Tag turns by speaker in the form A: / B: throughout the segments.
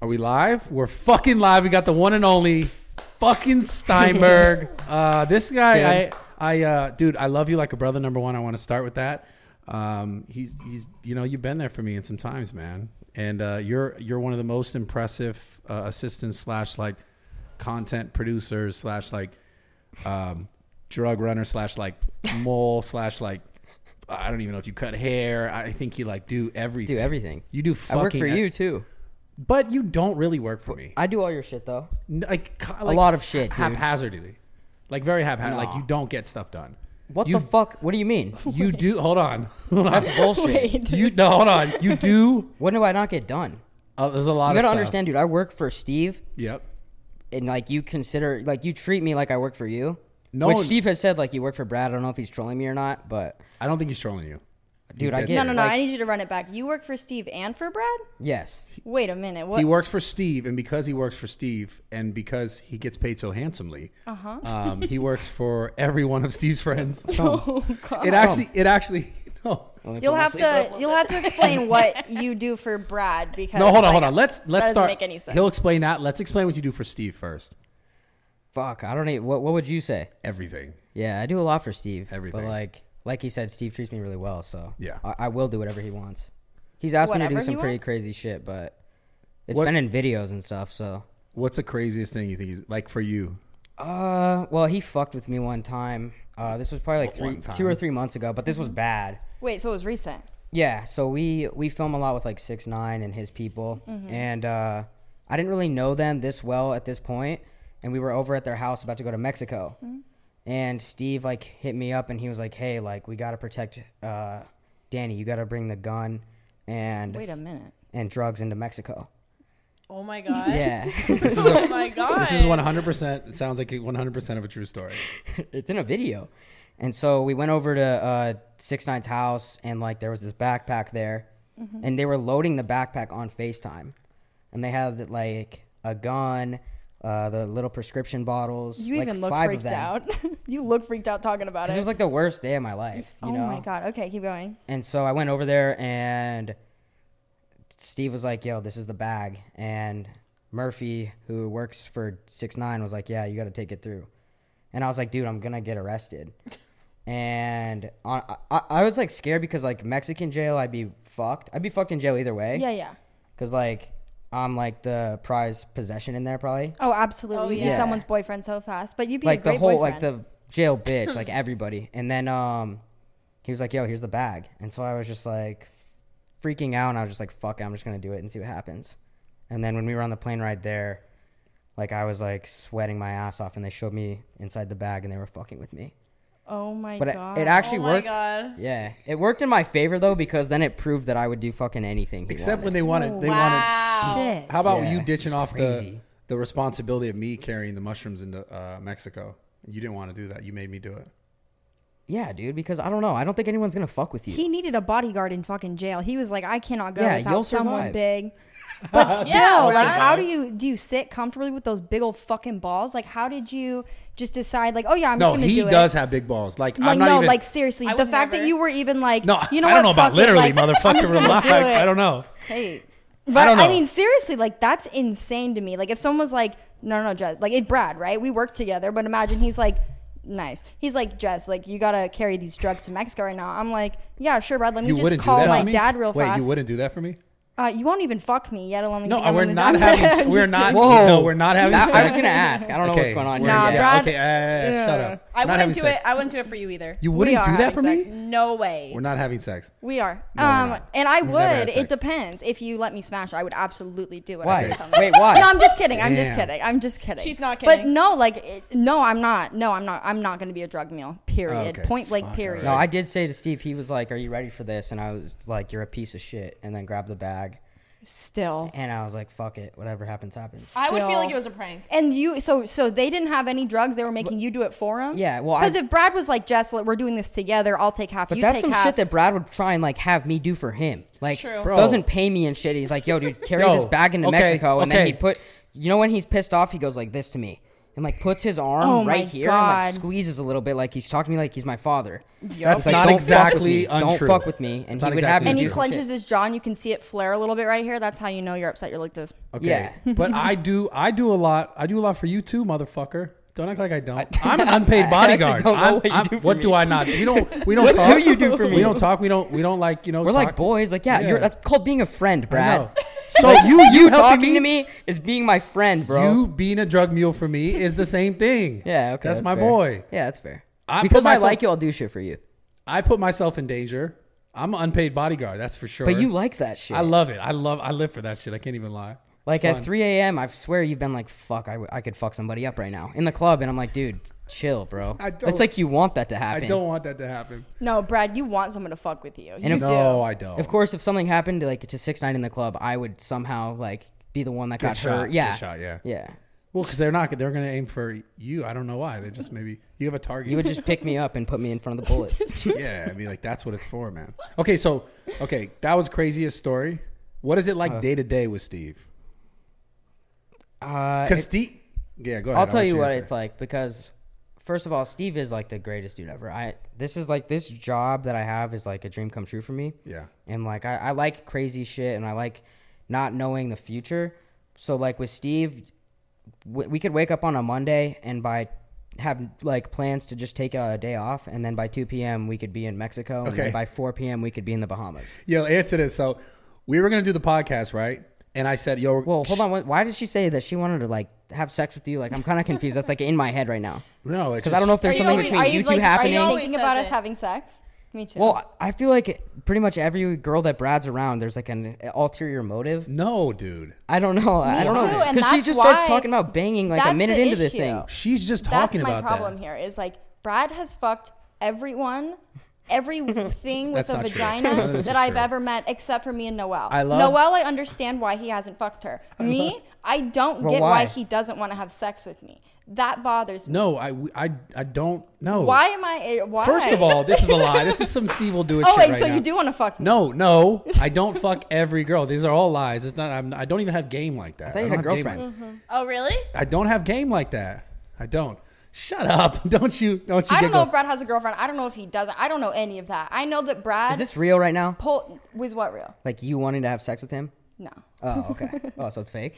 A: Are we live? We're fucking live. We got the one and only fucking Steinberg. This guy, dude, I love you like a brother. Number one, I want to start with that. He's, you've been there for me in some times, man. And you're one of the most impressive assistants / like content producers / like drug runner / like mole / like I don't even know if you cut hair. I think you like do everything.
B: Do everything.
A: You do fucking.
B: I work for you too.
A: But you don't really work for me.
B: I do all your shit though.
A: Like
B: a lot of shit, dude.
A: Haphazardly. Like very haphazard.
B: No.
A: Like you don't get stuff done.
B: What the fuck? What do you mean?
A: You do. Hold on.
B: That's bullshit.
A: Hold on. You do.
B: When do I not get done?
A: There's a lot of stuff.
B: You gotta understand, dude. I work for Steve.
A: Yep.
B: And like you treat me like I work for you.
A: No.
B: Which Steve has said like you work for Brad. I don't know if he's trolling me or not, but
A: I don't think he's trolling you.
B: Dude, I get
C: No.
B: like,
C: I need you to run it back. You work for Steve and for Brad?
B: Yes.
C: Wait a minute. What?
A: He works for Steve, and because he works for Steve, and because he gets paid so handsomely, he works for every one of Steve's friends.
C: Oh, God.
A: It actually. No.
C: You'll have to explain what you do for Brad because
A: No, hold on. Let's
C: doesn't
A: start.
C: make any sense.
A: He'll explain that. Let's explain what you do for Steve first.
B: Fuck, I don't even. What would you say?
A: Everything.
B: Yeah, I do a lot for Steve.
A: Everything.
B: But like he said, Steve treats me really well, so
A: yeah,
B: I will do whatever he wants. He's asked me to do some pretty crazy shit, but it's been in videos and stuff. So
A: what's the craziest thing you think he's like for you?
B: Well, he fucked with me one time. This was probably like 2 or 3 months ago, but this was bad.
C: Wait, so it was recent?
B: Yeah, so we film a lot with like 6ix9ine and his people, and I didn't really know them this well at this point, and we were over at their house about to go to Mexico. And Steve like hit me up and he was like, "Hey, like we gotta protect Danny. You gotta bring the gun and
C: wait a minute
B: and drugs into Mexico."
D: Oh my god!
B: Yeah.
D: Oh my god!
A: This is 100%. It sounds like 100% of a true story.
B: It's in a video, and so we went over to 6ix9ine's house and like there was this backpack there, and they were loading the backpack on FaceTime, and they had like a gun. The little prescription bottles.
C: You
B: like
C: even look
B: 5
C: freaked out. You look freaked out talking about it.
B: It was like the worst day of my life. You know?
C: My God. Okay, keep going.
B: And so I went over there and Steve was like, "Yo, this is the bag." And Murphy, who works for 6ix9ine, was like, "Yeah, you got to take it through." And I was like, "Dude, I'm going to get arrested." And I was like scared because like Mexican jail, I'd be fucked. I'd be fucked in jail either way.
C: Yeah.
B: Because like I'm like the prized possession in there probably.
C: Oh, absolutely.
D: Oh,
C: You'd
D: yeah.
C: be someone's boyfriend so fast, but you'd be
B: like
C: a great
B: the whole
C: boyfriend.
B: like the jail bitch, like everybody. And then he was like, "Yo, here's the bag." And so I was just like freaking out, and I was just like, "Fuck it, I'm just gonna do it and see what happens." And then when we were on the plane ride there, like I was like sweating my ass off, and they showed me inside the bag, and they were fucking with me.
C: Oh my
B: But
C: God.
B: it actually
D: Oh my
B: worked.
D: god!
B: Yeah, it worked in my favor though, because then it proved that I would do fucking anything.
A: Except when
B: wanted.
A: they wanted.
C: Shit.
A: How about
B: Yeah,
A: you ditching
B: it's
A: off
B: crazy.
A: the responsibility of me carrying the mushrooms into Mexico? You didn't want to do that. You made me do it.
B: Yeah, dude, because I don't know. I don't think anyone's gonna fuck with you.
C: He needed a bodyguard in fucking jail. He was like, I cannot go
B: Yeah,
C: without
B: you'll
C: someone
B: survive.
C: big. But still,
D: Yeah,
C: like,
D: right.
C: how do you sit comfortably with those big old fucking balls? Like, how did you just decide, like, oh yeah, I'm just
A: No,
C: gonna
A: he
C: do it?
A: does have big balls. Like
C: Like,
A: I'm not
C: no,
A: even.
C: like seriously,
D: I
C: the
D: would
C: fact that
D: never.
C: you were even like,
A: no,
C: you know
A: I
C: what?
A: don't know about
C: Fuck it,
A: literally,
C: like, I'm
A: motherfucker.
C: just gonna
A: Relax.
C: do it.
A: I don't know.
C: Hey.
A: I
C: But
A: don't
C: I
A: know.
C: mean, seriously, like that's insane to me. Like if someone was like, no, Jess, like it's Brad, right? We work together, but imagine he's like, nice. He's like, Jess, like you gotta carry these drugs to Mexico right now. I'm like, yeah, sure, Brad. Let me
A: You
C: just
A: wouldn't do
C: call
A: that
C: my
A: for me?
C: dad real
A: Wait,
C: fast.
A: you wouldn't do that for me?
C: You won't even fuck me, yet alone.
A: No,
C: think I'm
A: we're
C: gonna
A: not
C: do
A: having.
C: that.
A: We're not.
B: Whoa.
A: No, we're not having sex.
B: I was gonna ask. I don't know what's going on.
A: we're-
C: Nah,
B: here.
C: Brad-
A: Okay, shut up.
D: I
A: We're not having
D: wouldn't do
A: sex.
D: it. I wouldn't do it for you either.
A: You wouldn't
C: are
A: do that
C: having
A: for
C: sex.
A: me?
D: No way.
A: We're not having sex.
C: We are.
A: No, we're not.
C: And I
A: We've never had
C: would.
A: sex.
C: It depends. If you let me smash, I would absolutely do it.
B: Why?
C: After something.
B: Wait, why?
C: No, I'm just kidding. I'm just
A: Damn.
C: kidding. I'm just kidding.
D: She's not
C: But
D: kidding.
C: no, like, no, I'm not. No, I'm not. I'm not going to be a drug mule. Period.
A: Okay,
C: Point blank.
A: fuck,
C: Period.
B: No, I did say to Steve, he was like, "Are you ready for this?" And I was like, "You're a piece of shit." And then grabbed the bag,
C: Still.
B: and I was like, "Fuck it, whatever happens, happens."
D: I would feel
C: Still.
D: like it was a prank.
C: And you, so they didn't have any drugs. They were making you do it for them.
B: Yeah, well,
C: because if Brad was like, Jess, we're doing this together. I'll take half.
B: But
C: You
B: that's
C: take
B: some
C: half.
B: shit that Brad would try and like have me do for him. Like,
D: True.
A: Bro.
B: doesn't pay me and shit. He's like, "Yo, dude, carry
A: Yo,
B: this bag into
A: okay,
B: Mexico," and then
A: okay.
B: he'd put. You know when he's pissed off, he goes like this to me. and like puts his arm
C: Oh my
B: right here and like
C: God.
B: squeezes a little bit, like he's talking to me like he's my father.
C: Yup.
A: That's
B: Like,
A: not
B: "Don't
A: exactly
B: fuck with me.
A: untrue.
B: Don't fuck with me," and
A: It's
B: he
A: not
B: would have
A: exactly
B: me
C: And
B: do
C: he
B: some
C: clenches
B: shit.
C: his jaw, and you can see it flare a little bit right here. That's how you know you're upset. You're like this.
A: Okay.
B: Yeah.
A: But I do a lot. I do a lot for you too, motherfucker. Don't act like I don't. I'm an unpaid bodyguard.
B: don't know what you do for
A: what
B: me.
A: do I not? We don't
B: What
A: talk.
B: do you do for me?
A: We don't talk. We don't like
B: We're
A: talk.
B: like boys. Like yeah,
A: Yeah.
B: that's called being a friend,
A: I
B: Brad.
A: know. So you helping
B: talking to me is being my friend, bro.
A: You being a drug mule for me is the same thing.
B: Yeah, okay.
A: That's my
B: fair.
A: boy.
B: Yeah, that's fair.
A: I put
B: Because I
A: myself-
B: like you, I'll do shit for you.
A: I put myself in danger. I'm an unpaid bodyguard. That's for sure.
B: But you like that shit.
A: I love it. I live for that shit. I can't even lie.
B: Like
A: It's
B: at
A: fun.
B: 3 a.m., I swear you've been like, fuck, I could fuck somebody up right now in the club. And I'm like, dude, chill, bro.
A: I don't-
B: It's like you want that to
A: I
B: happen.
A: don't want that to happen.
C: No, Brad, you want someone to fuck with you. You
B: if-
C: do.
A: No, I don't.
B: Of course, if something happened to 6ix9ine in the club, I would somehow like be the one that
A: Get
B: got
A: shot.
B: hurt. Yeah.
A: Get shot, yeah.
B: Yeah.
A: Well, because they're going to aim for you. I don't know why. They just maybe you have a target.
B: You would just pick me up and put me in front of the bullet.
A: Yeah, I'd be like, that's what it's for, man. Okay, so that was craziest story. What is it like day to day with Steve? Because Steve, yeah, go ahead.
B: I'll tell you what
A: answer.
B: it's like because, first of all, Steve is like the greatest dude ever. This job that I have is like a dream come true for me.
A: Yeah,
B: And like I like crazy shit and I like not knowing the future. So like with Steve, we could wake up on a Monday and have like plans to just take a day off, and then by 2 p.m. we could be in Mexico, and
A: Okay.
B: then by 4 p.m. we could be in the Bahamas.
A: yo, answer this. So we were gonna do the podcast, right? And I said, yo,
B: Well, hold on. Why did she say that she wanted to like have sex with you? Like I'm kind of confused. That's like in my head right now
A: no,
B: because I don't know if there's
D: Are you
B: something
D: always-
B: between you two happening.
C: Are you
D: Always
C: thinking about
D: says
C: us
D: it.
C: having sex? Me too.
B: Well, I feel like pretty much every girl that Brad's around, there's like an ulterior motive.
A: No, dude.
B: I don't know. I don't know.
C: too, and
B: Because she
C: that's
B: just starts
C: why-
B: talking about banging like a
C: that's
B: minute
C: the
B: into this
C: issue.
B: thing.
A: She's just
C: that's
A: talking
C: my
A: about
C: problem
A: that.
C: here. Is like Brad has fucked everyone. Everything with
A: That's
C: a
A: not true.
C: vagina
A: None of this
C: that
A: is
C: I've
A: true.
C: ever met, except for me and Noel.
A: I love-
C: Noel. I understand why he hasn't fucked her. Me, I don't
B: Well,
C: get
B: why?
C: why he doesn't want to have sex with me. That bothers me.
A: No, I don't know.
C: Why am I? Why?
A: First of all, this is a lie. This is some Steve will do it
C: oh
A: shit
C: wait,
A: right
C: so
A: now.
C: you do want to fuck me?
A: No, I don't fuck every girl. These are all lies. It's not. I don't even have game like that.
B: thought you
A: don't
B: had a
A: have game
B: girlfriend.
A: like-
D: Oh, really?
A: I don't have game like that. I don't. Shut up! Don't you?
C: I don't know
A: giggle.
C: if Brad has a girlfriend. I don't know if he doesn't. I don't know any of that. I know that Brad
B: Is this real right now?
C: was what real?
B: Like you wanting to have sex with him?
C: No.
B: Oh, okay. Oh, so it's fake?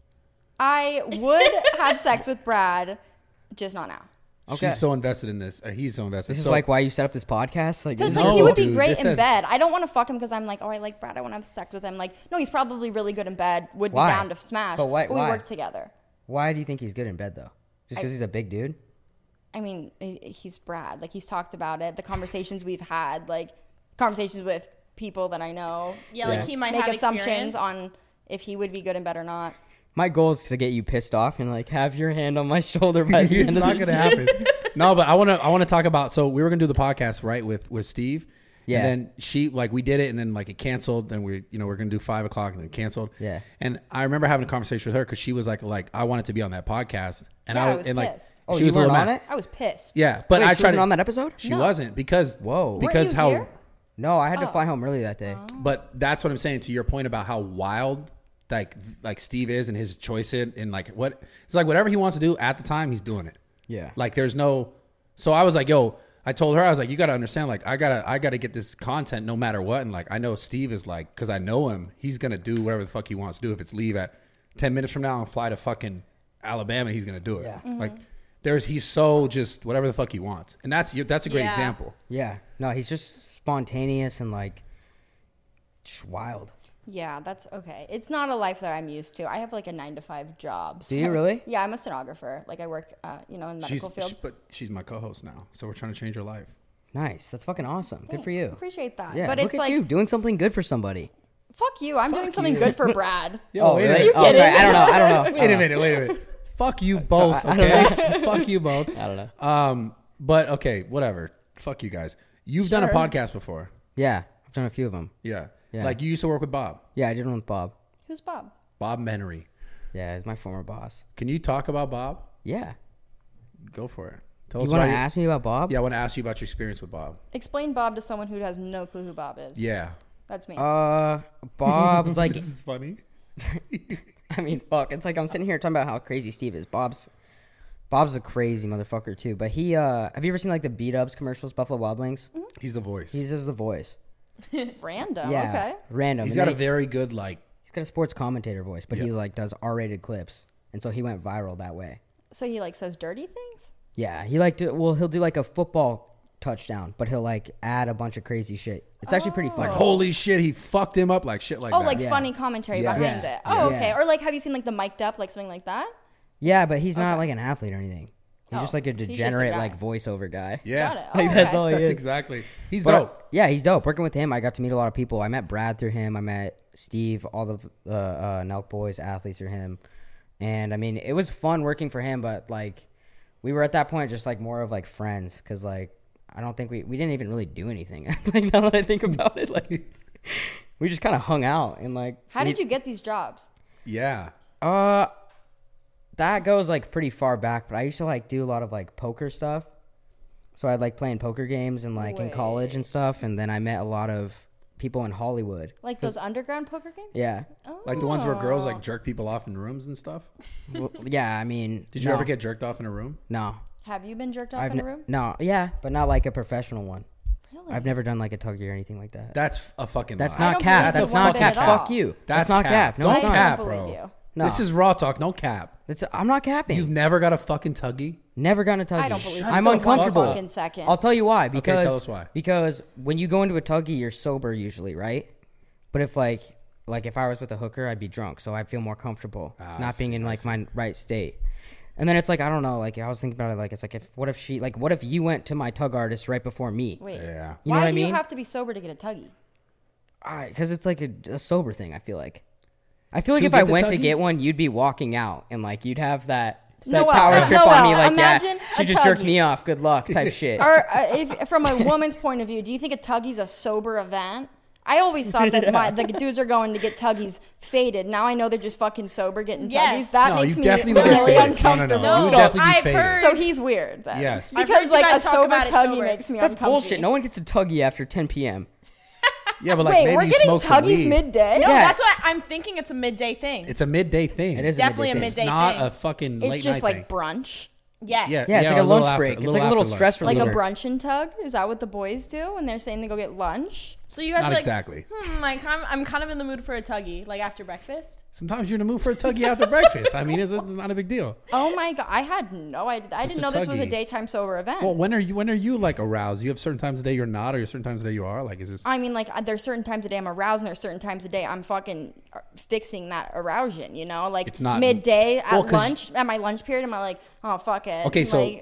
C: I would have sex with Brad, just not now.
B: Okay.
A: She's so invested in this. Or he's so invested.
B: This is
A: So-
B: like why you set up this podcast? Like,
C: Because
B: this is-
C: like he would be
A: dude,
C: great
A: this
C: in
A: has-
C: bed. I don't want to fuck him because I'm like, oh, I like Brad. I want to have sex with him. Like, no, he's probably really good in bed. Would
B: Why?
C: be down to smash.
B: But why-
C: we
B: why?
C: work together.
B: why do you think he's good in bed though? Just because he's a big dude?
C: I mean, he's Brad. Like he's talked about it. The conversations we've had, like conversations with people that I know,
D: Yeah,
B: Yeah.
D: like he might
C: make
D: have
C: assumptions
D: experience.
C: on if he would be good in bed or not.
B: My goal is to get you pissed off and like have your hand on my shoulder by the
A: it's
B: end of
A: not
B: the
A: gonna happen. No, but I want to talk about. So we were gonna do the podcast right with Steve.
B: Yeah.
A: And then she we did it, and then it canceled. Then we're gonna do 5 o'clock, and then it canceled.
B: Yeah.
A: And I remember having a conversation with her because she was like I wanted to be on that podcast, and
C: Yeah,
A: I
C: I
A: was
C: was
A: and
C: pissed.
B: Oh,
A: she
B: you
A: was a little
B: weren't on
A: mad.
B: it?
C: I was pissed.
A: Yeah, but
B: Wait,
A: I
B: she
A: tried
B: wasn't
A: to,
B: on that episode?
A: She
C: No.
A: wasn't because
B: Whoa.
C: Weren't
A: because
C: you
A: how.
C: here?
B: No, I had to fly home early that day.
A: But that's what I'm saying to your point about how wild like Steve is and his choice in like what it's like whatever he wants to do at the time he's doing it.
B: Yeah.
A: Like there's no. So I was like, yo, I told her I was like, you got to understand, like I gotta get this content no matter what, and like I know Steve is like, because I know him, he's gonna do whatever the fuck he wants to do. If it's leave at 10 minutes from now and fly to fucking Alabama, he's gonna do it.
B: Yeah.
A: Like he's so just whatever the fuck he wants, and that's a great
D: Yeah.
A: example.
B: Yeah. No, he's just spontaneous and like just wild.
C: Yeah, that's okay. It's not a life that I'm used to. I have like a 9 to 5 job.
B: Do you really?
C: Yeah, I'm a stenographer. Like I work, in the medical field.
A: But she's my co-host now, so we're trying to change her life.
B: Nice. That's fucking awesome. Good for
C: Thanks.
B: you.
C: Appreciate that.
B: Yeah.
C: but
B: look
C: it's
B: at
C: like,
B: you doing something good for somebody.
C: fuck you. I'm doing something good for Brad.
A: Yo,
B: Oh,
A: wait a
B: really?
A: minute.
B: Oh, sorry. I don't know. I don't know.
A: Wait a minute. Fuck you both.
B: I don't
A: Okay. Fuck you both.
B: I don't know.
A: But okay, whatever. Fuck you guys. You've done a
C: Sure.
A: podcast before.
B: Yeah. I've done a few of them.
A: Yeah.
B: Yeah.
A: Like you used to work with Bob.
B: Yeah, I did one with Bob.
C: Who's Bob?
A: Bob Menery.
B: Yeah, he's my former boss.
A: Can you talk about Bob?
B: Yeah.
A: Go for it. Tell
B: You
A: us
B: want to
A: about
B: ask me about Bob?
A: Yeah, I want to ask you about your experience with Bob.
C: Explain Bob to someone who has no clue who Bob is.
A: Yeah.
C: That's me.
B: Bob's like,
A: This is funny.
B: I mean, fuck. It's like I'm sitting here talking about how crazy Steve is. Bob's Bob's a crazy motherfucker too. But he, have you ever seen like the B-Dubs commercials, Buffalo Wild Wings?
A: He's the voice.
B: He's just the voice.
C: Random.
B: Yeah,
C: Okay.
B: random.
A: He's
B: And
A: got
B: then
A: a very good like.
B: he's got a sports commentator voice, but he
A: Yeah.
B: like does R-rated clips, and so he went viral that way.
C: So he like says dirty things.
B: Yeah, he like to. Well, he'll do like a football touchdown, but he'll like add a bunch of crazy shit. It's actually pretty fun.
A: Like holy shit, he fucked him up like shit like
C: Oh,
A: that.
C: like
B: Yeah.
C: funny commentary
A: Yeah.
C: behind
B: Yeah.
C: it. Oh,
B: Yeah.
C: okay. Or like, have you seen like the mic'd up, like something like that?
B: Yeah, but he's not
C: Okay.
B: like an athlete or anything. He's
C: Oh,
B: just like a
C: he's just a
B: degenerate
C: guy.
B: like voiceover guy.
A: yeah.
C: Got it.
B: Like,
C: Oh,
B: that's
C: okay.
B: all he
A: That's
B: is.
A: exactly. He's
B: But,
A: dope.
B: yeah, he's dope. Working with him, I got to meet a lot of people. I met Brad through him. I met Steve, all the Nelk boys, athletes through him. And I mean, it was fun working for him, but like, we were at that point just like more of like friends, because like, I don't think we didn't even really do anything. Like now that I think about it, like, we just kind of hung out and like.
C: How did you get these jobs?
A: Yeah.
B: That goes like pretty far back, but I used to like do a lot of like poker stuff. So I'd like playing poker games and like in college and stuff, and then I met a lot of people in Hollywood.
C: Like those underground poker games?
B: Yeah.
C: Oh.
A: Like the ones where girls like jerk people off in rooms and stuff.
B: Well, yeah, I mean,
A: Did you
B: no.
A: ever get jerked off in a room?
B: No.
C: Have you been jerked off
B: I've
C: in a
B: ne-
C: room?
B: No, yeah, but not like a professional one.
C: Really?
B: I've never done like a tuggy or anything like that.
A: That's a fucking
B: That's
A: lie.
C: I
B: not
C: don't
B: cap.
C: believe
B: That's
C: you
B: not
C: one
B: cap.
C: bit at all.
B: Fuck you.
A: That's
B: not
A: cap.
B: cap. No,
A: Don't
B: it's not.
A: cap,
C: don't
A: bro.
C: believe you.
B: No.
A: This is raw talk. No cap.
B: I'm not capping.
A: You've never got a fucking tuggy?
B: Never gotten a tuggy.
C: I don't believe
A: Shut
B: I'm
A: the
B: uncomfortable.
A: fuck up.
C: Fucking second.
B: I'll tell you why. Because
A: tell us why.
B: Because when you go into a tuggy, you're sober usually, right? But if like if I was with a hooker, I'd be drunk, so I feel more comfortable
A: I
B: not
A: see,
B: being in
A: I
B: like
A: see.
B: my right state. And then it's like, I don't know, like I was thinking about it, like it's like what if you went to my tug artist right before me?
C: Wait.
A: Yeah.
B: You know
C: Why
B: what I
C: do
B: mean?
C: you have to be sober to get a tuggy?
B: Because it's like a sober thing. I feel like
A: To
B: if I
A: get the
B: went to
A: tuggy?
B: get one, you'd be walking out and like you'd have that
C: Noel,
B: power trip
C: Noel,
B: on me, like
C: imagine
B: yeah,
C: a
B: she just jerked
C: tuggy.
B: me off. Good luck, type shit.
C: Or if from a woman's point of view, do you think a tuggy's a sober event? I always thought that the dudes are going to get tuggies faded. Now I know they're just fucking sober getting
D: Yes.
C: tuggies. That
A: No,
C: makes
A: you
C: me
A: definitely would get
C: really
A: faded.
C: uncomfortable.
A: No. You would
D: No,
A: definitely be
D: I've
A: faded.
D: heard-
C: So he's weird then.
A: Yes.
D: I've
C: Because
D: heard you
C: like a
D: guys talk
C: sober
D: about it
C: tuggy
D: sober.
C: makes me
B: That's
C: uncomfy.
B: bullshit. No one gets a tuggy after 10 p.m.
A: Yeah, but like
C: Wait,
A: maybe
C: we're
A: you
C: getting
A: smoke some
C: tuggies
A: weed.
C: midday?
D: No,
B: Yeah.
D: that's what I'm thinking. It's a midday thing.
A: It's a midday thing.
B: It is
D: definitely a
B: thing.
A: It's
D: midday
A: not
D: thing.
A: a fucking
C: It's
A: late
C: just
A: night
C: like
A: thing.
C: brunch.
D: Yes.
A: Yeah.
B: Yeah, it's like
A: a
B: a
A: little
B: lunch
A: after-
B: break.
A: a
B: It's
A: little
B: like a little
A: after lunch.
B: stress
C: Like
B: reliever.
C: a brunch and tug? Is that what the boys do when they're saying they go get lunch?
D: So you guys
A: Not
D: are like,
A: exactly.
D: like I'm kind of in the mood for a tuggy, like after breakfast.
A: Sometimes you're in the mood for a tuggy after breakfast. I mean, it's not a big deal.
C: Oh my god, I had no idea. I
A: Just
C: didn't
A: a
C: know this was a
A: tuggy.
C: daytime sober event.
A: Well, when are you like aroused? You have certain times of the day you're not, or certain times of the day you are. Like, is this?
C: I mean, like, there's certain times a day I'm aroused, and there's certain times a day I'm fucking fixing that arousal, you know? Like,
A: It's not-
C: midday at
A: Well, 'cause-
C: lunch, at my lunch period, am I like, oh, fuck it.
A: Okay, so
C: Like,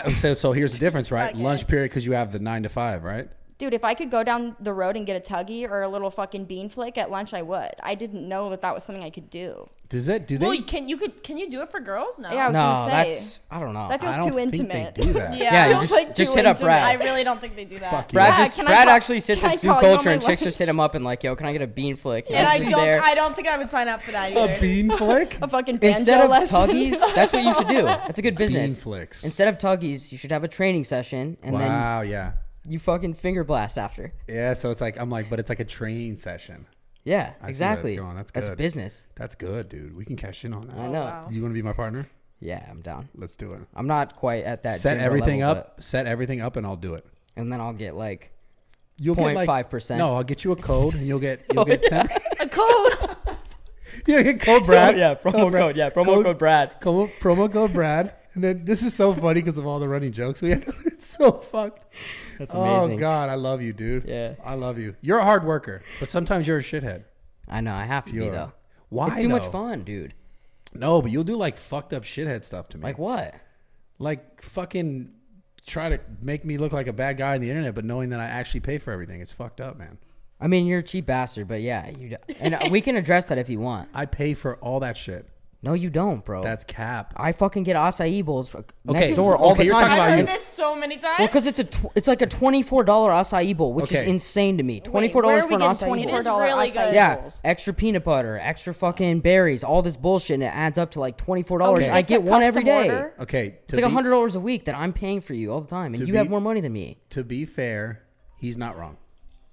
A: so here's the difference, right?
C: Okay.
A: Lunch period because you have the 9 to 5, right?
C: dude, if I could go down the road and get a tuggy or a little fucking bean flick at lunch, I would. I didn't know that was something I could do.
A: Does it? Do they?
D: Well, can you do it for girls? No.
C: Yeah, I was
B: no,
C: gonna say.
B: that's I don't know.
C: That feels
A: I don't
C: too
A: think
C: intimate.
A: they do that.
D: Yeah.
B: yeah, you
C: feels
B: just,
C: like
B: just
C: too
B: hit up
C: intimate.
D: I
B: Brad.
D: really don't think they do that.
A: Fuck you.
B: Brad
C: Yeah,
B: just
C: can I
B: Brad
C: call-
B: actually sits
C: can I
B: at Zoo
C: call you on
B: Culture
C: my
B: and chicks just
C: lunch?
B: hit him up and like, yo, can I get a bean flick?
D: And I
B: he's
D: don't
B: there.
D: I don't think I would sign up for that either.
A: A bean flick?
C: A fucking banjo
B: Instead of
C: lesson.
B: tuggies, that's what you should do. That's a good business.
A: Bean flicks.
B: Instead of tuggies, you should have a training session and then
A: Wow, yeah.
B: you fucking finger blast after.
A: Yeah, so it's like, but it's like a training session.
B: Yeah,
A: I see where that's
B: exactly.
A: going. That's
B: That's
A: good.
B: business.
A: That's good, dude. We can cash in on that.
B: I know.
D: wow.
A: You want to be my partner?
B: Yeah, I'm down.
A: Let's do it.
B: I'm not quite at that.
A: Set
B: general
A: everything
B: level,
A: up. Set everything up, and I'll do it.
B: but- and then I'll get like
A: You'll get like
B: 0.5%.
A: No, I'll get you a code, and you'll get 10.
D: A code.
A: You'll get code Brad.
B: promo code. Yeah, promo code Brad.
A: Promo code Brad. And then this is so funny because of all the running jokes we have. It's so fucked.
B: That's
A: Oh
B: amazing.
A: God, I love you, dude.
B: Yeah.
A: I love you. You're a hard worker, but sometimes you're a shithead.
B: I know. I have to be
A: You're-
B: though.
A: Why?
B: It's too much
A: though?
B: fun, dude.
A: No, but you'll do like fucked up shithead stuff to me.
B: Like what?
A: Like fucking try to make me look like a bad guy on the internet, but knowing that I actually pay for everything. It's fucked up, man.
B: I mean, you're a cheap bastard, but yeah, and we can address that if you want.
A: I pay for all that shit.
B: No, you don't, bro.
A: That's cap.
B: I fucking get acai bowls
A: Okay,
B: next door all
A: okay,
B: the
A: you're
B: time.
A: talking
D: I've
A: about
D: heard
A: you.
D: this so many times.
B: Well, because it's like a $24 acai bowl, which is
A: Okay.
B: insane to me. $24
C: Wait, where are
B: for
C: we
B: an
C: getting
B: acai bowl.
D: It is
C: $24
D: really
C: acai
D: good.
B: Yeah,
C: bowls?
B: extra peanut butter, extra fucking berries, all this bullshit, and it adds up to like $24.
A: Okay.
B: I
C: It's
B: get
C: a
B: one every
C: custom
B: day.
C: order?
A: Okay,
B: It's like $100 a week that I'm paying for you all the time, and
A: To
B: you have
A: be-
B: more money than me.
A: To be fair, he's not wrong.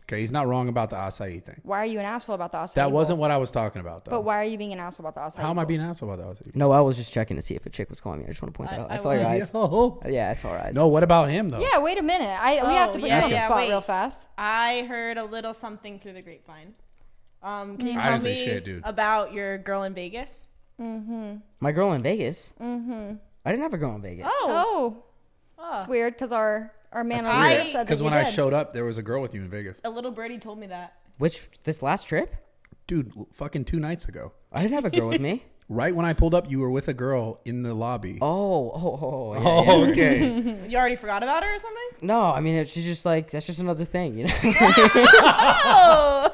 A: Okay, he's not wrong about the acai thing.
C: Why are you an asshole about the acai
A: That
C: bowl?
A: wasn't what I was talking about, though.
C: But why are you being an asshole about the acai
A: How am I
C: bowl?
A: being an asshole about the acai?
B: No, I was just checking to see if a chick was calling me. I just want to point that out. I saw your eyes.
A: Yo.
B: Yeah, I saw her eyes.
A: No, what about him though?
C: Yeah, wait a minute. We have to put you on the spot
D: wait.
C: real fast.
D: I heard a little something through the grapevine. Can you
A: I
D: tell
A: didn't say
D: me
A: shit, dude.
D: about your girl in Vegas?
B: My girl in Vegas. Mm-hmm. I didn't have a girl in Vegas.
C: Oh. It's weird because our man
A: That's
C: over
A: weird.
C: here said that
A: Because
C: you
A: when I
C: did.
A: showed up, there was a girl with you in Vegas.
D: A little birdie told me that.
B: Which this last trip?
A: Dude, fucking 2 nights ago.
B: I didn't have a girl with me.
A: Right when I pulled up, you were with a girl in the lobby.
B: Oh, yeah, yeah.
A: Okay.
D: You already forgot about her or something?
B: No, I mean she's just like that's just another thing, you know.
D: Oh.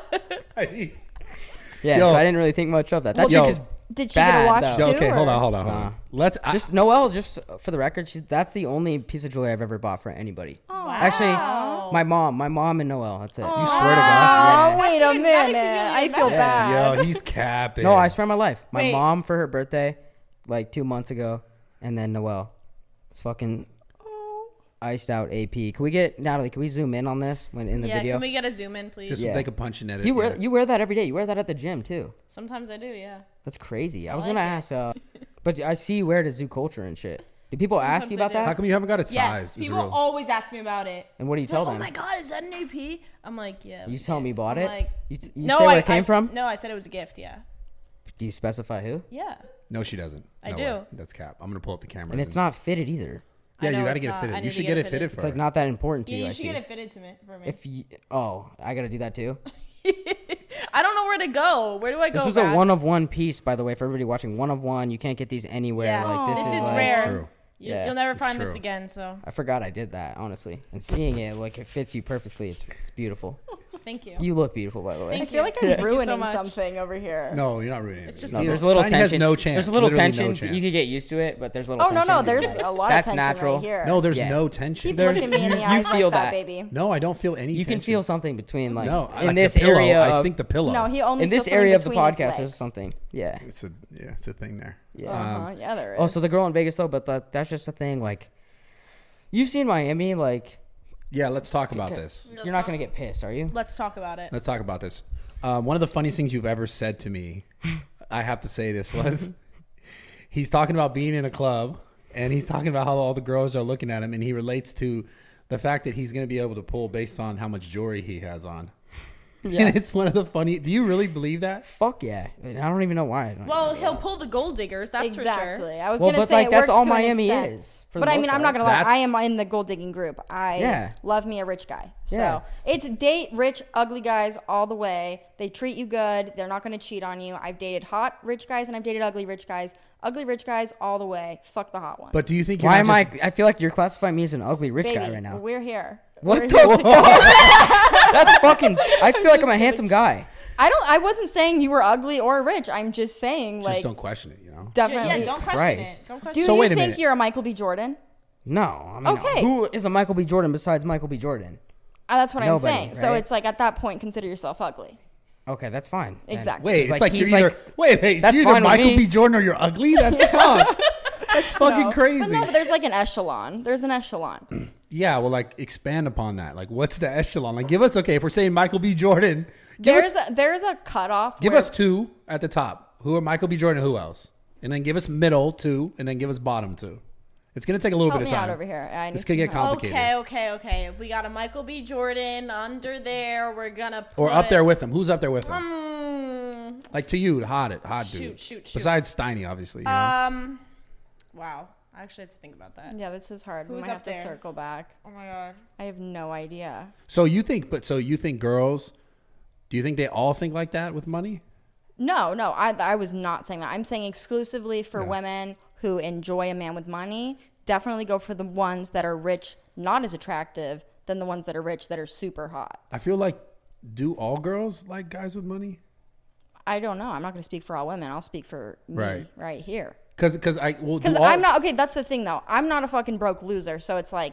B: Yeah,
A: Yo.
B: so I didn't really think much of that. That
A: Yo.
B: chick is
C: Did she get a
B: bad,
C: watch
B: though.
C: too?
A: Yo, okay, hold
C: or-
A: on.
B: Nah.
A: Let's.
B: just Noelle. Just for the record, that's the only piece of jewelry I've ever bought for anybody.
D: Wow.
B: Actually, my mom and Noelle. That's it.
A: you swear to God.
C: Oh, wait a
D: That's even nice
C: minute.
D: of you to
C: I feel
D: remember.
C: bad.
A: Yo, he's capping.
B: No, I swear on my life. My
D: Wait.
B: mom for her birthday, like 2 months ago, and then Noelle. It's fucking iced out AP. Can we get Natalie? Can we zoom in on this when in the
D: Yeah,
B: video?
D: can we get a zoom in, please?
A: Just
B: Yeah.
A: so they could punch and edit.
B: you wear
A: yeah.
B: you wear that every day. You wear that at the gym too.
D: Sometimes I do, yeah.
B: That's crazy. I was
D: like
B: gonna
D: it.
B: ask, but I see you wear it at Zoo Culture and shit. Do people ask you
D: Sometimes I
B: about
D: do.
B: that?
A: How come you haven't got it
D: Yes,
A: sized? Is
D: people
A: real.
D: always ask me about it.
B: And what do you
D: Like,
B: tell
D: oh
B: them?
D: my god, is that an AP? I'm like, yeah.
B: You
D: it's a
B: tell me you
D: gift.
B: bought
D: I'm
B: it?
D: Like,
B: You
D: no,
B: say where
D: I,
B: it came from?
D: No, I said it was a gift, yeah.
B: Do you specify who?
D: Yeah.
A: No, she doesn't.
D: I
A: No
D: do.
A: way. That's cap. I'm gonna pull up the cameras.
B: And it's not fitted either.
A: Yeah,
D: I know
A: you gotta
D: it's
A: get it
D: not.
A: fitted.
D: I
A: You
D: need
A: should
D: to
A: get
D: get
A: it
D: it
A: fitted
D: fitted.
A: for
B: It's like
A: her.
B: not that important to
D: Yeah,
B: you.
D: you
B: I
D: should
B: see.
D: get it fitted to me for me.
B: If you, I gotta do that too.
D: I don't know where to go. Where do I go?
B: This was
D: Brad?
B: a one of one piece, by the way, for everybody watching. One of one. You can't get these anywhere.
D: Yeah.
B: Like
D: This is
B: like,
D: rare.
A: True.
B: Yeah.
D: You'll never
A: It's
D: find this
A: true.
D: again. So
B: I forgot I did that, honestly. And seeing it, like it fits you perfectly. It's beautiful.
D: thank you.
B: You look beautiful, by the way.
C: I
D: Thank
C: feel like I'm
D: Thank you so
C: ruining
D: much.
C: something over here.
A: No, you're not ruining it.
D: It's just
B: No,
D: He
B: there's
D: is-
B: a little
A: Sonny
B: tension.
A: has no chance.
B: There's a little
A: Literally
B: tension.
A: no chance.
B: You could get used to it, but there's a little
C: Oh, no,
B: tension.
C: no. There's a lot
B: That's
C: of tension
B: natural.
C: right here.
A: No, there's
B: Yeah.
A: no tension.
C: Keep
B: There's-
C: looking me in the
B: you
C: eyes
B: feel
C: like that,
B: that.
C: baby.
A: No, I don't feel any
B: You
A: tension.
B: can feel something between like
A: No, I
B: in
A: like
B: this
A: the pillow.
B: area.
A: I
B: Of,
A: think the pillow.
C: No, he only
B: in this
C: feels something
B: area of the
C: between his
B: podcast, there's
C: legs.
B: something. Yeah.
A: It's a thing there.
B: Yeah.
C: Yeah, there is.
B: Oh, so the girl in Vegas though, but that's just a thing. Like, you've seen Miami. Like,
A: Yeah, let's talk about this.
B: you're not gonna get pissed, are you?
D: Let's talk about it.
A: Let's talk about this. One of the funniest things you've ever said to me, I have to say this, was he's talking about being in a club and he's talking about how all the girls are looking at him, and he relates to the fact that he's going to be able to pull based on how much jewelry he has on.
B: Yeah.
A: And it's one of the funny. Do you really believe that?
B: Fuck yeah. I don't even know why.
D: Well, he'll pull the gold diggers. That's for
C: exactly.
D: sure.
C: I was
B: Well,
C: gonna
B: but
C: say
B: like
C: it
B: that's
C: works
B: all
C: to an
B: Miami
C: extent.
B: is. for the
C: But I
B: most
C: mean, I'm
B: part.
C: not gonna lie.
A: That's-
C: I am in the gold digging group. I
B: Yeah.
C: love me a rich guy. So
B: Yeah.
C: it's date rich, ugly guys all the way. They treat you good. They're not gonna cheat on you. I've dated hot rich guys and I've dated ugly rich guys. Ugly rich guys all the way. Fuck the hot ones.
A: But do you think you're
B: Why
A: not
B: am
A: just,
B: I feel like you're classifying me as an ugly rich
C: Baby,
B: guy right now.
C: we're here.
B: What
C: We're
B: the
C: here
B: fuck? That's fucking. I feel like I'm a handsome guy.
C: I wasn't saying you were ugly or rich. I'm just saying like
A: just don't question it, you know?
C: definitely.
D: Yeah, don't question
B: Christ.
D: it. Don't question
C: Do
D: it.
A: So
C: you
A: wait a
C: think
A: minute.
C: you're a Michael B. Jordan?
B: No, I mean,
C: Okay.
B: who is a Michael B. Jordan besides Michael B. Jordan?
C: That's what
B: Nobody,
C: I'm saying. So
B: right?
C: it's like at that point, consider yourself ugly.
B: Okay, that's fine. then.
C: Exactly.
A: Wait, it's like
B: he's
A: you're either wait,
B: that's
A: you're
B: fine
A: either
B: with
A: Michael
B: me.
A: B. Jordan or you're ugly. That's fucked. That's fucking
C: No.
A: crazy.
C: But no, but there's like an echelon. There's an echelon.
A: Yeah, well, like expand upon that. Like, what's the echelon? Like, give us if we're saying Michael B. Jordan, give
C: There's a cutoff.
A: Give
C: where-
A: us two at the top. Who are Michael B. Jordan? Who else? And then give us middle two, and then give us bottom two. It's gonna take a little
C: Help
A: bit of
C: me
A: time.
C: out over here. I
A: This
C: need
A: could get
C: some help.
A: complicated.
D: Okay. We got a Michael B. Jordan under there. We're gonna put,
A: Or up there with him. Who's up there with him? Like to you, hot dude.
D: Shoot.
A: Besides Steiny, obviously. You know?
D: Wow. I actually have to think about that.
C: Yeah, this is hard. We
D: Who's
C: might
D: up
C: have to
D: there?
C: circle back.
D: Oh my god.
C: I have no idea.
A: So you think girls? Do you think they all think like that with money?
C: No, I was not saying that. I'm saying exclusively for
A: Yeah.
C: women who enjoy a man with money. Definitely go for the ones that are rich, not as attractive, than the ones that are rich that are super hot.
A: I feel like, do all girls like guys with money?
C: I don't know. I'm not going to speak for all women. I'll speak for me right here.
A: Because
C: I'm not okay. That's the thing, though. I'm not a fucking broke loser. So it's like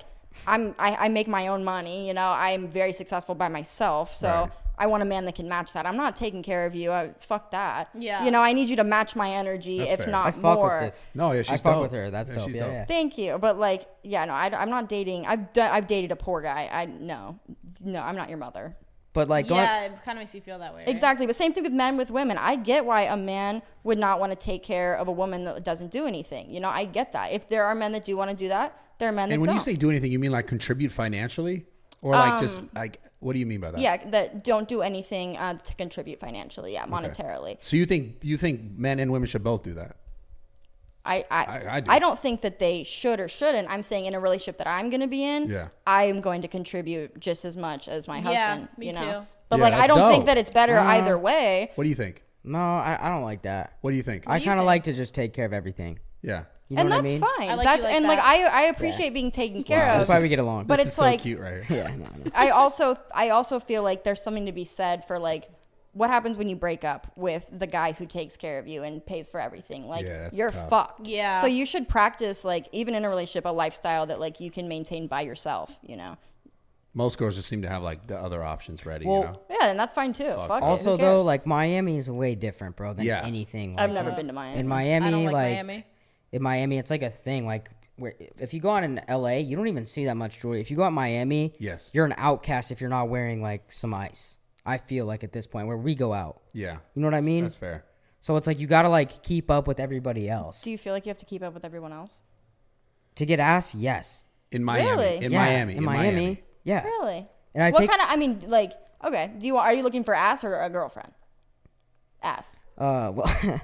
C: I make my own money. You know, I am very successful by myself. So
A: Right.
C: I want a man that can match that. I'm not taking care of you. Fuck that.
D: Yeah.
C: You know, I need you to match my energy,
A: That's
C: if
A: fair.
C: not
B: I fuck
C: more.
B: with this.
A: No, yeah,
B: I
A: she's
B: fuck
A: dope.
B: with her. That's dope.
A: she's
B: Yeah.
C: Thank you, but like, yeah, no, I'm not dating. I've dated a poor guy. No, I'm not your mother.
B: But like,
D: Yeah, it kind of makes you feel that way. Right?
C: Exactly, but same thing with women. I get why a man would not want to take care of a woman that doesn't do anything. You know, I get that. If there are men that do want to do that, there are men that
A: And when
C: don't.
A: you say do anything, you mean like contribute financially, or like just like what do you mean by that?
C: yeah, that don't do anything to contribute financially, yeah, monetarily.
A: So you think men and women should both do that? I do.
C: I don't think that they should or shouldn't. I'm saying in a relationship that I'm going to be in,
A: Yeah.
C: I am going to contribute just as much as my
D: Yeah,
C: husband.
D: me
C: you know?
D: too.
C: But
A: Yeah,
C: like, I
A: that's
C: don't
A: dope.
C: think that it's better either way.
A: What do you think?
B: no, I don't like that.
A: What do you think?
B: I
D: do you
B: kind of
D: think?
B: like to just take care of everything.
A: Yeah.
B: You know
C: And
B: what
C: that's
B: I mean?
C: fine.
D: I like
C: That's
D: you like
C: and like
D: that.
C: I appreciate being taken care
A: Wow,
C: of.
B: That's why we get along.
C: But
A: This
C: it's
A: is so
C: like
A: cute right here.
B: Yeah, no.
C: I also feel like there's something to be said for like what happens when you break up with the guy who takes care of you and pays for everything. Like
A: Yeah, that's
C: you're
A: tough.
C: fucked.
D: Yeah.
C: So you should practice like even in a relationship a lifestyle that like you can maintain by yourself, you know.
A: Most girls just seem to have like the other options ready.
B: Well,
A: you know?
C: Yeah, and that's fine too. Fuck it,
B: Also,
C: who
B: though,
C: cares?
B: like Miami is way different, bro, than
A: Yeah.
B: anything.
C: I've
B: like,
C: never been to Miami.
B: in Miami,
D: I don't
B: like
D: Miami.
B: in Miami, it's like a thing. Like where if you go out in LA, you don't even see that much jewelry. If you go out in Miami,
A: Yes.
B: you're an outcast if you're not wearing like some ice. I feel like at this point where we go out,
A: Yeah.
B: you know what I mean?
A: That's fair.
B: So it's like you gotta like keep up with everybody else
C: Do you feel like you have to keep up with everyone else?
B: to get ass. Yes,
A: In Miami.
C: Really?
A: In
B: Yeah,
A: Miami.
B: in Miami, yeah.
C: Really?
B: And I
C: what
B: take
C: kind of? I mean, like, okay. Are you looking for ass or a girlfriend? Ass.
B: well.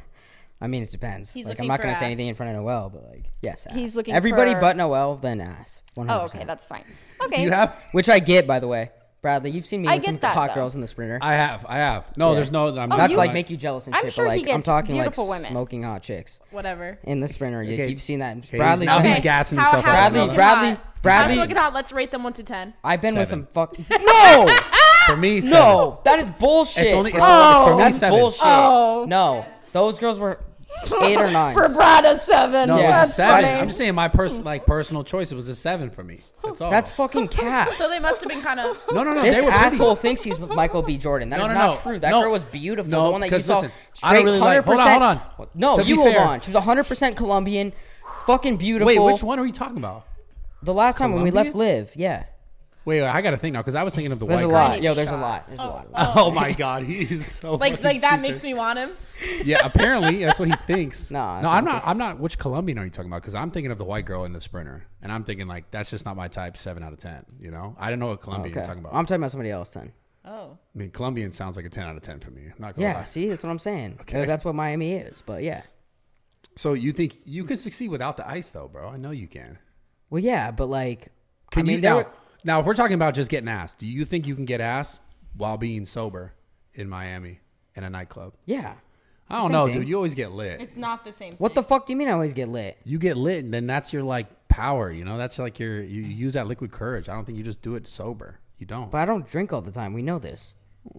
B: I mean, it depends.
D: He's
B: like,
D: looking
B: I'm not
D: for
B: gonna say
D: ass.
B: anything in front of Noel, but like, yes, ass.
C: He's looking
B: everybody
C: for-
B: but Noel, then ass. 100%.
C: Oh, okay, that's fine. Okay.
A: Do you have?
B: Which I get, by the way, Bradley. You've seen me
C: I
B: with some
C: get that,
B: hot
C: though.
B: girls in the Sprinter.
A: I have. No,
B: Yeah.
A: there's no. I'm
C: Oh,
B: Not to
C: you-
B: like make you jealous and
C: I'm
B: shit,
C: sure
B: but
C: he
B: like I'm
C: gets
B: talking like
C: beautiful women.
B: smoking hot chicks
D: Whatever.
B: in the Sprinter.
A: Okay.
B: You've seen that,
A: Okay,
B: Bradley.
A: now
B: okay.
A: he's gassing
D: How,
A: himself
D: how's
A: out.
B: Bradley,
D: smoking
B: Bradley,
D: hot?
B: Bradley.
D: How's smoking hot? Let's rate them 1 to 10.
B: I've been with
A: 7.
B: some fuck. No,
A: For me, 7.
B: no, that is bullshit.
A: It's only. It's,
B: bro.
A: it's for me
B: That's
A: 7.
B: bullshit.
C: Oh.
B: No, those girls were 8 or 9.
C: For Brad, a 7.
A: No, it was
B: Yeah.
A: a
C: That's
A: 7.
C: funny.
A: I'm just saying my personal choice. It was a 7 for me. That's all.
B: That's fucking cap.
D: So they must have been kind of.
A: no.
B: This
A: They were pretty.
B: asshole thinks he's with Michael B. Jordan. That is not true. That girl was beautiful.
A: No,
B: the one that you
A: because
B: saw.
A: listen, I don't really like. Hold on.
B: No,
A: To
B: you
A: be
B: hold
A: fair-
B: on. She was 100% Colombian, fucking beautiful.
A: Wait, which one are we talking about?
B: The last time when we left
A: Colombian?
B: Live, yeah.
A: Wait, I got to think now because I was thinking of the
B: There's
A: white
B: a
A: girl.
B: lot.
C: need
B: Yo,
C: a
B: there's a
C: shot.
B: lot. There's a lot.
A: Oh my god, he's so
D: Like
A: fucking
D: that
A: stupid.
D: makes me want him.
A: Yeah, apparently that's what he thinks.
B: No,
A: no, I'm not. I'm not. Which Colombian are you talking about? Because I'm thinking of the white girl in the Sprinter, and I'm thinking like that's just not my type. 7 out of 10. You know, I don't know what Colombian
B: Okay.
A: you're talking about.
B: I'm talking about somebody else then.
D: Oh.
A: I mean, Colombian sounds like a 10 out of 10 for me. I'm not gonna
B: Yeah,
A: lie.
B: see, that's what I'm saying.
A: Okay.
B: That's what Miami is. But yeah.
A: So you think you can succeed without the ice, though, bro? I know you can.
B: Well, yeah, but like,
A: Can
B: I mean,
A: you
B: there
A: now?
B: were-
A: Now, if we're talking about just getting ass, do you think you can get ass while being sober in Miami in a nightclub?
B: yeah.
A: I don't
B: same
A: know,
B: thing.
A: dude. You always get lit.
D: It's not the same.
B: What the fuck do you mean I always get lit?
A: You get lit, and then that's your like power. You know, that's like you use that liquid courage. I don't think you just do it sober. You don't.
B: But I don't drink all the time. We know this.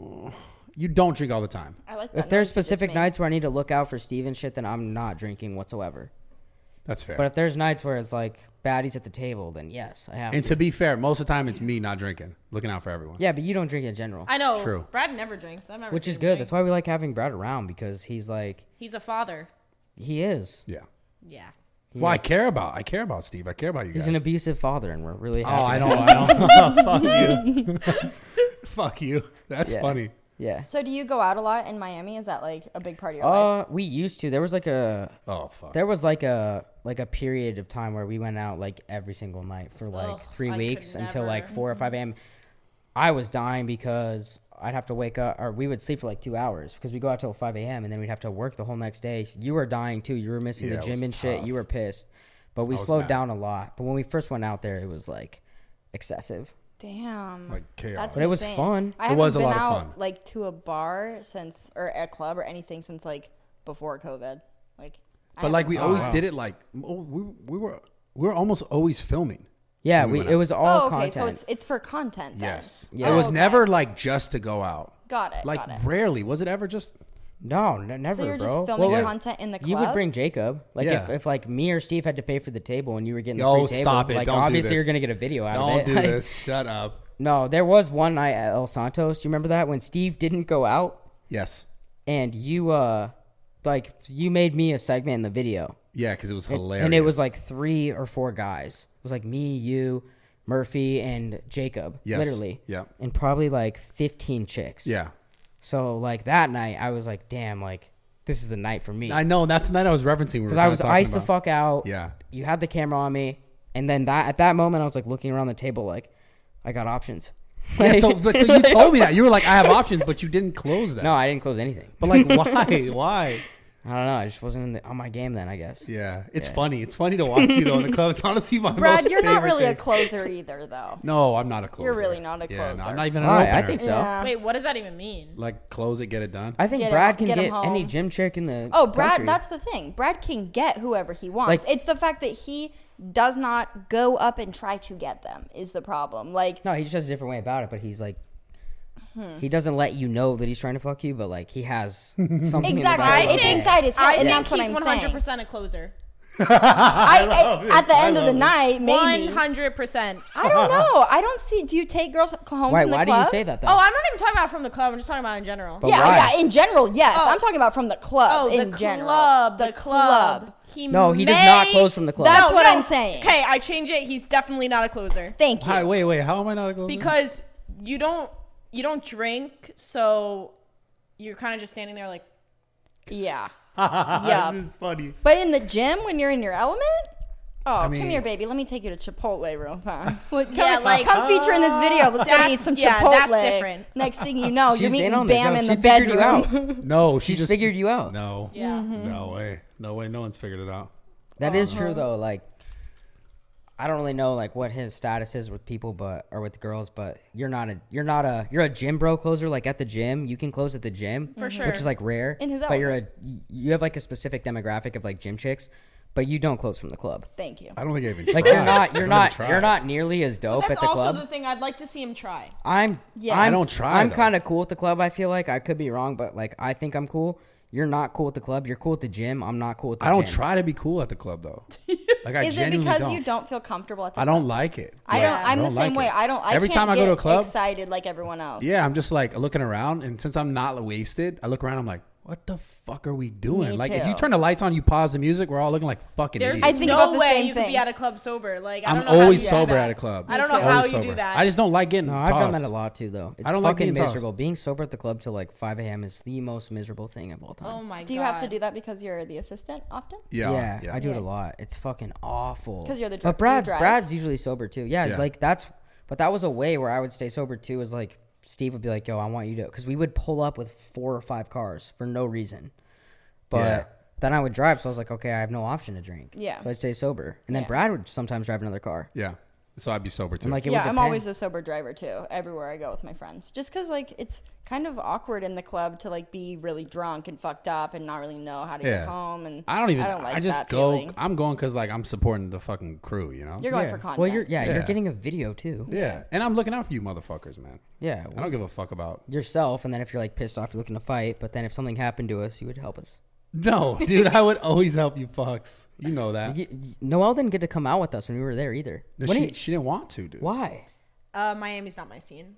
A: You don't drink all the time.
C: I like that
B: If there's
C: noise you just
B: specific
C: made.
B: nights where I need to look out for Steve and shit, then I'm not drinking whatsoever.
A: That's fair.
B: But if there's nights where it's like baddies at the table, then yes, I have
A: and
B: to.
A: to be fair, most of the time it's me not drinking, looking out for everyone.
B: Yeah, but you don't drink in general.
D: I know.
A: True.
D: Brad never drinks. I've never
B: Which
D: seen
B: is
D: him
B: good.
D: drink.
B: That's why we like having Brad around because he's like,
D: He's a father.
B: he is.
A: Yeah.
D: Yeah.
B: He
A: Well, I
B: is.
A: care about Steve. I care about you guys.
B: He's an abusive father, and we're really happy.
A: Oh, I
B: that-
A: don't. Fuck you. Fuck you. That's
B: Yeah.
A: funny.
B: Yeah.
C: So do you go out a lot in Miami? Is that like a big part of your life?
B: We used to. There was like a period of time where we went out like every single night for like
D: Ugh,
B: 3
D: I
B: weeks
D: could
B: until like
D: never.
B: 4 or 5 a.m. I was dying because I'd have to wake up, or we would sleep for like 2 hours because we go out till 5 a.m. and then we'd have to work the whole next day. You were dying too. You were missing
A: Yeah,
B: the
A: it
B: gym
A: was
B: and shit.
A: tough.
B: You were pissed. But we
A: I was
B: slowed
A: mad.
B: down a lot. But when we first went out there, it was like excessive.
C: Damn.
A: Like chaos.
C: That's
B: But it was
C: insane.
B: fun.
C: I
A: It
C: haven't
A: was a
C: been
A: lot of
C: out
A: fun.
C: like to a bar since, or a club or anything since like before COVID. Like,
A: But like we
B: Oh,
A: always
B: wow.
A: did it. Like we were almost always filming.
B: Yeah,
A: when we
B: we
A: went
B: it
A: out.
B: was all
C: oh, okay.
B: content.
C: So it's for content. Then.
A: Yes.
B: Yeah.
A: It was
C: Oh, okay.
A: never like just to go out.
C: Got it.
A: Like
C: got it.
A: rarely was it ever just.
B: No, never,
C: So you're
B: bro.
C: just filming
A: yeah.
C: content in the club.
B: You would bring Jacob. Like
A: Yeah.
B: if like me or Steve had to pay for the table and you were getting the
A: Yo,
B: free table,
A: stop it.
B: like
A: Don't do
B: obviously
A: this.
B: you're gonna get a video out
A: Don't
B: of
A: do
B: it.
A: this. Shut up.
B: No, there was one night at El Santos. You remember that when Steve didn't go out
A: Yes.
B: and you like you made me a segment in the video.
A: Yeah, because it was
B: And-
A: hilarious.
B: And it was like 3 or 4 guys. It was like me, you, Murphy, and Jacob.
A: Yes.
B: Literally.
A: Yeah.
B: And probably like 15 chicks.
A: Yeah.
B: So like that night, I was like, damn, like this is the night for me.
A: I know. That's the night I was referencing.
B: Because I was iced the fuck out.
A: Yeah.
B: You had the camera on me, and then at that moment, I was like looking around the table, like I got options.
A: Yeah. So you told me that you were like, I have options, but you didn't close that.
B: No, I didn't close anything.
A: But like, why? Why?
B: I don't know. I just wasn't on my game then, I guess.
A: Yeah. It's funny. It's funny to watch you though in the club. It's honestly my
C: Brad,
A: most
C: you're not
A: favorite
C: really a
A: thing.
C: closer either, though.
A: No, I'm not a closer.
C: You're really not a
A: Yeah, no,
C: closer.
A: I'm not even an
B: Why?
A: opener.
B: I think so.
C: Yeah.
D: Wait, what does that even mean?
A: Like, close it, get it done.
B: I think
C: Get
B: Brad
C: him-
B: can
C: get him
B: get any
C: home.
B: gym chick in the
C: Oh, Brad,
B: country.
C: that's the thing. Brad can get whoever he wants.
B: Like-
C: It's the fact that he does not go up and try to get them is the problem. Like,
B: No, he just has a different way about it, but he's like, he doesn't let you know that he's trying to fuck you, but like he has something
C: exactly.
B: in the back of his
C: It's
B: head.
C: inside his head,
D: I
C: and
D: think
C: that's what
D: he's
C: I'm
D: 100%
C: saying.
D: a closer.
C: At the end of the night, maybe.
D: 100%.
C: I don't know. I don't see. Do you take girls home
B: Why?
C: from the
B: Why
C: club?
B: do you say that? Though?
D: Oh, I'm not even talking about from the club. I'm just talking about in general.
B: But
C: Yeah,
B: why?
C: yeah. In general, yes.
D: Oh.
C: I'm talking about from the club.
D: Oh,
C: in
D: the
C: general,
D: club. The club.
B: No, he does not close from the club.
C: That's what I'm saying.
D: Okay, I change it. He's definitely not a closer.
C: Thank you.
A: Hi, wait. How am I not a closer?
D: Because you don't drink, so you're kind of just standing there like,
C: Yeah. Yeah.
A: This is funny.
C: But in the gym, when you're in your element, oh,
A: mean-
C: come here, baby. Let me take you to Chipotle real fast. Like,
D: Yeah, like-
C: come feature in this video. Let's go eat some
D: yeah,
C: Chipotle.
D: that's different.
C: Next thing you know, you're
B: She's in
C: meeting
B: on this.
C: Bam
B: No,
C: in
B: she
C: the
B: figured you
C: bedroom.
A: No,
B: She's figured you out.
A: No.
D: yeah.
A: No way. No way. No one's figured it out.
B: That is true though. Like, I don't really know like what his status is with people, or with girls. But you're a gym bro closer. Like at the gym, you can close at the gym
D: For sure.
B: which is like rare.
C: In his
B: but
C: element.
B: you have like a specific demographic of like gym chicks, but you don't close from the club.
C: Thank you.
A: I don't think I even
B: Like
A: tried.
B: you're
A: I
B: not
A: don't
B: you're
A: even
B: not nearly as dope
D: That's
B: at the
D: also
B: club.
D: the thing. I'd like to see him try.
B: I'm
C: Yeah.
A: I don't try,
B: I'm
A: though.
B: kind of cool at the club. I feel like I could be wrong, but like I think I'm cool. You're not cool at the club. You're cool at the gym. I'm not cool at the
A: I don't
B: gym.
A: try to be cool at the club though. Like I
C: Is it
A: genuinely
C: because
A: don't.
C: you don't feel comfortable at the
A: I don't like it.
C: I
A: Like,
C: don't. I'm the
A: like
C: same way.
A: it.
C: I don't. I
A: Every
C: can't
A: time I go to a
C: get
A: club,
C: excited like everyone else.
A: yeah, I'm just like looking around, and since I'm not wasted, I look around. I'm like, what the fuck are we doing?
C: Me
A: Like, if
C: too.
A: you turn the lights on, you pause the music, we're all looking like fucking
D: There's
A: idiots.
C: I think about
D: no
C: the
D: way
C: same
D: you could
C: thing.
D: be at a club sober. Like I
A: I'm
D: don't know how
A: always
D: you do
A: sober
D: that.
A: at a club.
D: I don't
C: Me
D: know
C: too.
D: how
A: Always
D: you
A: sober.
D: do that.
A: I just don't like getting
B: No, I've done
A: tossed.
B: that a lot too, though. It's
A: I don't like
B: fucking
A: getting tossed.
B: miserable. Being sober at the club till like 5 a.m. is the most miserable thing of all time.
D: Oh my god.
C: Do you have to do that because you're the assistant often?
A: Yeah,
B: I do it
C: Yeah.
B: a lot. It's fucking awful.
C: 'Cause you're the
B: But
C: do you drive?
B: Brad's usually sober too. Yeah,
A: Yeah.
B: like but that was a way where I would stay sober too. Is like Steve would be like, "Yo, I want you to," because we would pull up with 4 or 5 cars for no reason. But
A: Yeah.
B: then I would drive, so I was like, okay, I have no option to drink.
C: Yeah.
B: So I'd stay sober, and then
C: Yeah.
B: Brad would sometimes drive another car.
A: Yeah. So I'd be sober too.
B: I'm like, it
C: Yeah,
B: would
C: I'm
B: depend.
C: always the sober driver too. Everywhere I go with my friends, just because like it's kind of awkward in the club to like be really drunk and fucked up and not really know how to
A: Yeah.
C: get home. And
A: I don't even.
C: I don't like
A: I just
C: that
A: go.
C: feeling.
A: I'm going because like I'm supporting the fucking crew. You know.
C: You're going
B: Yeah.
C: for content.
B: Well, you're
A: Yeah.
B: getting a video too.
A: Yeah, and I'm looking out for you, motherfuckers, man.
B: Yeah.
A: I don't give a fuck about.
B: yourself, and then if you're like pissed off, you're looking to fight. But then if something happened to us, you would help us.
A: No, dude, I would always help you, fucks. You know that.
B: Noelle didn't get to come out with us when we were there either.
A: No,
B: When
A: she didn't want to, dude.
B: Why?
D: Miami's not my scene.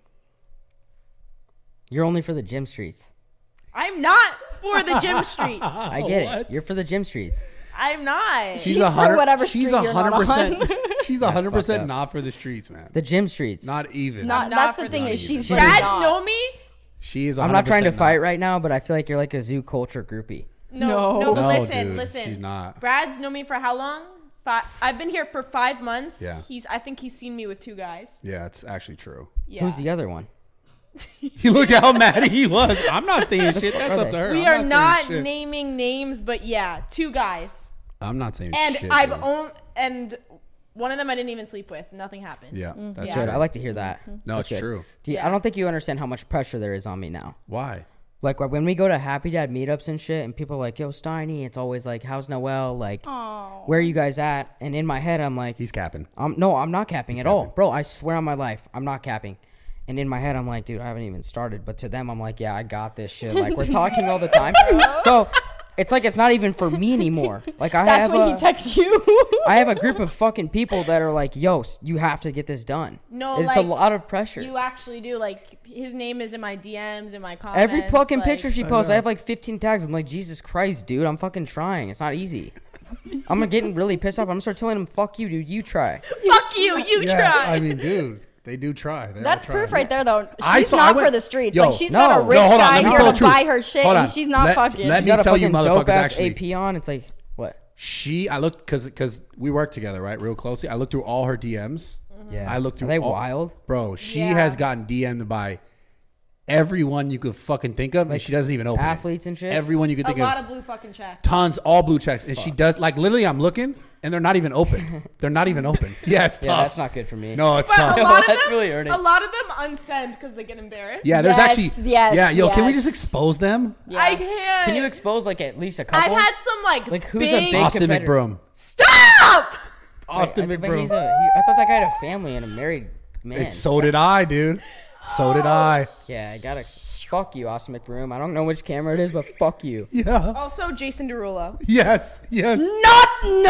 B: You're only for the gym streets.
D: I'm not for the gym streets.
B: I get
A: What?
B: it. You're for the gym streets.
D: I'm not.
C: She's for whatever
A: She's
C: street you're not
A: 100%.
C: on.
A: She's
B: That's
A: 100%
B: fucked up.
A: not for the streets, man.
B: The gym streets.
A: Not even.
C: Not,
D: not
C: that's
D: for
C: the thing
D: the
C: is she's
A: streets.
C: really
D: Brads
C: not.
D: know me.
A: She is.
B: I'm not trying to
A: 100%
B: fight
A: not.
B: right now, but I feel like you're like a zoo culture groupie.
D: No,
C: No.
D: but
A: No,
D: listen,
A: dude,
D: listen.
A: she's not.
D: Brads know me for how long? I've been here for 5 months.
A: Yeah.
D: I think he's seen me with 2 guys.
A: Yeah, it's actually true.
D: Yeah.
B: Who's the other one?
A: You look how mad he was. I'm not saying shit. That's up to her.
D: We
A: I'm
D: are not
A: saying shit.
D: naming names, but yeah, 2 guys.
A: I'm not saying
D: And
A: shit.
D: I've
A: dude.
D: owned, and one of them I didn't even sleep with. Nothing happened.
A: Yeah, that's
D: Yeah.
B: Good.
A: true.
B: I like to hear that.
A: No,
B: That's
A: it's
B: good.
A: true.
B: I don't think you understand how much pressure there is on me now.
A: Why?
B: Like when we go to Happy Dad meetups and shit, and people are like, "Yo, Steiny," it's always like, "How's Noelle?" Like,
C: Aw.
B: "Where are you guys at?" And in my head, I'm like,
A: He's capping.
B: No, I'm not capping at all,
A: capping.
B: bro. I swear on my life, I'm not capping." And in my head, I'm like, "Dude, I haven't even started." But to them, I'm like, "Yeah, I got this shit." Like we're talking all the time, so it's like it's not even for me anymore. Like I
C: That's
B: have
C: when he texts you.
B: I have a group of fucking people that are like, "Yo, you have to get this done."
D: No,
B: it's a
D: like,
B: lot of pressure.
D: You actually do. Like, his name is in my DMs, in my comments.
B: Every fucking
D: like,
B: picture she posts, I have like 15 tags. I'm like, Jesus Christ, dude, I'm fucking trying. It's not easy. I'm getting really pissed off. I'm gonna start telling him, "Fuck you, dude. You try."
D: Fuck you. You try.
A: I mean, dude, they do try. They
C: That's
A: all try.
C: proof right there, though.
A: I
C: She's
A: saw- I
C: not
A: went-
C: for the streets.
A: Yo,
C: like she's
B: no,
C: got a
B: no,
C: rich
A: hold on,
C: guy
A: let me
C: here
A: tell
C: to
A: the truth.
C: buy her shit,
A: Hold on.
C: and she's not
A: Let
C: fucking.
A: me
B: She's got a
A: tell you
B: fucking dope
A: motherfuckers
B: ass
A: actually-
B: AP on. It's like what?
A: I looked because we work together, right, real closely. I looked through all her DMs.
B: Yeah.
A: I looked
B: Are
A: through
B: they
A: all,
B: wild?
A: bro. She
D: Yeah.
A: has gotten DM'd by everyone you could fucking think of, and she doesn't even open it.
B: Athletes and shit.
A: Everyone you could
D: A
A: think
D: lot
A: of.
D: of blue fucking checks.
A: Tons, all blue checks, and she does like literally. I'm looking, and they're not even open. They're not even open. Yeah, it's
B: Yeah,
A: tough.
B: that's not good for me.
A: No, it's
D: But
A: tough.
D: a lot of
B: That's
D: them,
B: really hurting.
D: a lot of them unsend because they get embarrassed.
A: Yeah, there's
C: Yes,
A: actually.
C: yes,
A: Yeah, yo, can we
C: yes.
A: just expose them?
D: I
C: Yes.
D: can't.
B: Can you expose like at least a
D: I've
B: couple?
D: had some
B: Like, who's a
D: big.
B: big-
A: Austin
B: competitor.
A: McBroom.
D: Stop!
A: Austin
B: But
A: McBroom.
B: I thought that guy had a family and a married man.
A: So did I, dude. So did I.
B: Yeah, I gotta. Fuck you, Austin McBroom. I don't know which camera it is, but fuck you.
A: Yeah.
D: Also, Jason Derulo.
A: Yes. Yes.
C: Not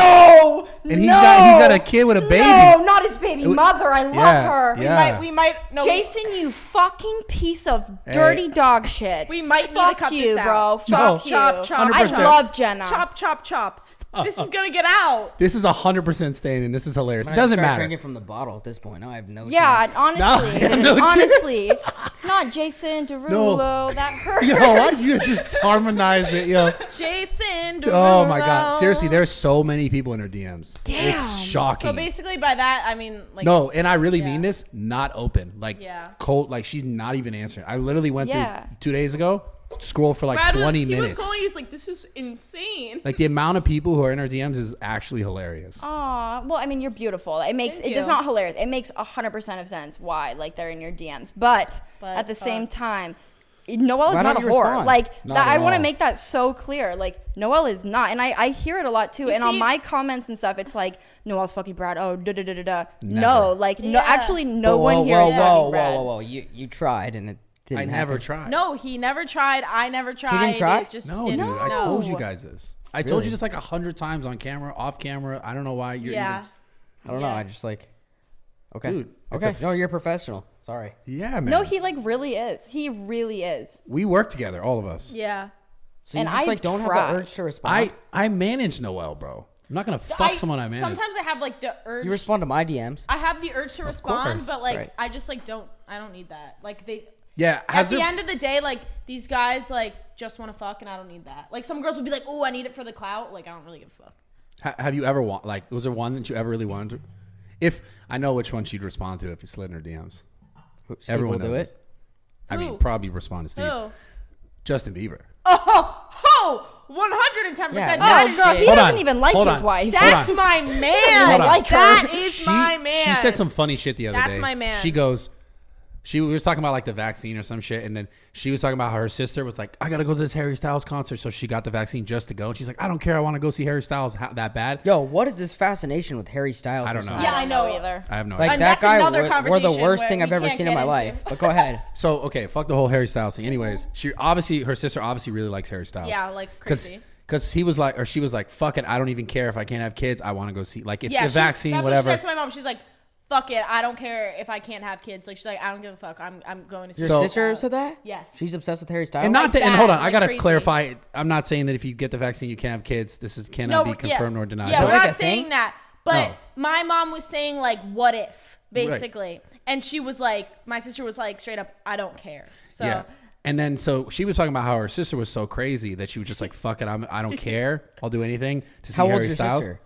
C: no.
A: And he's
C: no.
A: got a kid with a baby.
C: No, not his baby mother. I love
A: Yeah,
C: her.
A: yeah.
D: We might. No,
C: Jason, you fucking piece of dirty dog shit.
D: We might need to
C: Fuck
D: cut
C: you,
D: this
C: bro.
D: out.
C: Fuck
A: No.
C: you.
D: Chop, chop,
C: I
A: 100%.
C: love Jenna.
D: Chop, chop, chop. This is gonna get out.
A: This is 100% staying, and this is hilarious.
B: I'm
A: It
B: gonna
A: doesn't
B: start
A: matter.
B: drinking from the bottle at this point. I have no
C: Yeah,
B: chance.
C: honestly,
A: No, no
C: honestly, not Jason Derulo. That hurt.
A: Yo, why did you just harmonize it, yo?
D: Jason Derulo.
A: Oh my god, seriously, there's so many people in her DMs.
C: Damn.
A: It's shocking.
D: So basically, by that I mean like.
A: No, and I really
D: Yeah.
A: mean this. Not open, like
D: Yeah.
A: cold. Like she's not even answering. I literally went
C: Yeah.
A: through 2 days ago, scroll for like
D: Brad was-
A: 20
D: he
A: minutes.
D: was calling. He's like, this is insane.
A: Like the amount of people who are in her DMs is actually hilarious.
C: Aw, well, I mean, you're beautiful. It makes
D: Thank
C: it does
D: you.
C: not hilarious. It makes 100% of sense why like they're in your DMs, but at the same
D: fuck.
C: time, Noelle is
B: Why
C: not a
B: don't you
C: whore.
B: respond?
C: Like
A: Not
C: that,
A: at
C: I want to
A: all.
C: make that so clear. Like Noelle is not, and I hear it a lot too. And on
D: see-
C: my comments and stuff, it's like Noelle's fucking Brad. Oh, da da da da da.
A: Never.
C: No, like no,
D: Yeah.
C: actually, no
B: Whoa,
C: one
B: whoa,
C: here
B: whoa,
C: is
B: whoa,
C: fucking
B: whoa,
C: Brad.
B: whoa, whoa! You tried and it didn't.
A: I never
B: happen.
A: tried.
D: No, he never tried. I never tried.
B: didn't try?
D: It just
A: No, dude.
D: didn't.
A: I
D: No.
A: told you guys this. I told
B: Really?
A: you this like 100 times on camera, off camera. I don't know why you're.
D: Yeah.
A: Even,
B: I don't know.
D: Yeah.
B: I just like. Okay.
A: Dude, it's
B: Okay.
A: a
B: No, you're a professional. Sorry.
A: yeah, man.
C: No, he like really is. He really is.
A: We work together, all of us.
D: Yeah.
B: So you
C: And
B: just
C: I've
B: like don't have
C: tried.
B: the urge to respond.
A: I manage Noelle, bro. I'm not gonna fuck someone I manage.
D: Sometimes I have like the urge.
B: You respond to my DMs.
D: I have the urge to respond,
A: course.
D: but like
B: Right.
D: I just like don't. I don't need that. Like they.
A: Yeah,
D: At the end of the day, like these guys like just want to fuck, and I don't need that. Like some girls would be like, "Oh, I need it for the clout." Like I don't really give a fuck.
A: have you ever like? Was there one that you ever really wanted to? If I know which one she'd respond to if you slid in her DMs.
B: Steve
A: Everyone
B: will
A: knows
B: do
A: this.
B: it.
A: I mean,
D: Who?
A: probably respond to Steve.
D: Oh,
A: Justin Bieber.
D: oh, 110%.
B: Yeah.
C: Oh, girl, he
A: Hold
C: doesn't
A: on.
C: even like
A: Hold
C: his
A: on.
C: wife.
A: Hold
D: That's
A: on.
D: my man.
C: Hold on. Like her.
D: That is my man.
A: She said some funny shit the other
D: That's
A: day.
D: my man.
A: She goes, we was talking about like the vaccine or some shit, and then she was talking about how her sister was like, I gotta go to this Harry Styles concert, so she got the vaccine just to go. And she's like, I don't care, I want to go see Harry Styles that bad.
B: Yo, what is this fascination with Harry Styles?
A: I
B: or
A: don't know.
B: something?
D: Yeah, I know.
C: either.
A: I have no
B: Like
A: idea.
D: And
B: that
D: that's
B: guy,
D: another
B: we're the
D: conversation
B: worst
D: where
B: thing I've
D: we
B: ever
D: can't
B: seen in
D: get
B: my
D: into.
B: life. But go ahead.
A: So okay, fuck the whole Harry Styles thing. Anyways, her sister obviously really likes Harry Styles.
D: Yeah, like crazy.
A: Because he was like, or she was like, fuck it, I don't even care if I can't have kids. I want to go see, like, if
D: Yeah,
A: the vaccine,
D: that's
A: whatever.
D: What she said to my mom. She's like, "Fuck it, I don't care if I can't have kids." Like she's like, "I don't give a fuck. I'm going to see."
B: Your
A: So-
B: sister said that?
D: Yes.
B: She's obsessed with Harry Styles.
A: And not
D: like
A: that, and
D: that,
A: hold on, I
D: like
A: gotta
D: crazy.
A: clarify. I'm not saying that if you get the vaccine, you can't have kids. This cannot be confirmed nor denied.
D: Yeah,
B: that
D: we're
B: like
D: not
B: a
D: saying
B: thing?
D: that. But
A: No.
D: my mom was saying like, "What if?" Basically, and she was like, my sister was like, straight up, "I don't care." So.
A: Yeah. And then so she was talking about how her sister was so crazy that she was just like, fuck it, I don't care. I'll do anything to see
B: How old's
A: Harry
B: your
A: Styles.
B: sister?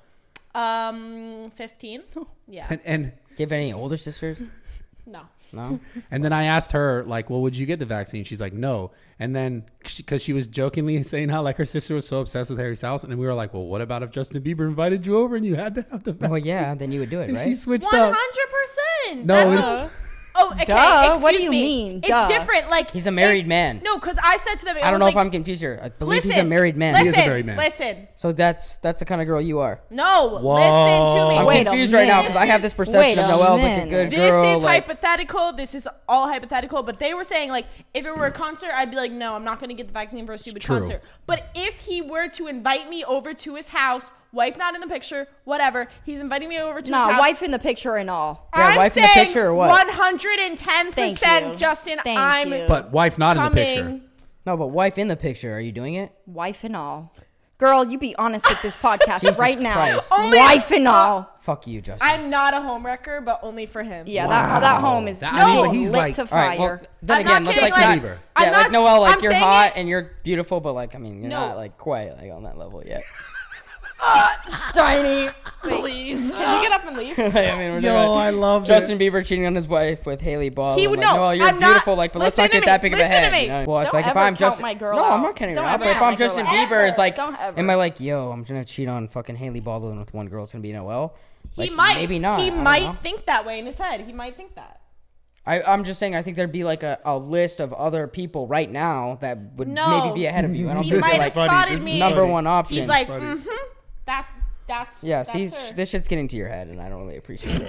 D: 15. Yeah.
A: And
B: Do you have any older sisters?
D: No.
B: No.
A: and then I asked her like, well, would you get the vaccine? She's like, no. And then because she was jokingly saying how like her sister was so obsessed with Harry Styles, and then we were like, well, what about if Justin Bieber invited you over and you had to have the vaccine?
B: Well, yeah, then you would do it,
A: And she
B: right?
A: switched up.
D: 100%.
A: No,
D: That's
A: it's-
D: a- Oh, okay.
C: Duh. What do
D: excuse
C: you
D: me.
C: mean?
D: It's
C: Duh.
D: different. Like
B: He's a married man.
D: No, because I said to them,
B: I don't know
D: like,
B: if I'm confused here. I believe
D: listen,
B: he's a married man.
A: He is a married man.
D: Listen.
B: So that's the kind of girl you are.
D: No,
A: Whoa.
D: listen to me.
B: I'm
C: Wait a
B: confused right now
C: minute.
B: because I have this
C: Wait
B: perception
C: a
B: of Noelle's like a
C: minute.
B: good
D: This
B: girl.
D: is
B: like,
D: hypothetical. This is all hypothetical. But they were saying, like, if it were a concert, I'd be like, no, I'm not going to get the vaccine for a stupid
A: True.
D: concert. But if he were to invite me over to his house, wife not in the picture, whatever, he's inviting me over to his
C: Nah,
D: house.
C: wife in the picture and all.
B: Yeah,
D: I'm
B: wife in the
D: saying
B: picture or what?
D: 110%,
C: Thank you.
D: Justin.
C: Thank
D: I'm
C: you.
A: But wife not in the picture.
D: coming.
B: no, but wife in the picture. Are you doing it?
C: Wife and all. Girl, you be honest with this podcast
B: Jesus
C: right now.
B: Christ.
C: Wife and all.
B: Fuck you, Justin.
D: I'm not a homewrecker, but only for him.
C: Yeah,
A: Wow.
C: that home is
A: I mean,
C: no,
A: but he's
C: lit
A: like-
C: to
B: All
C: fire.
B: right, well, then
D: I'm
B: again,
D: not
B: let's
D: kidding,
B: like,
A: like-
B: yeah,
D: I'm
B: like
D: not-
B: Noelle, like
D: I'm
B: you're
D: saying
B: hot
D: it-
B: and you're beautiful, but like, I mean, you're
D: No.
B: not like quite like on that level yet.
C: Steiny, please.
D: Can you get up and leave?
B: I mean, we're
A: Yo,
B: doing
A: I love
B: Justin Bieber cheating on his wife with Haley Ball.
D: He
B: I'm
D: would
B: like,
D: know.
B: Noelle, you're
D: I'm not-
B: beautiful, like, but let's
D: listen
B: not
D: to
B: get that
D: me.
B: big of a
D: Listen to
B: head.
D: me.
B: You know? Well, it's
C: Don't
B: like if
C: ever
B: I'm
C: count
B: Justin,
C: my girl
B: no, I'm
C: out.
B: not counting her
C: Don't
B: out.
C: ever
B: But if
C: count
B: I'm
C: my girl
B: Justin
C: out.
B: Bieber, it's like,
C: Don't ever.
B: am I like, yo, I'm gonna cheat on fucking Haley Baldwin with one girl? It's gonna be Noelle.
D: He
B: Like,
D: might.
B: maybe not.
D: He
B: I don't know.
D: might think that way in his head. He might think that.
B: I'm just saying, I think there'd be like a list of other people right now that would
D: No.
B: maybe be ahead of you. I don't
D: He
B: think
D: might
B: they're
D: have
B: like
D: spotted
E: This is
D: me.
B: number one option.
D: He's like,
E: Funny.
D: that's
B: yeah,
D: that's
B: see,
D: her.
B: this shit's getting to your head, and I don't really appreciate it.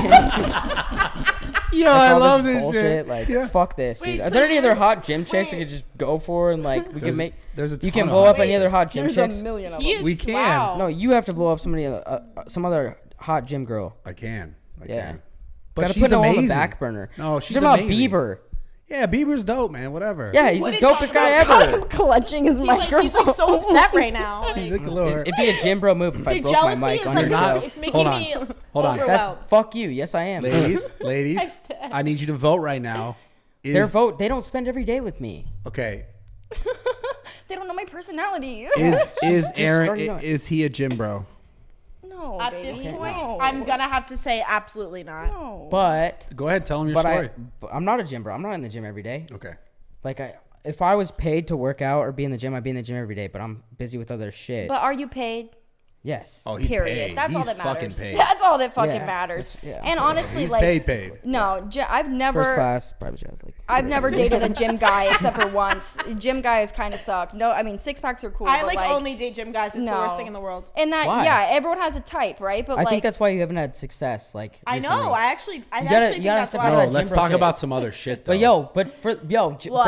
A: Yo, I
B: All
A: love
B: this
A: this
B: bullshit.
A: shit.
B: Like,
A: Yeah.
B: fuck this,
D: Wait,
B: dude. Are
D: so
B: there any other
D: you're-
B: hot gym chicks I
D: wait.
B: could just go for and like we can make?
A: There's a
B: You
A: ton
B: can
A: of
B: blow
A: hot
B: up any other
A: chicks.
B: hot gym
C: There's
B: chicks.
C: a million of
D: He
C: them.
D: is,
A: We can.
D: Wow.
B: No, you have to blow up somebody, some other hot gym girl.
A: I can. I
B: Yeah.
A: can. But
B: Gotta
A: she's
B: put Noelle on
A: amazing.
B: the back burner.
A: No, she's
B: talking about
A: amazing.
B: Bieber.
A: Yeah, Bieber's dope, man. Whatever.
B: Yeah, he's
D: What
B: the
D: are you
B: dopest
D: talking
B: guy
D: about?
B: ever.
C: Clutching his microphone.
D: He's like so upset right now. Like,
A: He look a little hurt.
B: It'd be a gym bro move if I
D: the
B: broke my
D: jealousy
B: mic
D: is
B: on
D: like
B: your
A: not-
B: show.
D: it's making
A: Hold on.
D: me
A: Hold on.
D: overwhelmed.
B: That's fuck you. Yes, I am.
A: Ladies, I need you to vote right now.
B: Their vote. They don't spend every day with me.
A: Okay.
C: They don't know my personality.
A: Is Aaron?
B: already know it.
A: Is he a gym bro?
C: No,
D: At
C: baby.
D: this point,
C: no.
D: I'm gonna have to say absolutely not.
C: No.
B: But
A: Go ahead, tell him your
B: but
A: story.
B: I'm not a gym bro. I'm not in the gym every day.
A: Okay.
B: Like if I was paid to work out or be in the gym, I'd be in the gym every day. But I'm busy with other shit.
C: But are you paid?
B: Yes.
A: Oh, he's
C: Period.
A: paid.
C: That's all
A: He's
C: that
A: fucking
C: matters.
A: paid.
C: That's all that fucking
B: Yeah,
C: matters.
B: that's- yeah.
C: And honestly,
A: He's
C: like,
A: paid.
C: no, I've never.
B: First class private jets. Like
C: I've never dated a gym guy except for once. Gym guys kind of suck. No, I mean six packs are cool.
D: I
C: but
D: like only date gym guys. It's the
C: no.
D: worst thing in the world.
C: And that,
B: Why?
C: yeah, everyone has a type, right? But
B: I
C: like,
B: think that's why you haven't had success. Like
D: I
B: recently.
D: know. I actually
B: You
D: think
B: gotta
D: that's
B: separate
D: why.
B: that
A: No,
B: gym
A: let's
B: bro
A: talk
B: shit.
A: about some other shit though.
B: But
D: What?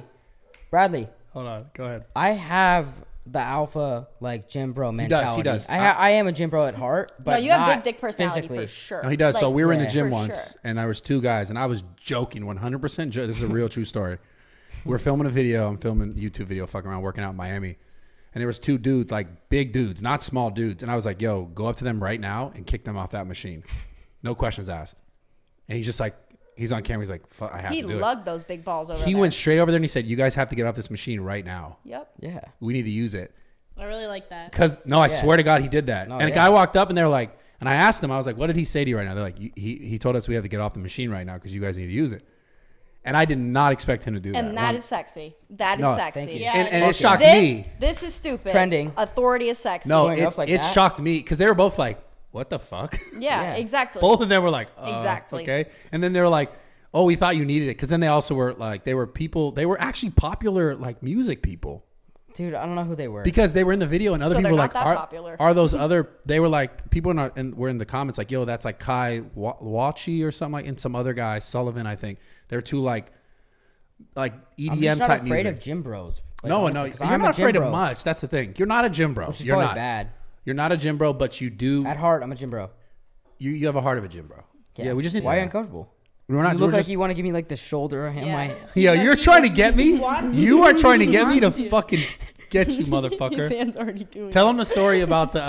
B: Bradley,
E: Hold on. Go ahead.
B: I have the alpha like gym bro
A: does,
B: mentality.
A: he does.
B: I am a gym bro at heart, but
C: no, you have
B: not
C: big dick personality
B: physically.
C: for sure.
A: No, he does. So
C: Like,
A: we were in the
B: yeah.
A: gym
C: For
A: once,
C: sure.
A: and there was two guys, and I was joking, 100%. This is a real true story. We're filming a video. I'm filming a YouTube video, fucking around, working out in Miami, and there was two dudes, like big dudes, not small dudes, and I was like, "Yo, go up to them right now and kick them off that machine, no questions asked." And he's just like, he's on camera. He's like, "Fuck, I have
C: He
A: to do
C: lugged those big balls over
A: it." He
C: there.
A: went straight over there and he said, "You guys have to get off this machine right now.
C: Yep.
B: Yeah.
A: We need to use it."
D: I really like that.
A: Because no, I
B: Yeah.
A: swear to God, he did that.
B: No,
A: and a
B: yeah.
A: guy walked up and they're like, and I asked him, I was like, "What did he say to you right now?" They're like, he told us we have to get off the machine right now because you guys need to use it. And I did not expect him to do that.
C: And that
A: One-
C: is sexy. That is
A: No,
C: sexy.
B: thank you.
D: Yeah.
A: and
B: Fuck
A: it shocked
C: This,
A: me.
C: this is stupid.
B: Trending.
C: Authority is sexy.
A: No,
B: Going
A: it
B: up like
A: it
B: that?
A: shocked me because they were both like, "What the fuck?"
C: Yeah,
B: Yeah.
C: exactly.
A: Both of them were like,
C: Exactly.
A: Okay. And then they were like, "Oh, we thought you needed it," because then they also were like, they were actually popular like music people.
B: Dude, I don't know who they were.
A: Because they were in the video and other
C: So
A: people
C: they're
A: were
C: not
A: like,
C: that popular.
A: are those other? They were like, people were in the comments like, "Yo, that's like Kai Wachi or something like," and some other guy, Sullivan, I think. They're two like
B: I'm
A: EDM
B: just not
A: type
B: afraid
A: music.
B: of gym bros. Like,
A: No,
B: honestly, 'cause
A: you're
B: I'm a
A: not
B: gym
A: afraid
B: bro,
A: of much. That's the thing. You're not a gym bro.
B: which is
A: You're
B: probably
A: not.
B: bad.
A: You're not a gym bro, but you do.
B: At heart, I'm a gym bro.
A: You have a heart of a gym bro. Yeah, we just need.
B: Why are you uncomfortable?
A: We're not.
B: You look
A: we're
B: like
A: just,
B: you want to give me like the shoulder and
D: Yeah.
B: my.
A: Yo, you're trying to get me.
D: wants
A: You are trying to get me to
D: wants you.
A: fucking get you,
C: His
A: motherfucker.
C: hand's already doing
A: Tell him the story about the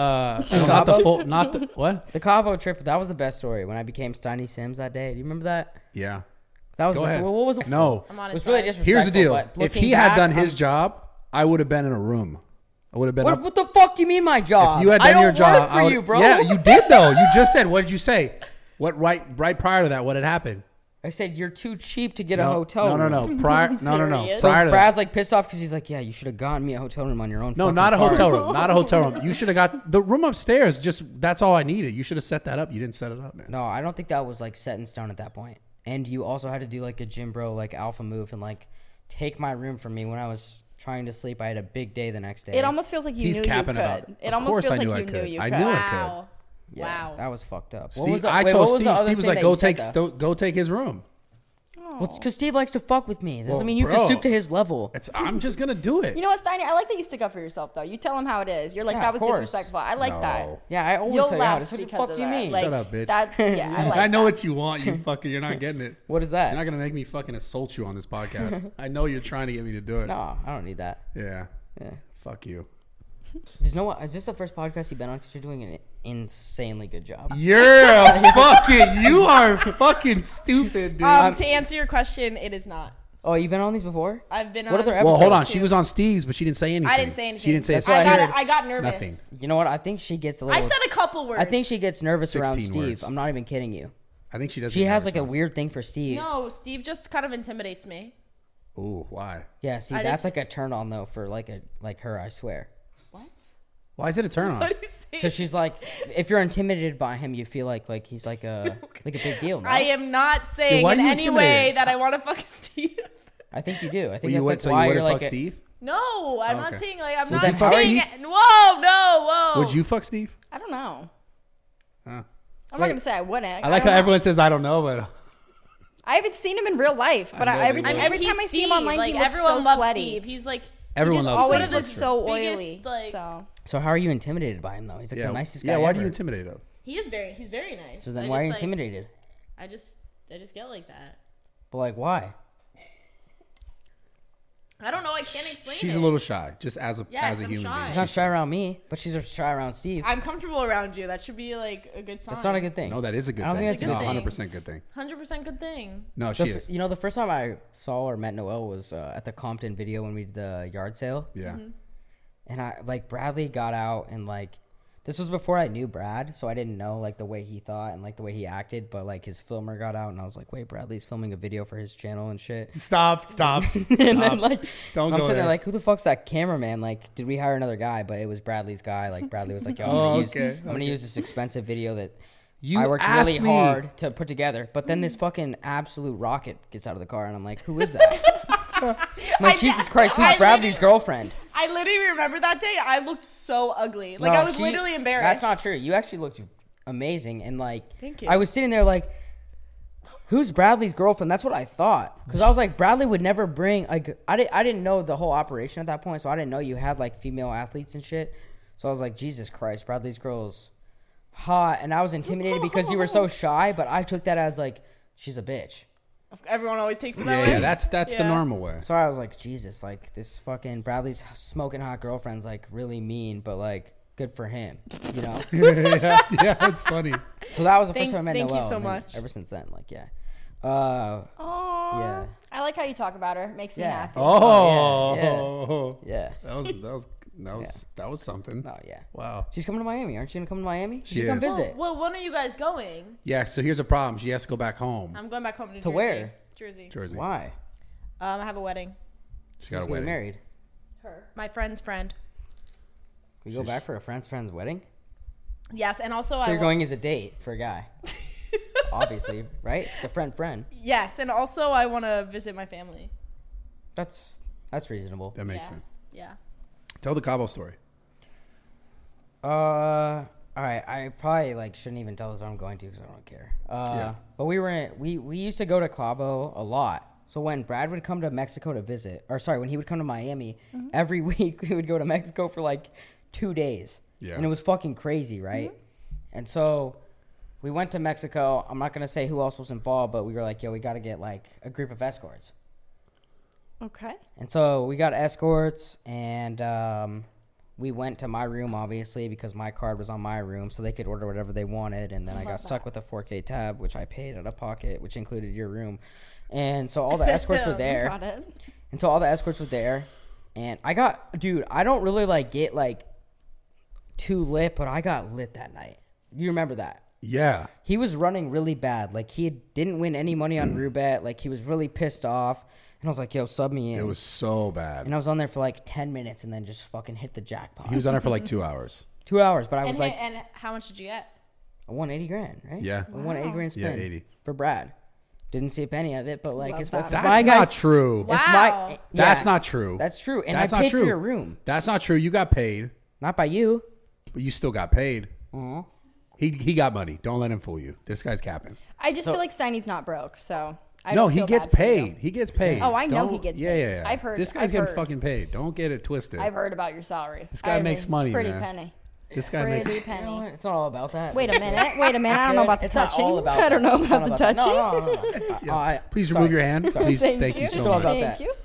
A: not the what?
B: The Cabo trip, that was the best story when I became Steiny Sims that day. Do you remember that?
A: Yeah.
B: That was
A: Go
B: the,
A: ahead.
B: what was it?
A: No.
D: I'm on
B: It
D: his
B: was really
D: side.
B: disrespectful.
A: Here's the deal.
B: but
A: If
B: looking
A: he had
B: back,
A: done his
B: I'm-
A: job, I would have been in a room. I would have been up.
B: What the fuck do you mean my job?
A: If you had
B: I
A: done
B: don't
A: your job,
B: work for
A: I would,
B: you, bro.
A: Yeah, you did though. You just said. What did you say? What right prior to that? What had happened?
B: I said you're too cheap to get a hotel
A: No,
B: room.
A: no. Prior. No.
C: Period.
B: So
A: Prior to
B: Brad's
A: that.
B: like pissed off because he's like, yeah, you should have gotten me a hotel room on your own.
A: No,
B: fucking
A: not a
B: car."
A: hotel room. Not a hotel room. You should have got the room upstairs. Just that's all I needed. You should have set that up. You didn't set it up, man.
B: No, I don't think that was like set in stone at that point. And you also had to do like a gym bro like alpha move and like take my room from me when I was trying to sleep. I had a big day the next day.
C: It almost feels like you
A: He's
C: knew
A: capping
C: you could.
A: about it.
C: It
A: Of
C: almost
A: course
C: feels
A: I
C: like
A: knew I
C: you
A: could.
C: knew you
A: I
C: could.
A: knew I
D: Wow.
B: Yeah,
D: Wow.
B: that was fucked up. What
A: Steve,
B: was the,
A: I
B: wait,
A: told
B: what was the
A: Steve.
B: other
A: Steve was
B: thing
A: like,
B: that
A: "Go
B: you said,
A: take
B: though?
A: go take his room."
B: Well, it's because Steve likes to fuck with me. This doesn't
A: Well,
B: mean you have to
A: bro.
B: stoop to his level.
A: I'm just gonna do it.
C: You know what, Steiny? I like that you stick up for yourself, though. You tell him how it is. You're like,
B: Yeah,
C: that
B: of
C: was
B: course.
C: disrespectful. I like that.
B: Yeah, I always
C: You'll
B: tell you how
C: laugh
B: it is. What the
C: because
B: fuck
C: of
B: do you
C: that.
B: mean?
C: Like,
A: Shut up, bitch.
C: That, yeah, I like
A: I know
C: that.
A: what you want. You fucking. You're not getting it.
B: What is that?
A: You're not gonna make me fucking assault you on this podcast. I know you're trying to get me to do it.
B: No, I don't need that.
A: Yeah.
B: Yeah.
A: Fuck you.
B: Just know what? Is this the first podcast you've been on? Because you're doing an insanely good job.
A: You are fucking stupid, dude.
D: To answer your question, it is not.
B: Oh, you've been on these before?
D: I've been
B: What
D: on.
B: other
A: Well, hold on.
B: episodes?
A: She was on Steve's, but she didn't say anything.
D: I didn't say anything.
A: She didn't say
B: That's what I heard.
D: I got nervous.
A: nothing.
B: You know what? I think she gets a little.
D: I said a couple words.
B: I think she gets nervous around
A: 16
B: Steve.
A: words.
B: I'm not even kidding you.
A: I think she does.
B: She has like a weird thing for Steve.
D: No, Steve just kind of intimidates me.
A: Ooh, why?
B: Yeah, see,
D: I
B: that's
D: just-
B: like a turn on though for like her. I swear.
D: What?
A: Why is it a turn on?
D: What are you saying?
B: Because she's like, if you're intimidated by him, you feel like he's like a big deal. No?
D: I am not saying
A: why
D: in
A: are you
D: any way
A: intimidated?
D: that I want to fuck Steve.
B: I think you do. I
A: Well,
B: think
A: you
B: that's
A: would,
B: like
A: so
B: why
A: you
B: you're
A: would
B: like
A: fuck
B: a,
A: Steve?
D: No, I'm
A: Oh,
D: not
A: okay.
D: saying like I'm
A: So
D: not
A: then fuck
D: saying.
A: Steve?
D: Whoa, no, whoa.
A: Would you fuck Steve?
C: I don't know.
A: Huh.
C: I'm not gonna say I wouldn't.
A: I like
C: don't
A: how
C: know.
A: everyone says I don't know, but
C: I haven't seen him in real life, but
A: I know
C: every
A: they will.
C: every time I
D: he's
C: see him
D: Steve.
C: online,
D: like
C: he looks
D: everyone
C: so
D: loves
C: sweaty.
D: Steve. He's like
A: everyone
C: He just
A: loves
C: always
A: Steve.
C: looks
A: That's
C: so
D: true.
C: oily.
D: Biggest, like-
C: so
B: So how are you intimidated by him though? He's like
A: yeah.
B: the nicest guy.
A: Yeah, why
B: ever.
A: do you intimidate him?
D: he's very nice.
B: So then
D: I
B: why are you
D: just, like,
B: intimidated?
D: I just get like that.
B: But like why?
D: I don't know. I can't explain
A: She's
D: it.
A: a little shy, just as a
D: Yes, I'm
A: human
D: shy.
A: being.
B: She's not shy around me, but she's shy around Steve.
D: I'm comfortable around you. That should be like a good sign.
B: That's not a good thing.
A: No, that is a good
B: I don't
A: thing.
B: think that's a good
A: no,
B: thing.
A: 100% good thing.
D: 100% good thing.
A: No,
B: The
A: she
B: f-
A: is.
B: You know, the first time I saw or met Noelle was at the Compton video when we did the yard sale.
A: Yeah.
D: Mm-hmm.
B: And I like Bradley got out and like this was before I knew Brad, so I didn't know like the way he thought and like the way he acted, but like his filmer got out and I was like, wait, Bradley's filming a video for his channel and shit.
A: Stop.
B: And then like
A: Don't
B: I'm
A: go
B: sitting there
A: there.
B: like, who the fuck's that cameraman? Like, did we hire another guy? But it was Bradley's guy. Like Bradley was like, yo,
A: Oh,
B: I'm
A: okay,
B: gonna use this expensive video that
A: You
B: I worked
A: asked
B: really
A: me.
B: hard to put together. But then this fucking absolute rocket gets out of the car and I'm like, who is that? I'm like, Jesus Christ, who's
D: I
B: Bradley's girlfriend?
D: I literally remember that day. I looked so ugly. Like I was literally embarrassed.
B: That's not true. You actually looked amazing, and like,
D: Thank you.
B: I was sitting there like, who's Bradley's girlfriend? That's what I thought, because I was like, Bradley would never bring like I didn't know the whole operation at that point, so I didn't know you had like female athletes and shit. So I was like, Jesus Christ, Bradley's girl's hot, and I was intimidated because you were so shy, but I took that as like she's a bitch.
D: Everyone always takes it that way.
A: Yeah, that's the
D: Yeah.
A: normal way.
B: So I was like, Jesus, like this fucking Bradley's smoking hot girlfriend's like really mean, but like good for him, you know.
A: yeah, it's funny.
B: So that was the first
D: Thank-
B: time I met
D: thank you
B: Noelle.
D: so
B: and then
D: much.
B: Ever since then, like, yeah.
C: Aww.
B: Yeah.
C: I like how you talk about her. Makes me
B: Yeah.
C: happy.
A: Oh,
B: Yeah.
A: that was something.
B: Oh, yeah.
A: Wow.
B: She's coming to Miami. Aren't you gonna come to Miami?
A: She
B: come
A: is.
B: visit.
D: Well, when are you guys going?
A: Yeah. So here's a problem. She has to go back home.
D: I'm going back home to Jersey.
B: To where?
D: Jersey.
A: Jersey.
B: Why?
D: I have a wedding.
A: She got
B: Who's
A: a
B: getting
A: wedding.
B: married.
D: Her. My friend's friend.
B: We go back for a friend's wedding.
D: Yes, and also
B: So you're going as a date for a guy. Obviously, right? It's a friend.
D: Yes, and also I want to visit my family.
B: That's reasonable.
A: That makes
D: Yeah.
A: sense.
D: Yeah.
A: Tell the Cabo story.
B: All right. I probably like shouldn't even tell this, but I'm going to because I don't care.
A: Yeah.
B: But we used to go to Cabo a lot. So when Brad would come to Mexico to visit, or sorry, when he would come to Miami, every week we would go to Mexico for like 2 days.
A: Yeah.
B: And it was fucking crazy, right? And so we went to Mexico. I'm not gonna say who else was involved, but we were like, yo, we got to get like a group of escorts.
C: Okay.
B: And so we got escorts, and we went to my room, obviously, because my card was on my room, so they could order whatever they wanted. And then I got stuck with a 4K tab, which I paid out of pocket, which included your room. And so all the escorts were there.
C: Got it.
B: And so all the escorts were there. And I got, dude, I don't really like get like too lit, but I got lit that night. You remember that?
A: Yeah.
B: He was running really bad. Like, he didn't win any money on Roulette. Like, he was really pissed off. And I was like, yo, sub me in.
A: It was so bad.
B: And I was on there for like 10 minutes and then just fucking hit the jackpot.
A: He was on her for like 2 hours.
B: 2 hours, but I was
D: And,
B: like,
D: and how much did you get?
B: I won 80 grand, right?
A: Yeah.
B: I won 80 grand
A: Yeah,
B: spin.
A: 80.
B: For Brad. Didn't see a penny of it, but like,
C: Love
B: if
C: that.
B: my
A: That's
B: guys,
A: not true.
B: if
D: Wow.
B: my-
A: That's
B: yeah,
A: not true.
B: That's true. And
A: That's
B: I
A: not
B: paid
A: true.
B: for your room.
A: That's not true. You got paid,
B: Not by you.
A: but you still got paid.
B: Uh-huh.
A: He got money. Don't let him fool you. This guy's capping.
C: I just feel like Steiny's not broke, so I
A: No,
C: don't
A: he
C: feel
A: gets
C: bad for you.
A: paid. He gets paid.
C: Oh, I know
A: Don't-
C: he gets
A: yeah,
C: paid.
A: Yeah, yeah.
C: I've heard-
A: This guy's
C: I've
A: getting
C: heard.
A: fucking paid. Don't get it twisted.
C: I've heard about your salary.
A: This guy makes
C: it's
A: money,
C: pretty
A: man.
C: penny.
A: This guy
C: Pretty
A: makes.
C: penny.
B: You know what? It's not all about that.
C: Wait a minute. I don't know about the
B: It's not
C: touching.
B: all about
C: I don't
B: that.
C: know
B: It's not
C: about the touching.
B: No.
A: Please remove your hand. Please, thank you
C: you.
A: so
B: It's all
A: much.
B: about
C: Thank
B: that.
C: you.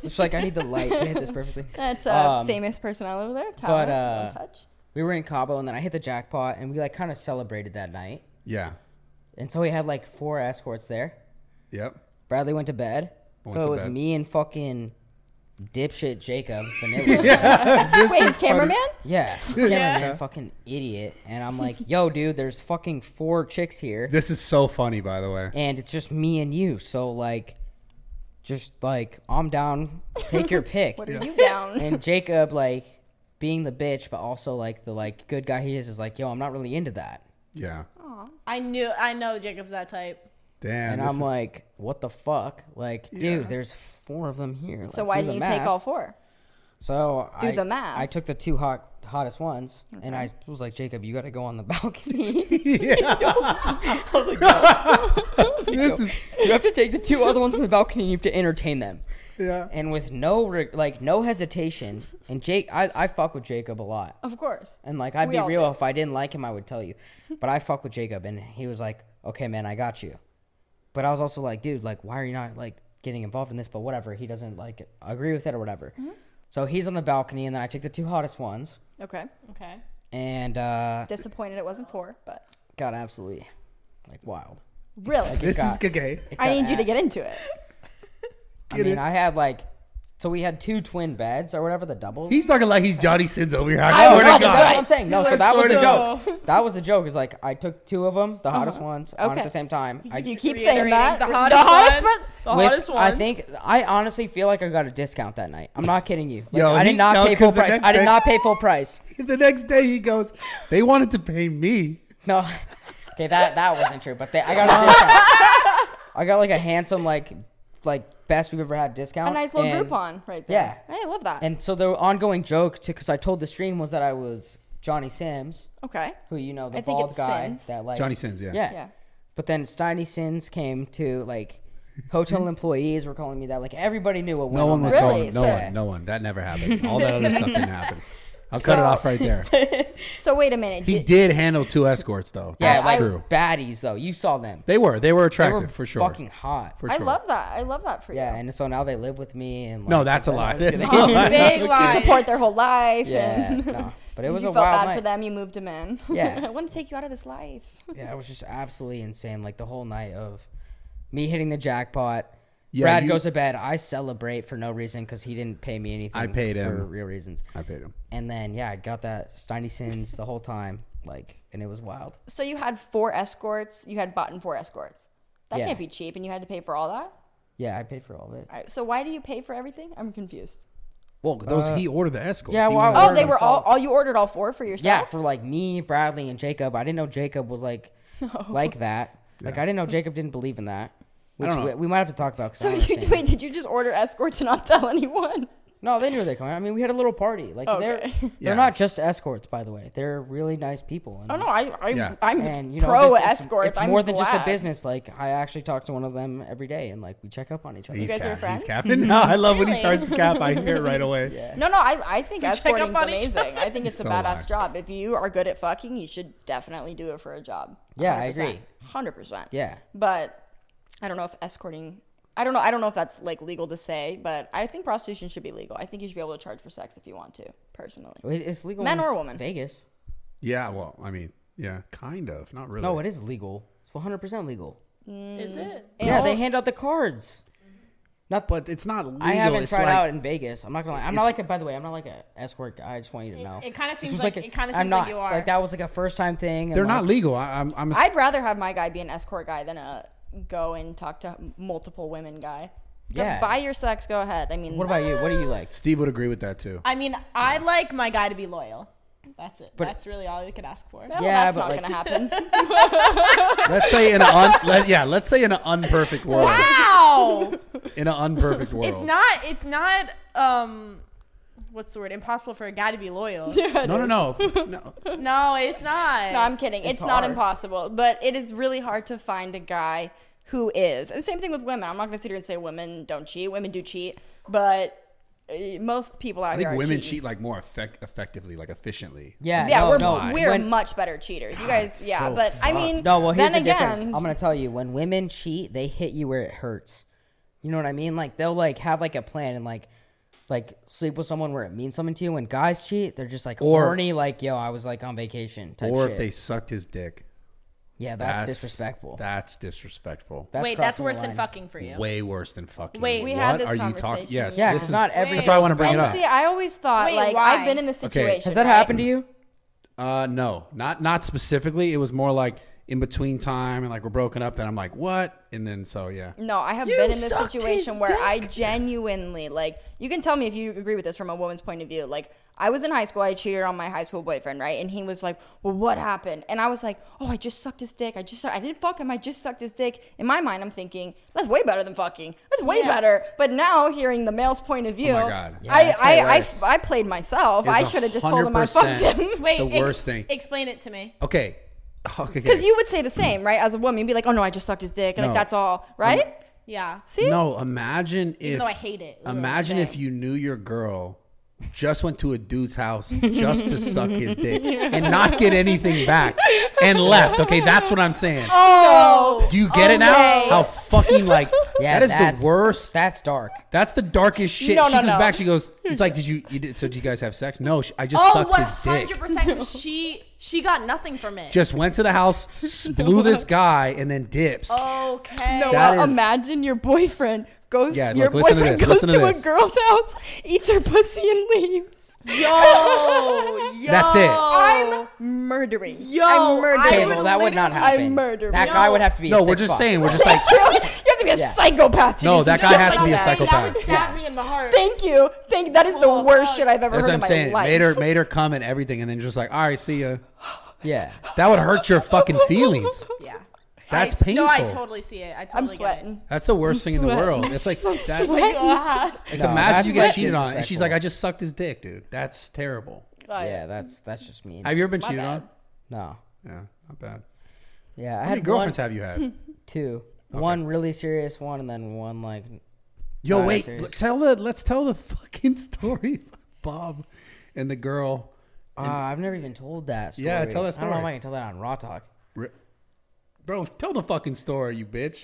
B: She's like, I need the light to hit this perfectly.
C: That's a famous person over there. Talent, don't touch.
B: We were in Cabo, and then I hit the jackpot, and we like kind of celebrated that night.
A: Yeah.
B: And so we had like 4 escorts there.
A: Yep.
B: Bradley went to bed.
A: Went
B: So
A: to
B: it was
A: bed.
B: me and fucking dipshit Jacob.
C: Wait, his cameraman?
B: Yeah. Cameraman, fucking idiot. And I'm like, yo, dude, there's fucking 4 chicks here.
A: This is so funny, by the way.
B: And it's just me and you. So like, just like, I'm down. Take your pick.
C: What are you down?
B: And Jacob, like, being the bitch, but also like the like good guy he is like, yo, I'm not really into that.
A: Yeah.
D: I know Jacob's that type.
A: Damn.
B: And
A: this
B: I'm
A: is-
B: like, what the fuck? Like, dude, there's 4 of them here.
C: So
B: Like,
C: why
B: do the
C: didn't you take
B: math.
C: all 4?
B: So
C: Do the math.
B: I took the 2 hottest ones, and I was like, Jacob, you got to go on the balcony. I was like,
A: This is
B: you have to take the 2 other ones on the balcony, and you have to entertain them.
A: yeah.
B: And with no hesitation, and I fuck with Jacob a lot.
C: Of course.
B: And like, I'd
C: We
B: be
C: all
B: real
C: do.
B: if I didn't like him, I would tell you. But I fuck with Jacob, and he was like, okay, man, I got you. But I was also like, dude, like, why are you not like getting involved in this? But whatever, he doesn't like agree with it or whatever.
C: Mm-hmm.
B: So he's on the balcony, and then I take the 2 hottest ones,
C: Okay.
D: Okay.
B: and
C: Disappointed it wasn't 4, but
B: got absolutely like wild.
C: really,
A: This is
B: got-
A: gay.
B: It
C: I
B: got
C: need you to
B: a-
C: get into it.
B: I mean, I had like, so we had 2 twin beds or whatever, the doubles.
A: He's talking like he's Johnny Sins over here.
C: I
A: I swear
C: know,
A: to
B: That's what
A: God.
B: I'm saying. No, so
A: I
B: that was
A: swear
B: the
A: to
B: joke. That was the joke. Is like I took 2 of them, the hottest ones, on at
C: Okay.
B: the same time. I
C: You keep saying
D: Reiterating,
C: that.
D: the hottest ones. The
B: with-
D: hottest ones.
B: I think I honestly feel like I got a discount that night. I'm not kidding you. Like,
A: Yo,
B: I
A: he-
B: did not
A: no,
B: pay
A: 'cause
B: full
A: the
B: price.
A: next
B: I did
A: day-
B: not pay full price.
A: The next day he goes, they wanted to pay me.
B: No, okay, that wasn't true. But I got a discount. I got like a handsome like best we've ever had discount.
C: A nice little
B: and,
C: Groupon right there.
B: Yeah.
C: Hey, I love that.
B: And so the ongoing joke, because I told the stream, was that I was Johnny Sims,
C: Okay.
B: who you know, the
C: I think
B: bald
C: it's
B: guy
C: Sins.
B: that like
A: Johnny Sins, yeah.
B: Yeah.
C: Yeah.
B: But then Steiny Sins came to like hotel employees were calling me that. Like everybody knew what went
A: No one
B: on
A: was
B: that
C: Really?
A: going. No
C: So-
A: one. No one. That never happened. All that other stuff didn't happen. I'll cut it off right there.
C: So wait a minute.
A: He did handle 2 escorts though.
B: Yeah,
A: That's
B: like
A: true.
B: baddies though. You saw them.
A: They were
B: They
A: attractive
B: were
A: for sure.
B: fucking hot.
A: For
C: I
A: sure.
C: love that. I love that for
B: Yeah,
C: you.
B: and so now they live with me and like,
A: No, that's a lie. That's
B: kidding.
A: a lie.
D: Big
C: You
D: lies.
C: support their whole life.
B: Yeah,
C: and
B: no, but it was
C: you
B: a
C: felt
B: wild
C: bad
B: night.
C: for them. You moved them in.
B: Yeah.
C: I want to take you out of this life.
B: Yeah, it was just absolutely insane. Like the whole night of me hitting the jackpot.
A: Yeah,
B: Brad
A: you-
B: goes to bed. I celebrate for no reason because he didn't pay me anything.
A: I paid him.
B: for real reasons.
A: I paid him.
B: And then I got that Steiny Sins the whole time, like, and it was wild.
C: So you had 4 escorts. You had bought in 4 escorts. That
B: Yeah.
C: can't be cheap, and you had to pay for all that.
B: Yeah, I paid for all of it.
C: All right, so why do you pay for everything? I'm confused.
A: Well, those he ordered the escorts.
B: yeah,
A: He
B: well, I
A: went-
C: Oh,
B: ordered
C: they were
B: myself.
C: all you ordered all 4 for yourself?
B: Yeah, for like me, Bradley, and Jacob. I didn't know Jacob was like like that. Like
A: Yeah.
B: I didn't know Jacob didn't believe in that. Which
A: don't know.
B: we might have to talk about. 'cause I
C: So
B: don't
C: you,
B: understand.
C: wait, did you just order escorts and not tell anyone?
B: No, they knew they coming. I mean, we had a little party. Like
C: Okay.
B: they're
A: Yeah.
B: not just escorts, by the way. They're really nice people. And,
C: Oh no,
A: Yeah.
C: I'm
B: and you know,
C: pro
B: it's
C: escorts.
B: It's
C: I'm
B: more than just a
C: glad.
B: business. Like I actually talk to one of them every day, and like we check up on each other.
A: He's,
C: guys are
A: cap-
C: friends?
A: he's capping. No, I love when he
D: Really?
A: starts to cap. I hear it right away.
B: Yeah.
C: No, I think
D: check up
C: escorting's
D: on each
C: amazing. I think it's a
A: So
C: badass
A: high.
C: job. If you are good at fucking, you should definitely do it for a job.
B: Yeah, I agree.
C: 100%.
B: Yeah.
C: But I don't know if escorting. I don't know if that's like legal to say, but I think prostitution should be legal. I think you should be able to charge for sex if you want to, personally.
B: It's legal.
C: Man
B: in
C: or woman?
B: Vegas.
A: Yeah, well, I mean, yeah, kind of. Not really.
B: No, it is legal. It's 100% legal.
D: Is it?
B: Yeah,
C: all-
B: they hand out the cards. Not,
A: But it's not legal.
B: I haven't
A: it's
B: tried
A: like,
B: out in Vegas. I'm not gonna lie. I'm not like a. By the way, I'm not like a escort guy. I just want you to know.
D: It kind of
B: This
D: seems
B: was
D: like
B: a-
D: it kind of
B: I'm
D: seems
B: not,
D: like you are.
B: Like that was like a first time thing. and
A: They're
B: like,
A: not legal. I'm a,
C: I'd rather have my guy be an escort guy than a go and talk to multiple women guy. Go
B: Yeah.
C: buy your sex. Go ahead. I mean,
B: What about you? What do you like?
A: Steve would agree with that too.
D: I mean, I like my guy to be loyal. That's it.
B: But-
D: That's really all you could ask for.
C: Well,
B: Yeah,
C: that's
B: but
C: not
B: like-
C: gonna happen.
A: Let's say in let's say in an unperfect world.
D: Wow.
A: In an unperfect world.
D: It's not what's the word? Impossible for a guy to be loyal.
A: No.
D: No, it's not.
C: No, I'm kidding. It's not
B: hard.
C: impossible, but it is really hard to find a guy who is. And same thing with women. I'm not going to sit here and say women don't cheat. Women do cheat, but most people out
A: I
C: here
A: think
C: are
A: women
C: cheating.
A: cheat like more effectively, like efficiently.
B: Yeah.
C: Yeah,
B: no,
C: we're
B: when-
C: much better cheaters. You guys, yeah,
A: so
C: but I mean,
B: No, well, here's
C: then
B: the difference.
C: again,
B: I'm gonna tell you. When women cheat, they hit you where it hurts. You know what I mean? Like they'll like have like a plan and like sleep with someone where it means something to you. When guys cheat, they're just like horny, like, yo, I was like on vacation type
A: Or
B: shit.
A: if they sucked his dick.
B: Yeah, that's disrespectful.
A: That's disrespectful.
D: Wait, that's
B: crossing the
D: worse than
B: line.
D: fucking for you.
A: Way worse than fucking.
D: Wait,
C: we
A: what
C: had this
A: are you talking?
C: conversation.
A: Yes,
B: Yeah,
A: this
B: 'cause
A: is
B: not every
A: That's why I want to bring it
C: And
A: up.
C: see, I always thought
D: Wait,
C: like
D: why?
C: I've been in this situation.
B: Has that
C: right?
B: happened to you?
A: No, not specifically. It was more like in between time and like we're broken up. Then I'm like, what? And then so yeah.
C: No, I have
B: You
C: been in this
B: sucked
C: situation
B: his
C: where I
B: dick.
C: genuinely like. You can tell me if you agree with this from a woman's point of view. Like I was in high school, I cheated on my high school boyfriend, right? And he was like, "Well, what happened?" And I was like, "Oh, I just sucked his dick. I didn't fuck him. I just sucked his dick." In my mind, I'm thinking that's way better than fucking. That's way better. But now, hearing the male's point of view,
A: Oh my God.
B: Yeah, it's way worse.
C: I played myself.
A: It's
C: I should have just told him I fucked
A: 100%
C: him.
D: Wait,
A: The worst thing.
D: Explain it to me.
A: Okay.
C: Because you would say the same, right? As a woman, you'd be like, "Oh no, I just sucked his dick." Like
A: No.
C: that's all, right?
D: Yeah.
C: See?
A: No, imagine if.
D: Even though I hate it.
A: Imagine
C: Same.
A: if you knew your girl just went to a dude's house just to suck his dick and not get anything back and left. Okay, that's what I'm saying.
D: Oh.
A: Do you get it now?
D: Okay.
A: How fucking like
B: Yeah,
A: that is
B: that's
A: the worst.
B: That's dark.
A: That's the darkest shit.
C: No,
A: She
C: no,
A: comes
C: no.
A: back. She goes, "It's like, did you did, so? Did you guys have sex? No, I just sucked his dick.
D: 100%. 'Cause she got nothing from it.
A: Just went to the house, blew this guy, and then dips.
D: Okay.
C: No,
A: That
C: well,
A: is-
C: imagine your boyfriend goes.
A: Yeah,
C: your
A: look, listen to
C: boyfriend
A: this,
C: goes
A: listen to
C: to a
A: this.
C: girl's house, eats her pussy, and leaves.
D: Yo.
A: That's it.
C: I'm murdering.
D: Yo,
C: I'm murdering.
B: Okay,
D: I would
B: well, that would not
C: literally-
B: happen.
C: I'm murdering.
B: That
C: No.
B: guy would have to be.
A: No,
B: a
A: we're
B: sick
A: just
B: fuck.
A: saying. We're just like,
C: you have to be a
B: Yeah.
C: psychopath. To
A: No,
C: do some
A: that guy
C: shit
A: has to
C: like
A: be a
C: that.
A: psychopath.
D: That would stab me in the heart.
C: Thank you. That is the
D: Oh,
C: worst
D: fuck.
C: shit I've ever
A: that's
C: heard
A: what
C: in
A: I'm
C: my
A: saying.
C: life.
A: Made her come and everything, and then just like, all right, see ya.
B: Yeah.
A: That would hurt your fucking feelings.
D: Yeah.
A: That's
D: No, I
A: painful.
D: totally see it. I
C: I'm
D: totally get it.
C: sweating.
A: That's the worst thing in the
C: sweating.
A: world. It's like that's like
C: Sweating.
D: Ah.
B: No,
A: imagine
B: that's
A: you get
B: like
A: cheated on, and she's like,
B: disrespectful.
A: I just sucked his dick, dude. That's terrible.
B: Yeah, that's just mean.
A: Have you ever been
C: My
A: cheated
C: bad.
A: on?
B: No.
A: Yeah, not bad.
B: Yeah, I
A: How
B: had
A: many girlfriends
B: one,
A: have you had?
B: two.
A: Okay.
B: One really serious one, and then one like.
A: Yo,
B: Nah,
A: wait.
B: serious.
A: Let's tell the fucking story of Bob and the girl.
B: I've never even told that story.
A: Yeah, tell that
B: I don't know if
A: story.
B: I can tell that on Raw Talk.
A: Bro, tell the fucking story, you bitch.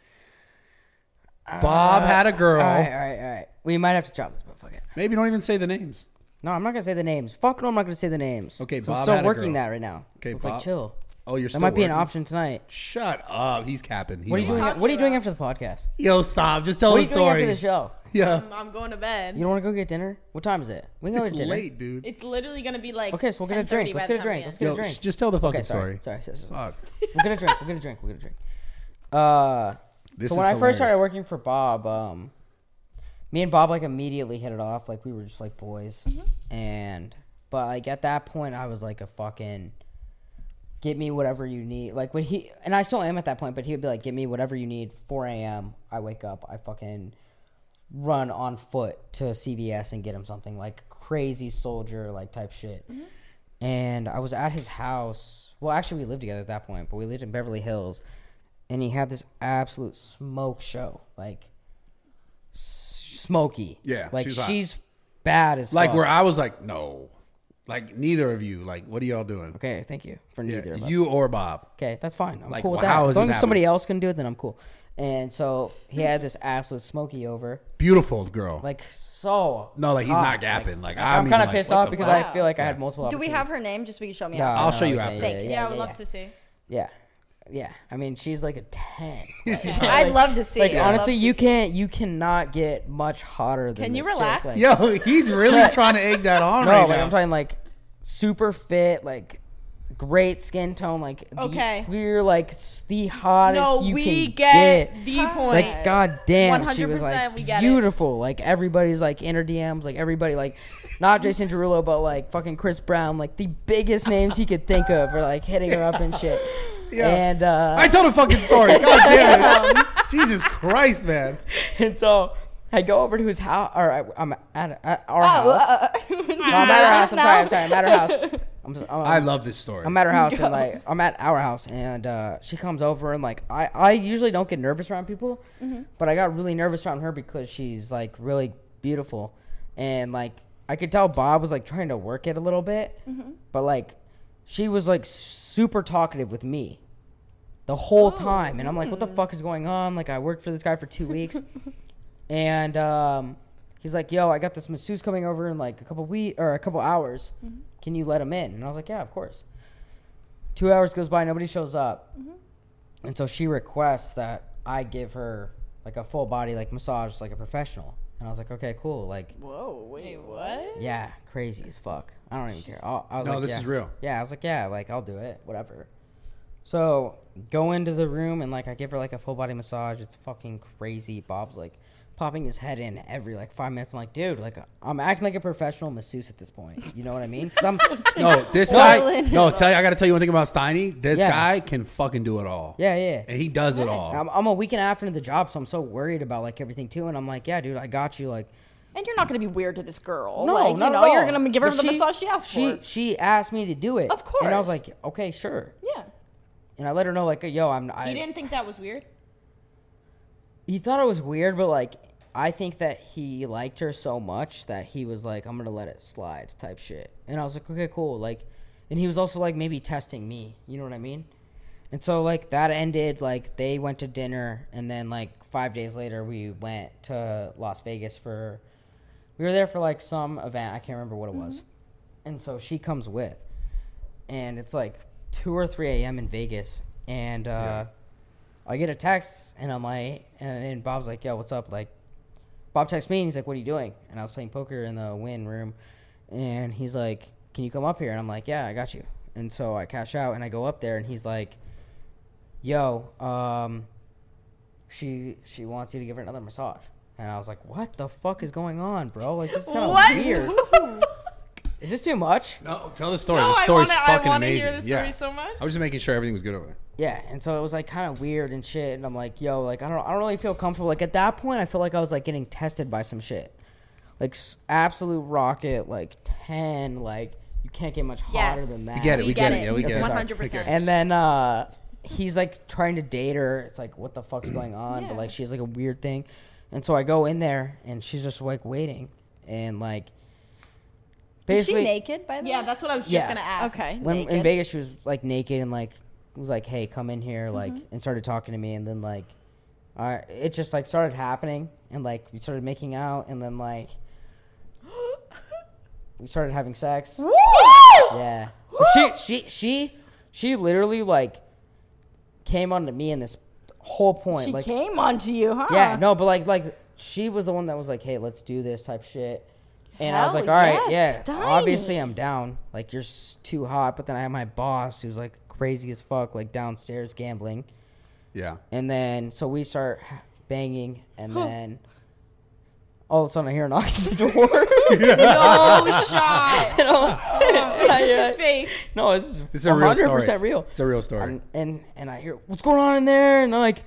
A: Bob had a girl.
B: All right. We might have to chop this, but fuck it.
A: Maybe don't even say the names.
B: No, I'm not gonna say the names. Fuck no, I'm not gonna say the names.
A: Okay,
B: so I'm
A: Bob
B: still
A: had a
B: working
A: girl.
B: that right now.
A: Okay,
B: so it's
A: Bob.
B: like chill.
A: Oh, you're
B: That
A: still
B: might be an
A: working?
B: option tonight.
A: Shut up. He's capping. He's
B: What are you doing?
A: lying.
B: What are you doing after the podcast?
A: Yo, stop. Just tell
B: What are
A: the
B: you doing after
A: story.
B: the show?
A: Yeah.
D: I'm going to bed.
B: You don't want to go get dinner? What time is it? We can go
A: It's
B: get dinner.
A: late, dude.
D: It's literally gonna be like.
B: Okay, so we'll get a
D: 10:30
B: drink.
D: by
B: Let's
D: the
B: get a
D: time we
B: drink. Let's
D: end.
B: get a
A: Yo,
B: drink.
A: just tell the fucking
B: Okay,
A: story.
B: sorry.
A: Fuck.
B: We'll get a drink. We'll get a drink.
A: This
B: So
A: is
B: when I first started
A: hilarious.
B: working for Bob, me and Bob like immediately hit it off. Like we were just like boys, but like at that point I was like a fucking get me whatever you need. Like when he and I still am at that point, but he would be like, get me whatever you need. 4 a.m. I wake up. I fucking run on foot to CVS and get him something like crazy soldier like type shit. And I was at his house. Well, actually, we lived together at that point, but we lived in Beverly Hills. And he had this absolute smoke show, like smoky.
A: Yeah,
B: like
A: she's hot.
B: she's bad as
A: Like
B: fuck.
A: where I was like, no. Like neither of you. Like, what are y'all doing?
B: Okay, thank you for
A: Yeah,
B: neither of us.
A: you or Bob.
B: Okay, that's fine. I'm
A: Like,
B: cool with
A: how
B: that.
A: is
B: As long
A: this
B: as somebody else can do it, then I'm cool. And so he had this absolute smoky over,
A: Beautiful girl.
B: like so.
A: No, like, he's
B: hot.
A: not gapping. Like,
B: I'm
A: I'm
B: kind of
A: even
B: pissed
A: like, what
B: off
A: the
B: because
A: fuck?
B: I feel like I
A: Yeah.
B: had multiple.
C: Do we have
B: opportunities.
C: her name just so you can show me?
B: No,
C: out?
A: I'll show you
B: okay,
A: after.
C: Thank you.
D: Yeah, I would love to see.
B: Yeah. I mean, she's like a 10.
C: I'd love to see.
B: Like
C: I'd love
B: honestly,
C: to
B: you
C: see.
B: you cannot get much hotter than.
D: Can you
B: this chick.
D: relax?
B: Like,
A: Yo, he's really trying to egg that on
B: no,
A: right
B: like
A: now.
B: I'm talking like super fit, like great skin tone, like
D: Okay.
B: the clear, like the hottest
D: No,
B: you
D: we
B: can
D: get the point.
B: Like god damn, she was
D: 100% we
B: like
D: get it.
B: beautiful. Like everybody's like in her DMs, like everybody like not Jason Derulo, but like fucking Chris Brown, like the biggest names he could think of are like hitting her up and shit.
A: Yeah.
B: And
A: I told a fucking story. God damn it. Jesus Christ, man.
B: and so I go over to his house, or I'm at our house. No, I'm at her house. I'm sorry. I'm at her house.
A: I love this story.
B: I'm at her house and like I'm at our house and she comes over and like I usually don't get nervous around people, but I got really nervous around her because she's like really beautiful and like I could tell Bob was like trying to work it a little bit, but like she was like super talkative with me the whole time and I'm like, what the fuck is going on? Like I worked for this guy for 2 weeks And he's like, yo, I got this masseuse coming over in like a couple hours.
C: Mm-hmm.
B: Can you let him in? And I was like, yeah, of course. 2 hours goes by, nobody shows up.
C: Mm-hmm.
B: And so she requests that I give her like a full body like massage like a professional. And I was like, okay, cool. Like,
C: Whoa, wait, what?
B: yeah, crazy as fuck. I don't even care. I was
A: No,
B: like,
A: this
B: yeah.
A: is real.
B: Yeah, I was like, yeah, like I'll do it, whatever. So go into the room and like I give her like a full body massage. It's fucking crazy. Bob's like popping his head in every like 5 minutes. I'm like, dude, like I'm acting like a professional masseuse at this point. You know what I mean? 'Cause I'm
A: No, this guy. No, I got to tell you one thing about Steiny. This
B: Yeah.
A: guy can fucking do it all.
B: yeah.
A: And he does it all.
B: I'm a week and a half into the job, so I'm so worried about like everything too. And I'm like, yeah, dude, I got you. Like,
C: And you're not going to be weird to this girl.
B: no,
C: like,
B: not
C: you
B: at
C: know, you're
B: all.
C: going to give her
B: But
C: the massage she asked for.
B: She asked me to do it.
C: Of
B: And I was
C: course.
B: like, okay, sure.
C: Yeah.
B: And I let her know, like, yo,
D: You didn't think that was weird?
B: He thought it was weird, but like, I think that he liked her so much that he was like, I'm gonna let it slide, type shit. And I was like, okay, cool. Like, and he was also like maybe testing me. You know what I mean? And so like that ended. Like they went to dinner, and then like 5 days later we went to Las Vegas for. We were there for like some event. I can't remember what it was. And so she comes with, and it's like 2 or 3 a.m. in Vegas, and I get a text, and I'm like, and Bob's like, yo, what's up? Like, Bob texts me, and he's like, what are you doing? And I was playing poker in the Wynn room, and he's like, can you come up here? And I'm like, yeah, I got you. And so I cash out, and I go up there, and he's like, yo, she wants you to give her another massage. And I was like, what the fuck is going on, bro? Like, this is kind of weird. Is this too much?
A: No, tell the story.
D: No,
A: the
D: I
A: story's
D: wanna
A: fucking
D: hear
A: amazing.
D: the story
A: Yeah.
D: so much.
A: I was just making sure everything was good over there.
B: Yeah, and so it was like kind of weird and shit, and I'm like, yo, like I don't really feel comfortable. Like at that point, I feel like I was like getting tested by some shit, like absolute rocket, like 10, like you can't get much hotter
D: Yes.
B: than that.
A: We get it.
D: We
A: We
D: get
A: get
D: it.
A: it. Yeah, we get it.
D: 100%.
B: And then he's like trying to date her. It's like, what the fuck's going on?
D: Yeah.
B: But like she has like a weird thing, and so I go in there, and she's just like waiting, and like
C: Is she
B: basically
C: naked, by the way?
D: Yeah, that's what I was just
B: Yeah.
D: gonna ask.
C: Okay.
B: when in
C: naked.
B: Vegas she was like naked and like was like, hey, come in here, like,
C: Mm-hmm.
B: and started talking to me, and then like it just like started happening, and like we started making out, and then like we started having sex.
C: Woo!
B: Yeah. So she literally like came onto me in this whole point.
C: She
B: like
C: came onto you, huh?
B: yeah, no, but like she was the one that was like, hey, let's do this type shit. And I was
C: Hell
B: like, all right,
C: yes,
B: yeah,
C: Steiny.
B: obviously I'm down. Like you're too hot. But then I have my boss who's like crazy as fuck, like downstairs gambling.
A: Yeah.
B: And then so we start banging, and then all of a sudden I hear a knock at the door.
D: No shot. This
B: Yeah.
D: is fake.
B: No, it's
A: This is a real
B: 100%
A: story.
B: real.
A: It's a real story.
B: And I hear what's going on in there, and I'm like,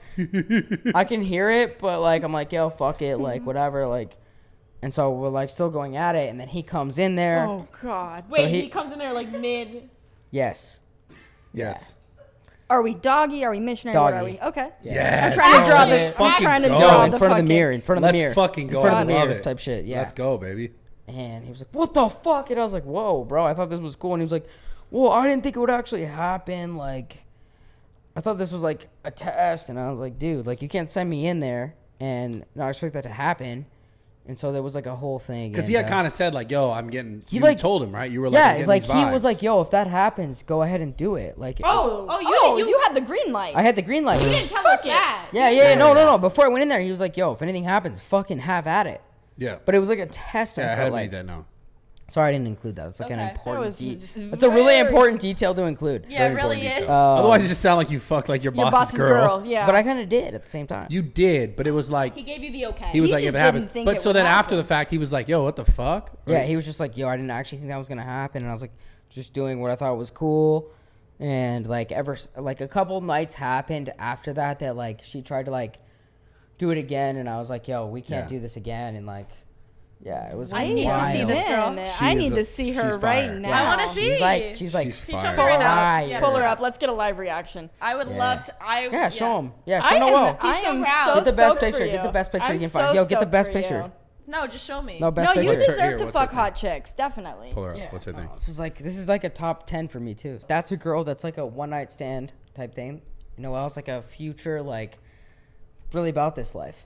B: I can hear it, but like I'm like, yo, fuck it, like whatever, like. And so we're like still going at it, and then he comes in there.
C: Oh, God.
D: Wait,
B: he-
D: he comes in there like mid.
B: Yes.
A: Yes.
C: Are we doggy? Are we missionary? What are
B: Doggy.
C: we? Okay.
A: Yes.
C: I'm trying to draw
B: So
C: the.
B: let's
C: I'm trying to
A: go.
C: draw
B: in
C: the
B: front of the
C: fucking-
B: mirror, in front of the
A: Let's
B: mirror,
A: fucking go.
B: in front
A: I
B: of the
A: love
B: mirror
A: it.
B: type shit. Yeah.
A: Let's go, baby.
B: And he was like, what the fuck? And I was like, whoa, bro, I thought this was cool. And he was like, well, I didn't think it would actually happen. Like, I thought this was like a test. And I was like, dude, like, you can't send me in there and not expect that to happen. And so there was like a whole thing.
A: Because
B: and,
A: he had kind of said, like, yo, I'm getting.
B: He,
A: You
B: like-
A: told him, right? You were like, I'm
B: yeah,
A: getting
B: like
A: these
B: he
A: vibes.
B: was like, yo, if that happens, go ahead and do it. Like,
C: You had the green light.
B: I had the green light.
D: He didn't tell us
C: Fuck it.
D: that.
B: Yeah, no. Before I went in there, he was like, yo, if anything happens, fucking have at it.
A: Yeah.
B: But it was like a test.
A: Yeah, I
B: I
A: had
B: felt
A: made
B: like.
A: that known.
B: Sorry, I didn't include that. It's like an
D: Okay.
B: important.
C: That was
B: That's a really
C: very-
B: important detail to include.
D: Yeah, it
A: Very
D: really
A: important
D: is.
A: detail. Otherwise, it just sound like you fucked like your
C: Your
A: boss's girl.
C: Yeah.
B: But I kind of did at the same time.
A: You did, but it was like
D: He gave you the okay.
A: he was
C: He
A: like, if
C: just
A: it happens.
C: didn't think
A: But
C: it
A: so
C: would
A: then after
C: happen.
A: the fact, he was like, yo, what the fuck?
B: Yeah, he was just like, yo, I didn't actually think that was gonna happen, and I was like, just doing what I thought was cool, and like like a couple nights happened after that like she tried to like do it again, and I was like, yo, we can't
A: Yeah.
B: do this again, and like, yeah, it was.
D: I need to see
B: wild.
D: this girl.
C: Man,
A: She
C: I
A: is
C: need
A: a-
C: to see her
A: she's
C: right
A: fire.
C: now.
D: I want to see.
B: She's like,
A: She's
D: Can you
A: fire.
D: show me
C: Pull
D: right
C: her
D: now?
B: Fire.
D: Yeah.
C: Pull her up. Let's get a live reaction.
D: I would
B: Yeah.
D: love to.
B: Yeah, show him. Yeah,
C: I
B: show
C: am,
B: Noel.
C: I
D: He's so
C: am
D: proud.
C: so
B: Get the best
C: stoked
B: picture.
C: for you.
B: Get the best picture
C: I'm
B: you can
C: so
B: find. Yo, get the
C: stoked
B: best
C: for you.
B: picture.
D: No, just show me.
B: No, best
C: No, you
B: picture.
A: What's her
C: deserve
A: ear?
C: to
A: What's her
C: fuck
A: thing?
C: hot chicks, definitely.
A: Pull her up.
B: Yeah.
A: What's her thing?
B: This is like a top 10 for me too. That's a girl that's like a one night stand type thing. Noel's like a future, like really about this life.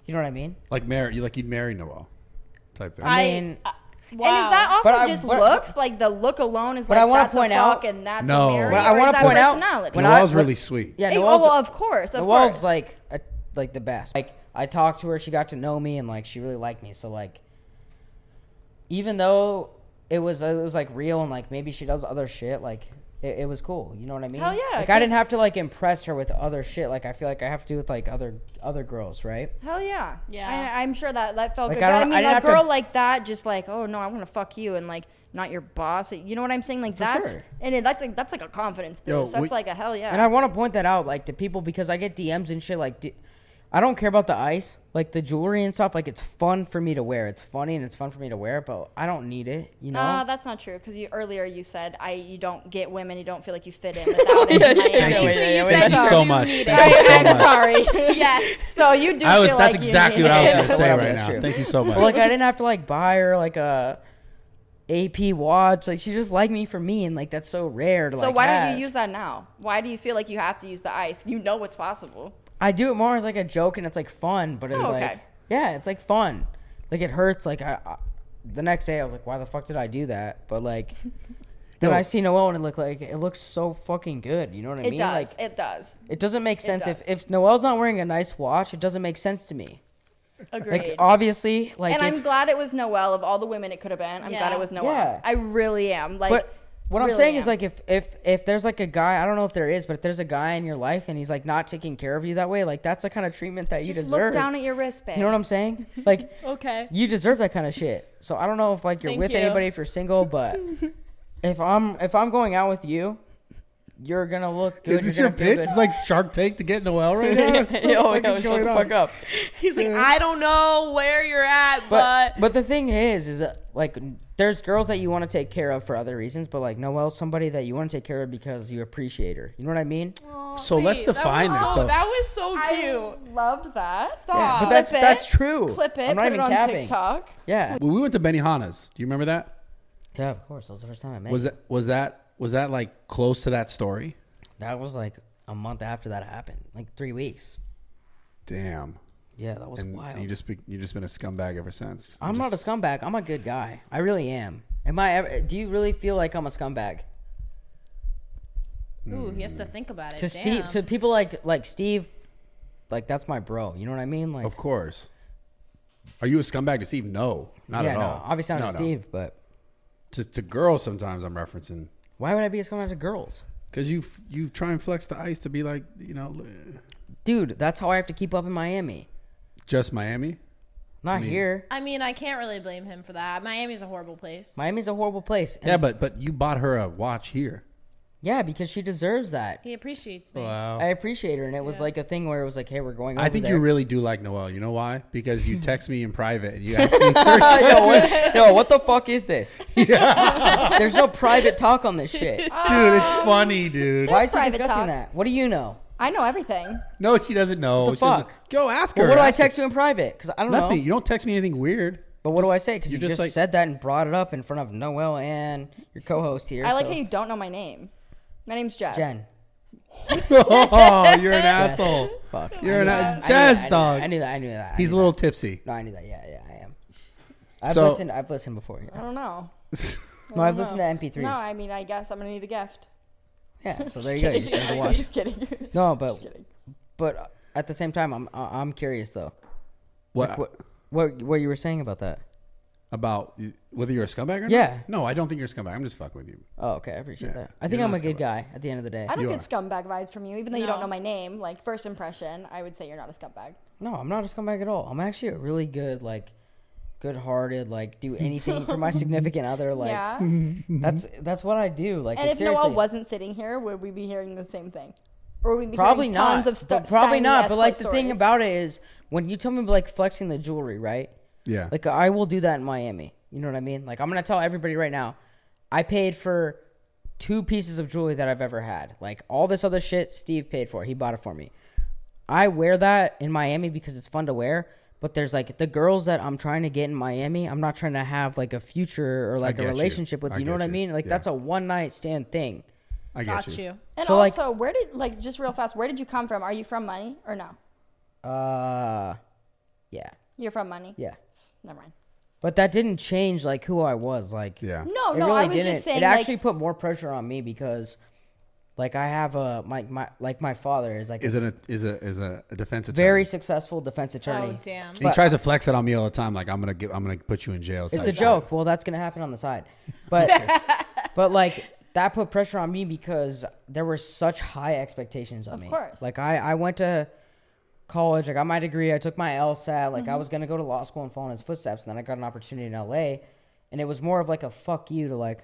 B: You know what I mean?
A: Like you'd marry Noel, type thing.
B: I mean,
D: Wow.
C: And is that off
B: But
C: of
B: I-
C: just
B: but-
C: looks? Like the look alone is
B: But
C: like
B: I wanna
C: that's
B: point
C: a fuck
B: out-
C: and that's
A: No.
C: a marry?
A: But
B: I
C: or is
B: wanna
C: that
B: point out-
C: personality?
B: when
A: Noel's
B: I-
A: really sweet.
B: yeah,
C: Hey,
B: Noel's,
C: well, of course.
B: Noel's like the best. Like I talked to her, she got to know me, and like she really liked me. So like, even though it was like real and like maybe she does other shit, like it was cool. You know what I mean?
C: Hell yeah,
B: Like I didn't
C: 'cause-
B: have to like impress her with other shit. Like I feel like I have to do with like other girls, right?
C: Hell yeah.
D: Yeah.
C: I'm sure that felt
B: Like,
C: good.
B: I don't-
C: I
B: I
C: mean,
B: didn't
C: a
B: have to-
C: girl like that, just like, oh no, I want to fuck you, and like not your boss. You know what I'm saying? Like that's
B: sure.
C: and that's like a confidence
A: Yo,
C: boost. That's
A: we-
C: like a hell yeah.
B: And I want to point that out, like, to people because I get DMs and shit. Like, I don't care about the ice, like the jewelry and stuff. Like, it's fun for me to wear. It's funny and it's fun for me to wear, but I don't need it. You know?
C: That's not true because earlier you said you don't get women, you don't feel like you fit in without it. in Miami.
A: Thank you.
D: So you
B: Thank
D: said
A: you
D: you
A: so
D: do
A: much.
D: need
A: Thank you
D: it.
A: so
C: I'm
A: much.
C: sorry.
D: Yes.
C: So you do.
A: That's
C: feel like
A: exactly
C: you
A: what I was
C: need
A: gonna
C: it.
A: say
B: Whatever,
A: right
B: that's
A: now.
B: true.
A: Thank you so much.
B: But, like, I didn't have to like buy her like a AP watch. Like, she just liked me for me, and like that's so rare to
C: So
B: like.
C: why don't
B: have.
C: you use that now? Why do you feel like you have to use the ice? You know what's possible.
B: I do it more as like a joke and it's like fun, but it's
C: Oh,
B: like
C: okay.
B: yeah, it's like fun. Like it hurts. Like I the next day I was like, why the fuck did I do that? But like then
A: Yo.
B: I see Noel and it looks so fucking good. You know what I
C: It
B: mean?
C: does.
B: Like
C: It does.
B: it doesn't make sense
C: does.
B: if Noel's not wearing a nice watch. It doesn't make sense to me.
C: Agreed.
B: Like obviously, like
C: and
B: if,
C: I'm glad it was Noelle. Of all the women it could have been, I'm glad
D: Yeah.
C: it was Noelle.
B: Yeah.
C: I really am. Like,
B: but what I'm
C: really
B: saying is
C: am.
B: like if there's like a guy, I don't know if there is, but if there's a guy in your life and he's like not taking care of you that way, like that's the kind of treatment that you
C: just
B: deserve.
C: look down at your wrist, babe.
B: You know what I'm saying? Like
D: Okay.
B: you deserve that kind of shit. So I don't know if like you're
D: Thank
B: with
D: you.
B: anybody if you're single, but if I'm going out with you, you're gonna look good.
A: Is this
B: you're
A: your
B: gonna feel
A: pitch?
B: good.
A: It's like Shark Tank to get Noel right now. What the
B: Yo,
A: fuck
B: yo,
A: is
B: shut
A: going
B: the
A: on?
B: fuck up.
D: He's like, I don't know where you're at, but
B: the thing is that like there's girls that you want to take care of for other reasons, but like Noelle's somebody that you want to take care of because you appreciate her. You know what I mean?
A: So let's define this. So
D: That was so
C: I
D: cute.
C: loved that.
B: Yeah,
D: Stop.
B: but that's
C: Clip it,
B: that's true.
C: Clip it.
B: I'm not
C: put
B: even
C: it on
B: capping.
C: TikTok.
B: Yeah.
A: we went to Benihana's. Do you remember that?
B: Yeah, of course. That was the first time I met.
A: Was that like close to that story?
B: That was like a month after that happened, like 3 weeks.
A: Damn.
B: Yeah, that was
A: And
B: wild.
A: you just been a scumbag ever since.
B: I'm not a scumbag. I'm a good guy. I really am. Am I ever? Do you really feel like I'm a scumbag?
D: Ooh, he has to think about it.
B: To
D: Damn.
B: Steve, to people like Steve, like that's my bro. You know what I mean? Like,
A: Of course. Are you a scumbag to Steve? No, not
B: yeah,
A: at
B: no,
A: all.
B: obviously not
A: No,
B: to
A: no.
B: Steve, but
A: To girls, sometimes I'm referencing
B: why would I be a scumbag to girls?
A: because you try and flex the ice to be like
B: Dude, that's how I have to keep up in Miami.
A: just Miami.
B: Not here.
D: I mean, I can't really blame him for that. Miami's a horrible place.
B: Miami's a horrible place. And
A: Yeah, but you bought her a watch here.
B: yeah, because she deserves that.
D: He appreciates me.
B: I appreciate her, and it was like a thing where it was like, hey, we're going over
A: I think
B: there.
A: you really do like Noel. You know why? Because you text me in private and you ask me certain
B: Yo, what the fuck is this? There's no private talk on this shit.
A: Dude, it's funny, dude.
B: Why is he
C: private
B: discussing
C: talk.
B: that? What do you know?
C: I know everything.
A: No, she doesn't know.
B: What the
A: She doesn't-
B: fuck?
A: Go ask her.
B: Well, what do I
A: Ask her.
B: text you in private? Because I don't know.
A: Nothing. You don't text me anything weird.
B: But what do
A: Just-
B: I say? Because you
A: you're
B: just
A: like-
B: said that and brought it up in front of Noel and your co-host here.
C: I like
B: so-
C: how you don't know my name. My name's Jess.
B: Jen.
A: Oh, you're an asshole.
B: Fuck.
A: You're
B: I knew
A: an
B: that.
A: ass.
B: I
A: Jess,
B: knew that.
A: dog.
B: I knew that. I knew that. I
A: He's a
B: knew
A: little
B: that.
A: tipsy.
B: No, I knew that. Yeah, I am. I've
A: So-
B: listened. I've listened before.
C: I
B: Yeah.
C: don't know.
B: No, I've listened to MP3.
C: No, I mean, I guess I'm gonna need a gift.
B: Yeah. So there you go. You just need to
C: I'm
B: watch.
C: just kidding.
B: No,
C: Just kidding.
B: but at the same time, I'm curious though.
A: What?
B: Like, what you were saying about that?
A: About whether you're a scumbag or not?
B: Yeah.
A: No, I don't think you're a scumbag. I'm just fucking with you.
B: Oh, okay. I appreciate
A: Yeah,
B: that. I think
A: you're
B: I'm
A: not
B: a good
A: scumbag.
B: guy at the end of the day.
C: I don't
A: You
C: get
A: are.
C: scumbag vibes from you, even though you don't
D: No.
C: know my name. Like first impression, I would say you're not a scumbag.
B: No, I'm not a scumbag at all. I'm actually a really good, like, good-hearted, like, do anything for my significant other. Like,
C: yeah.
B: that's what I do. Like,
C: And if
B: seriously,
C: Noel wasn't sitting here, would we be hearing the same thing? Or would we be
B: probably
C: hearing
B: not.
C: tons of stuff?
B: But probably not. But like, the thing about it is, when you tell me like flexing the jewelry, right?
A: Yeah.
B: Like, I will do that in Miami. You know what I mean? Like, I'm gonna tell everybody right now, I paid for 2 pieces of jewelry that I've ever had. Like, all this other shit, Steve paid for. He bought it for me. I wear that in Miami because it's fun to wear. But there's like the girls that I'm trying to get in Miami. I'm not trying to have like a future or like
A: get
B: a
A: you.
B: relationship with.
A: I
B: You know
A: get
B: what I
A: you.
B: mean? Like,
A: Yeah.
B: that's a one night stand thing.
A: I get
D: Got
A: you.
D: you.
C: And
B: So, like-
C: also, where did just real fast? Where did you come from? Are you from money or no?
B: Yeah.
C: You're from money.
B: Yeah.
C: Never mind.
B: But that didn't change like who I was. Like
A: Yeah.
C: No,
B: it
C: no.
B: really
C: I was
B: didn't.
C: just saying.
B: It actually put more pressure on me because, like, I have my father is like
A: Is a defense attorney?
B: very successful defense attorney.
D: Oh damn.
A: He tries to flex it on me all the time. Like I'm gonna put you in jail.
B: It's
A: type
B: a
A: shit.
B: joke. Well, that's gonna happen on the side, but but like that put pressure on me because there were such high expectations on me.
C: Of course.
B: Like I went to college. I got my degree. I took my LSAT. Like I was gonna go to law school and follow in his footsteps. And then I got an opportunity in LA, and it was more of like a fuck you to like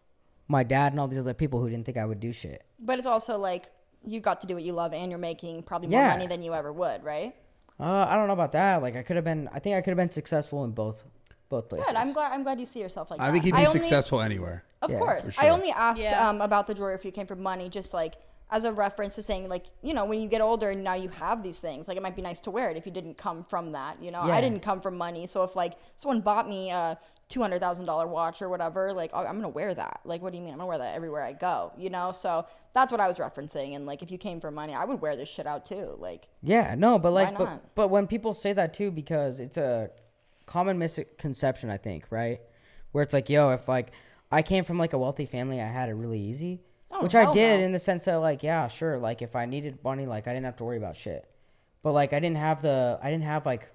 B: my dad and all these other people who didn't think I would do shit.
C: But it's also like you got to do what you love, and you're making probably more
B: Yeah.
C: money than you ever would, right?
B: I don't know about that. Like I think I could have been successful in both places.
C: Good. I'm glad you see yourself like that.
A: I think he'd be
C: only-
A: successful anywhere.
C: Of
B: Yeah,
C: course.
A: for sure.
C: I only asked
D: Yeah.
C: about the drawer if you came from money, just like as a reference to saying, like, you know, when you get older and now you have these things, like it might be nice to wear it if you didn't come from that. You know,
B: Yeah.
C: I didn't come from money. So if like someone bought me a $200,000 watch or whatever, like I'm going to wear that. Like, what do you mean? I'm going to wear that everywhere I go, you know? So that's what I was referencing. And like, if you came from money, I would wear this shit out too. Like,
B: Yeah, no, but like,
C: Why not?
B: but when people say that too, because it's a common misconception, I think, right? Where it's like, yo, if like I came from like a wealthy family, I had it really easy,
C: Oh,
B: which I
C: hell
B: did
C: no.
B: in the sense that like, yeah, sure, like if I needed money, like I didn't have to worry about shit, but like I didn't have like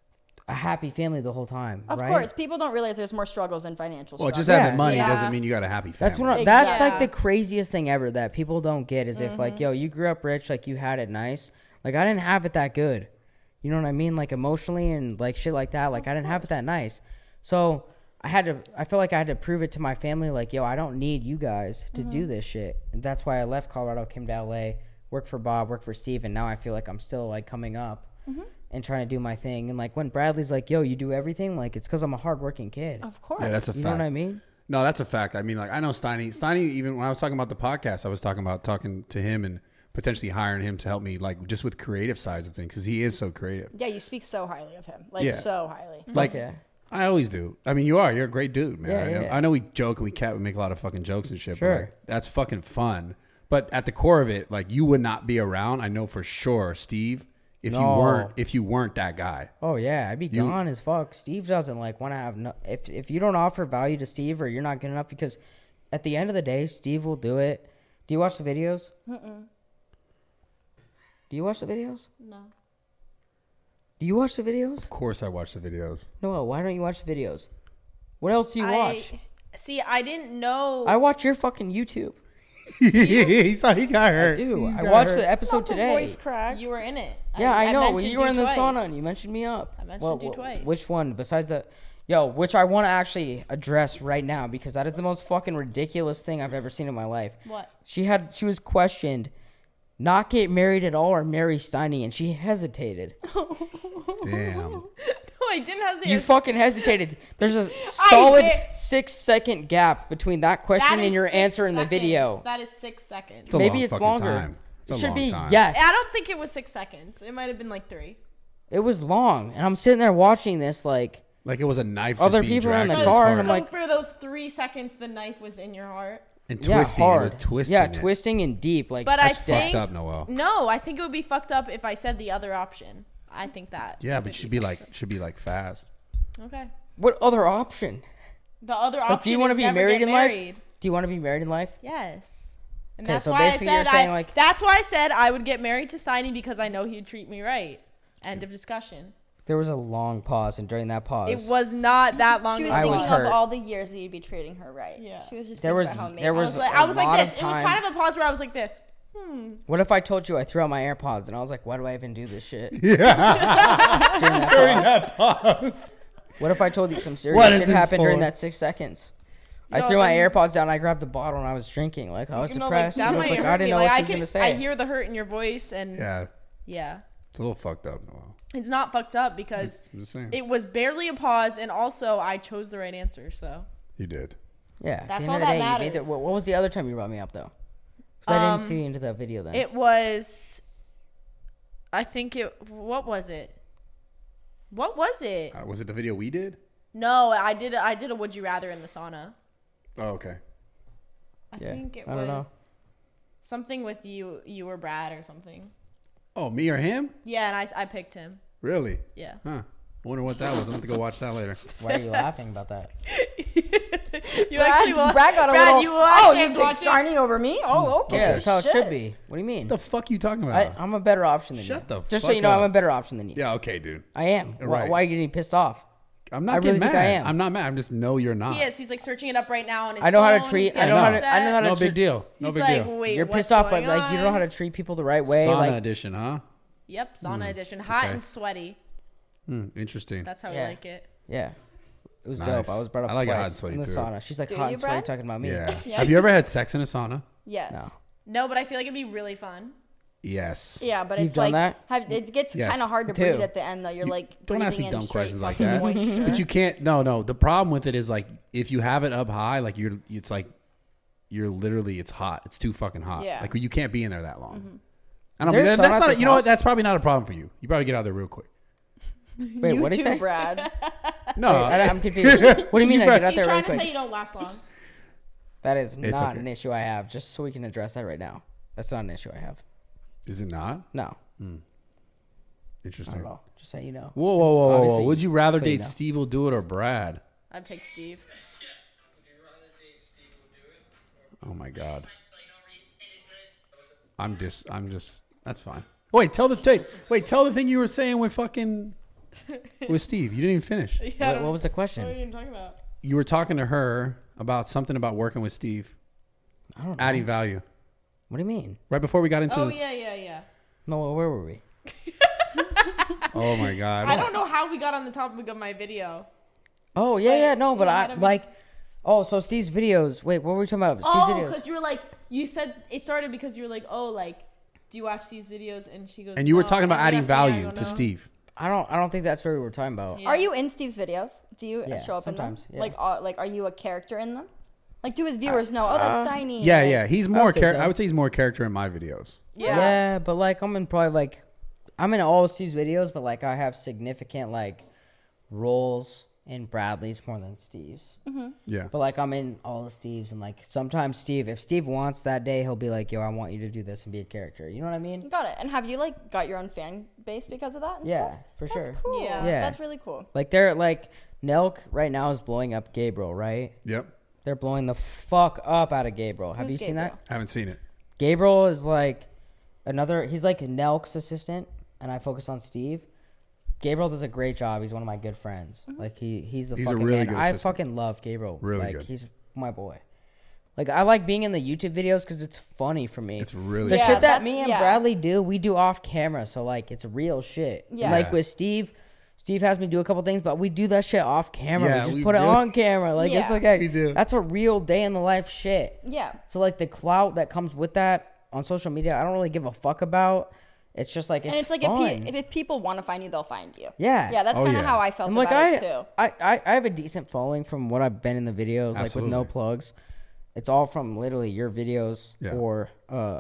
B: a happy family the whole time.
C: of
B: right?
C: course, people don't realize there's more struggles than financial
A: Well,
C: struggles.
A: just having
B: Yeah.
A: money
C: Yeah.
A: doesn't mean you got a happy family.
B: That's what
C: Exactly.
B: that's like the craziest thing ever that people don't get is if like, yo, you grew up rich, like you had it nice. Like I didn't have it that good. You know what I mean? Like emotionally and like shit like that. Like I didn't have it that nice. So I feel like I had to prove it to my family, like, yo, I don't need you guys to do this shit. And that's why I left Colorado, came to LA, worked for Bob, worked for Steve, and now I feel like I'm still like coming up and trying to do my thing. And like when Bradley's like, yo, you do everything, like it's because I'm a hardworking kid.
C: Of course.
A: Yeah, that's a
B: You
A: fact.
B: know what I mean?
A: No, that's a fact. I mean, like I know Steiny. Even when I was talking about the podcast, I was talking to him and potentially hiring him to help me, like just with creative sides of things, because he is so creative.
C: Yeah, you speak so highly of him. Like,
A: Yeah.
C: so highly.
A: Like
B: Yeah.
A: I always do. I mean, you're a great dude, man.
B: Yeah.
A: I know we joke and we make a lot of fucking jokes and shit.
B: Sure.
A: But like, that's fucking fun. But at the core of it, like you would not be around. I know for sure, Steve, if
B: No.
A: you weren't that guy.
B: Oh yeah, I'd be gone as fuck. Steve doesn't like want to have no. If you don't offer value to Steve or you're not good enough, because at the end of the day, Steve will do it. Do you watch the videos? Do you watch the videos?
D: No.
B: Do you watch the videos?
A: Of course, I watch the videos.
B: No, why don't you watch the videos? What else do you watch?
D: See, I didn't know.
B: I watch your fucking YouTube.
A: He thought he got hurt.
B: Dude,
A: He
B: I
A: got
B: watched
A: hurt.
B: the episode today.
C: Voice crack.
D: You were in it.
B: Yeah, I know. When
D: mentioned
B: you were in the
D: twice.
B: sauna and you mentioned me up.
D: I mentioned you twice.
B: Which one? Besides the, which I want to actually address right now because that is the most fucking ridiculous thing I've ever seen in my life.
D: What?
B: She was questioned, not get married at all or marry Steiny, and she hesitated.
A: Damn.
D: No, I didn't have the.
B: You fucking hesitated. There's a solid
D: did.
B: 6-second gap between that question
D: That
B: and
D: is
B: your
D: 6
B: answer in the
D: seconds.
B: video.
D: That is 6 seconds.
A: It's a
B: Maybe
A: long
B: it's
A: fucking
B: longer.
A: time. It's
B: It
A: a
B: should
A: long
B: be
A: time.
B: yes.
D: I don't think it was 6 seconds. It might have been like 3.
B: It was long, and I'm sitting there watching this like.
A: Like it was a knife. Just
B: Other
A: being
B: people in
A: dragged
B: the
A: through his
B: car,
A: heart.
B: and I'm
D: So
B: like-
D: for those 3 seconds, the knife was in your heart.
A: and
B: Yeah,
A: twisting.
B: hard.
A: It was twisting.
B: Yeah,
A: it.
B: twisting and deep. Like
D: But
A: That's
D: I think
A: fucked up, Noel.
D: no, I think it would be fucked up if I said the other option. I think that.
A: Yeah,
D: it
A: but
D: would
A: should be like fast.
D: okay.
B: what other option?
D: The other option.
B: Like, do you want to
D: is
B: be
D: never
B: married
D: get
B: in life?
D: married.
B: Do you want to be married in life?
D: Yes. And
B: Okay,
D: that's
B: so
D: why I
B: basically
D: said
B: you're saying, like-
D: that's why I said I would get married to Steiny because I know he'd treat me right. End of discussion.
B: There was a long pause, and during that pause,
D: It was not that long.
C: She was
B: I
C: thinking
B: was
C: of
B: hurt.
C: all the years that you'd be treating her right.
D: Yeah.
C: She was just
B: There
C: thinking
B: was-
C: about how amazing.
B: there
D: I
B: was
D: was like,
B: a lot
D: this.
B: of
D: It was
B: time.
D: kind of a pause where I was like this.
B: What if I told you I threw out my AirPods, and I was like, why do I even do this shit?
A: Yeah.
B: During that
A: During
B: pause.
A: that pause.
B: What if I told you some serious
A: What is
B: shit
A: this
B: happened during
A: for?
B: that 6 seconds? I
D: Yo,
B: threw my
D: and-
B: AirPods down, I grabbed the bottle, and I was drinking. Like, I was
D: You know, like,
B: depressed.
D: that
B: I was
D: might
B: like,
D: hurt
B: I didn't
D: me.
B: know
D: Like,
B: what
D: I
B: she was
D: can-
B: going to say.
D: I hear the hurt in your voice, and
A: Yeah.
D: yeah,
A: It's a little fucked up, Noel.
D: it's not fucked up because
A: I'm just saying.
D: it was barely a pause, and also I chose the right answer. So
A: You did.
B: Yeah. At
D: That's
B: the
D: all
B: end of the
D: that
B: day, you made
D: matters.
B: what was the other time you brought me up, though? Because I didn't see into that video then.
D: it was. I think it. What was it? What was it?
A: Was it the video we did?
D: No, I did. I did a would you rather in the sauna.
A: Oh, okay.
D: I
B: Yeah,
D: think it
B: I don't know.
D: was something with you or Brad or something.
A: Oh, me or him?
D: Yeah, and I picked him.
A: Really?
D: Yeah.
A: Huh. wonder what that was. I'm going to go watch that later.
B: Why are you laughing about that?
D: You actually will.
C: Brad got a
D: Brad,
C: little.
D: you will actually
C: you
D: have to
C: picked
D: watch it.
C: Steiny over me. Oh, okay.
B: Yeah, that's how it
C: Shit.
B: should be. What do you mean?
A: What the fuck you talking about?
B: I'm a better option than
A: Shut
B: you.
A: the
B: Just so
A: fuck
B: you know, I'm
A: up.
B: a better option than you.
A: Yeah, okay, dude.
B: I am.
A: Right.
B: Why are you getting pissed off?
A: I'm not
B: I really
A: getting
B: think
A: mad.
B: I am.
A: I'm not mad. I'm just know you're not.
D: He is. He's like searching it up right now on his
B: I know how to
D: phone.
B: treat-
D: He's
B: I know how to-
D: getting
B: I know how to
A: No
B: treat-
A: big deal. No
D: He's
A: big
D: like,
A: deal.
D: wait,
B: You're
D: what's
B: pissed off, but
D: going
B: like you don't know how
D: on?
B: to treat people the right way.
A: Sauna
B: Like,
A: edition, huh?
D: Yep, sauna edition. Hot
A: okay.
D: and sweaty.
A: Interesting.
D: That's how
B: Yeah.
D: we like it.
B: yeah, it was
A: Nice.
B: dope. I was brought up
A: I like it
B: twice
A: hot and sweaty
B: in the
A: too.
B: sauna. She's like,
C: Do
B: hot
C: you,
B: and sweaty
C: Brad?
B: talking about me.
A: Yeah.
C: Yeah.
A: Have you ever had sex in a sauna?
C: Yes.
B: No.
D: No, but I feel like it'd be really fun.
A: Yes.
C: Yeah, but
B: You've
C: it's
B: done
C: like
B: that?
C: it gets
A: Yes.
C: kind of hard to
B: Too.
C: breathe at the end though. You're like
A: Don't ask me
C: breathing in
A: dumb
C: straight
A: questions like
C: fucking
A: that.
C: moisture.
A: But you can't. No. The problem with it is like if you have it up high, like it's like you're literally it's hot. It's too fucking hot.
C: Yeah.
A: Like you can't be in there that long. I
B: Is
A: don't.
B: there a
A: That's
B: sauna at
A: not.
B: this
A: You know what?
B: house?
A: That's probably not a problem for you. You probably get out of there real quick.
B: Wait,
C: you
B: what did
C: too,
B: he say?
C: Brad.
A: No.
B: I'm confused. What do you mean I get out
D: He's
B: there
D: trying
B: really
D: to say
B: quick?
D: you don't last long.
B: That is
A: It's
B: not
A: okay.
B: an issue I have. Just so we can address that right now. That's not an issue I have.
A: Is it not?
B: No,
A: Interesting.
B: not at all. Just so you know.
A: Whoa.
B: Obviously,
A: Would you rather
B: so you
A: date
B: know.
A: Steve will do it or Brad?
D: I'd pick Steve.
A: Oh my god. I'm just. That's fine. Wait, tell the thing you were saying with fucking with Steve. You didn't even finish.
B: What was the
D: What are
B: question?
D: you even talking about?
A: You were talking to her about something about working with Steve,
B: I don't know.
A: adding value.
B: What do you mean?
A: Right before we got into
D: Oh
A: this.
D: yeah.
B: No, where were we?
A: Oh my god.
D: I don't know how we got on the topic of my video.
B: Oh yeah. No, but
D: you
B: I
D: had a
B: like. Oh, so Steve's videos. Wait, what were we talking about? Steve's
D: Oh,
B: videos.
D: because you were like, you said it started because you were like, oh, like, do you watch these videos? And she goes,
A: And you were
D: "No."
A: talking about
D: And
A: adding
D: that's something I
A: value
D: don't
A: to
D: know.
A: Steve.
B: I don't think that's what we were talking about.
D: Yeah.
C: Are you in Steve's videos? Do you
B: Yeah,
C: show up
B: sometimes,
C: in them?
B: yeah.
C: Like, are you a character in them? Like, do his viewers know? Oh, that's Steiny.
A: Yeah,
C: Like,
A: yeah. He's
B: I
A: more.
B: would say so.
A: I would say he's more character in my videos.
B: Yeah, but like I'm in probably like I'm in all of Steve's videos, but like I have significant like roles in Bradley's more than Steve's.
A: Yeah.
B: But like I'm in all of Steve's, and like sometimes if Steve wants that day, he'll be like, "Yo, I want you to do this and be a character." You know what I mean?
C: Got it. And have you like got your own fan base because of that? And
B: Yeah,
C: stuff?
B: for
C: That's
B: sure.
C: cool.
D: Yeah.
B: Yeah.
C: That's really cool.
B: Like they're like Nelk right now is blowing up Gabriel, right?
A: Yep.
B: They're blowing the fuck up out of Gabriel. Have
C: Who's
B: you seen that?
C: Gabriel?
A: Haven't seen it.
B: Gabriel is like he's like Nelk's assistant, and I focus on Steve. Gabriel does a great job. He's one of my good friends. Like he's the
A: He's a
B: fucking
A: really
B: man.
A: good
B: I
A: assistant.
B: fucking love Gabriel.
A: Really
B: like
A: good.
B: he's my boy. Like I like being in the YouTube videos because it's funny for me.
A: It's really.
B: The
C: Yeah,
B: shit that
C: that's-
B: me and
C: yeah.
B: Bradley do, we do off camera, so like it's real shit.
C: Yeah.
B: Like
A: Yeah.
B: with Steve has me do a couple things, but we do that shit off camera.
A: Yeah,
B: we just
A: we
B: put it
A: really-
B: on camera. Like it's
C: Yeah.
B: like
A: We do.
B: that's a real day in the life shit.
C: Yeah.
B: So like the clout that comes with that on social media, I don't really give a fuck about. It's just like
C: And it's like
B: fun.
C: if people want to find you, they'll find you.
B: Yeah.
C: Yeah, that's
A: Oh,
C: kind of
A: yeah.
C: how I felt
B: And like
C: about it too.
B: I have a decent following from what I've been in the videos, like with no
A: Absolutely.
B: plugs. It's all from literally your videos
A: Yeah.
B: or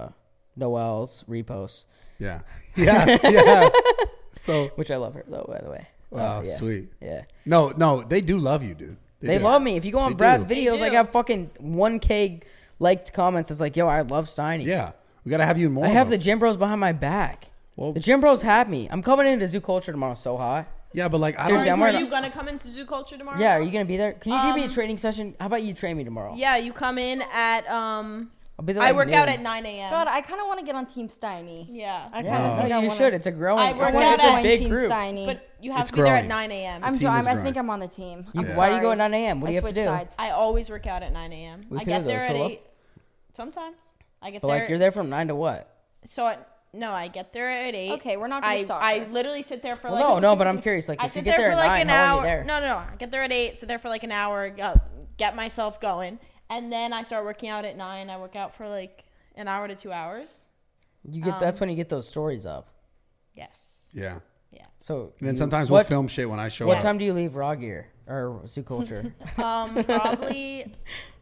B: Noel's reposts,
A: Yeah. Yeah. So.
B: which I love her though, by the way.
A: Wow,
B: Yeah.
A: sweet.
B: Yeah.
A: No, they do love you, dude.
B: They
A: do.
B: love me. If you go on
A: They
B: Brad's
A: do.
B: videos,
D: They
B: I
D: do.
B: got fucking 1K liked comments. It's like, yo, I love Steiny.
A: Yeah. We gotta have you in more.
B: I have the
A: of them.
B: gym bros behind my back.
A: Well-
B: The gym bros have me. I'm coming into Zoo Culture tomorrow so hot.
A: Yeah, but like I
B: Seriously,
A: don't.
B: I'm
D: Are
B: wearing
D: you gonna come into Zoo Culture tomorrow?
B: Yeah, are you gonna be there? Can you give me a
D: Um,
B: training session? How about you train me tomorrow?
D: Yeah, you come in at
B: I'll be there.
D: I
B: like
D: work out
B: noon.
D: at 9 a.m.
C: God, I kind of want to get on Team Steiny.
D: Yeah,
C: I kind
B: Yeah,
C: of think I
B: you
C: wanna,
B: should. It's a growing.
D: I work
B: it's
D: out
B: it's a
D: at
B: big
C: Team
B: group.
C: Steiny.
D: but you have
A: It's
D: to be there at
A: growing.
D: 9 a.m.
C: I'm
A: team
C: John.
A: is
C: I
A: growing.
C: think I'm on the team.
B: You-
C: I'm
B: why do you go
C: sorry.
B: at 9 a.m.? What do
C: I
B: you have to
C: switched
B: do?
C: sides.
D: I always work out at 9 a.m.
B: With
D: I
B: who,
D: get
B: though?
D: there at
B: Solo?
D: 8. Sometimes I get
B: But
D: there.
B: like you're there from 9 to what?
D: So I get there at 8.
C: Okay, we're not gonna stop
D: I
C: her.
D: literally sit there for
B: Well,
D: like
B: no, but I'm curious. Like
D: I
B: if you
D: sit
B: get
D: there
B: there
D: for
B: at
D: like
B: 9,
D: an
B: how
D: hour.
B: long are you there?
D: No. I get there at 8. Sit there for like an hour. Get myself going, and then I start working out at 9. I work out for like an hour to 2 hours.
B: You get that's when you get those stories up.
D: Yes.
A: Yeah.
D: Yeah.
B: So
A: And then
B: you-
A: sometimes we'll
B: what,
A: film shit when I show
B: What
A: up.
B: time do you leave Raw Gear or Zoo Culture?
D: Probably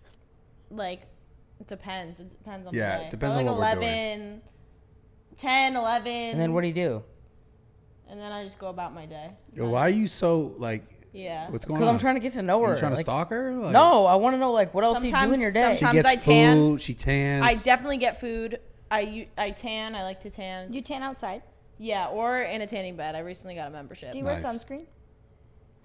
D: like it depends. It depends on
A: Yeah,
D: the day.
A: it depends
D: Probably
A: on
D: like
A: what we're
D: 11, 10, 11.
B: And then what do you do?
D: And then I just go about my day.
A: Yo, why are you so like?
D: Yeah.
A: What's going
B: Because
A: on?
B: I'm trying to get to know
A: Are
B: her.
A: you trying to
B: like,
A: stalk her? Like,
B: No, I want to know like what else you do in your day.
A: She
D: Sometimes
A: gets
D: I tan.
A: food. She tans.
D: I definitely get food. I tan. I like to tan.
C: Do you tan outside?
D: Yeah, or in a tanning bed. I recently got a membership.
C: Do you
A: Nice.
C: wear sunscreen?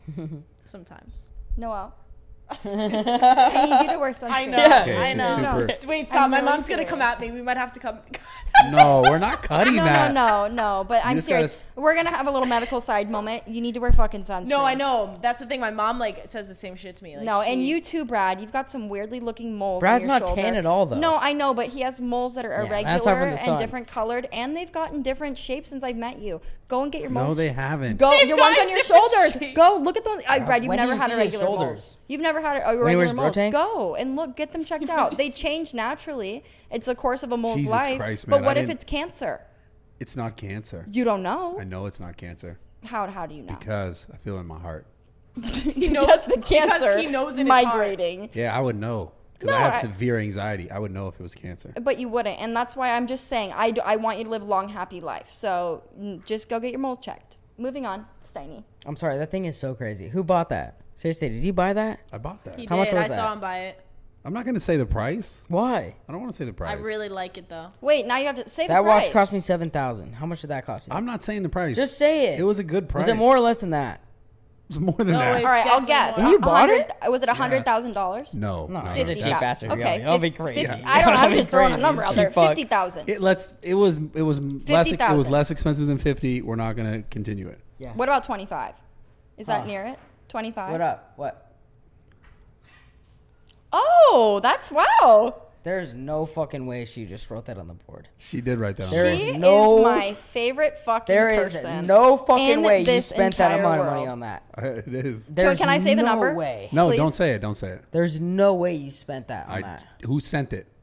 D: Sometimes.
C: Noel. I need you to wear sunscreen.
D: I know.
A: Okay,
D: I
A: she's
D: know.
A: super-
D: Wait, stop. My
C: really
D: mom's gonna come
C: serious.
D: at me. We might have to come.
A: No, we're not cutting that.
C: No. But I'm
A: just
C: serious.
A: gotta
C: We're gonna have a little medical side moment. You need to wear fucking sunscreen.
D: No, I know. That's the thing. My mom like says the same shit to me. Like,
C: No, and
D: she-
C: you too, Brad. You've got some weirdly looking moles.
B: Brad's
C: on your
B: not
C: shoulder.
B: tan at all, though.
C: No, I know, but he has moles that are
B: Yeah, that's
C: irregular
B: not from the
C: and
B: sun.
C: different colored, and they've gotten different shapes since I've met you. Go and get your moles.
A: No, they haven't.
C: Go,
D: They've
C: your ones
D: gotten
C: on your
D: different
C: shoulders.
D: shapes.
C: Go look at those. Brad, you've
B: When do
C: never
B: you
C: had a
B: see his
C: regular moles.
B: shoulders?
C: You've never had a
B: he
C: regular
B: wears
C: moles.
B: Brotanks?
C: Go and look, get them checked out. They change naturally. It's the course of a mole's
A: Jesus
C: life.
A: Christ,
C: but
A: man,
C: what
A: I
C: if
A: didn't-
C: it's cancer?
A: It's not cancer.
C: You don't know.
A: I know it's not cancer
C: How do you know?
A: because I feel it in my heart.
D: he knows
C: Because the
D: because
C: cancer
D: he knows in his heart.
C: migrating.
A: Yeah, I would know because
C: No,
A: I have
C: I-
A: severe anxiety. I would know if it was cancer.
C: But you wouldn't, and that's why I'm just saying I want you to live a long, happy life. So just go get your mole checked. Moving on, Steiny.
B: I'm sorry, that thing is so crazy. Who bought that? Seriously, did you buy that?
A: I bought that.
D: He
B: How much
D: did.
B: was
D: I
B: that?
D: saw him buy it.
A: I'm not going to say the price.
B: Why?
A: I don't want to say the price.
D: I really like it though.
C: Wait, now you have to say the
B: That
C: price.
B: watch cost me $7,000. How much did that cost you?
A: I'm not saying the price.
B: Just say it.
A: It was a good price.
B: Was it more or less than that?
A: It was more than
D: No,
A: that.
D: it's
C: All right, I'll
D: definitely
C: guess.
D: more.
B: And you bought it?
C: Was it $100,000?
A: No,
B: No,
A: no,
B: he's a
A: that's-
B: cheap bastard.
C: Okay,
B: That'll be crazy.
C: 50 I don't know. I'm
B: That'll be
C: just throwing a
B: crazy.
C: number out there.
B: Cheap fuck.
C: 50,000.
A: It was less
C: 50,000.
A: less expensive than 50. We're not going to continue it.
B: Yeah.
C: What about 25? Is that
B: Huh.
C: near it? 25.
B: What up? What?
C: Oh, that's wow.
B: There's no fucking way she just wrote that on the board.
A: She did write that.
B: There
A: on.
B: is
C: She
B: no-
C: is my favorite fucking
B: There is
C: person.
B: no fucking
C: in
B: way you
C: this
B: spent that
C: entire
B: amount of money
C: world.
B: on that.
A: It is.
B: There's
C: Can I say the
B: no
C: number?
B: way.
A: No,
C: Please?
A: don't say it. Don't say it.
B: There's no way you spent that on that.
A: Who sent it?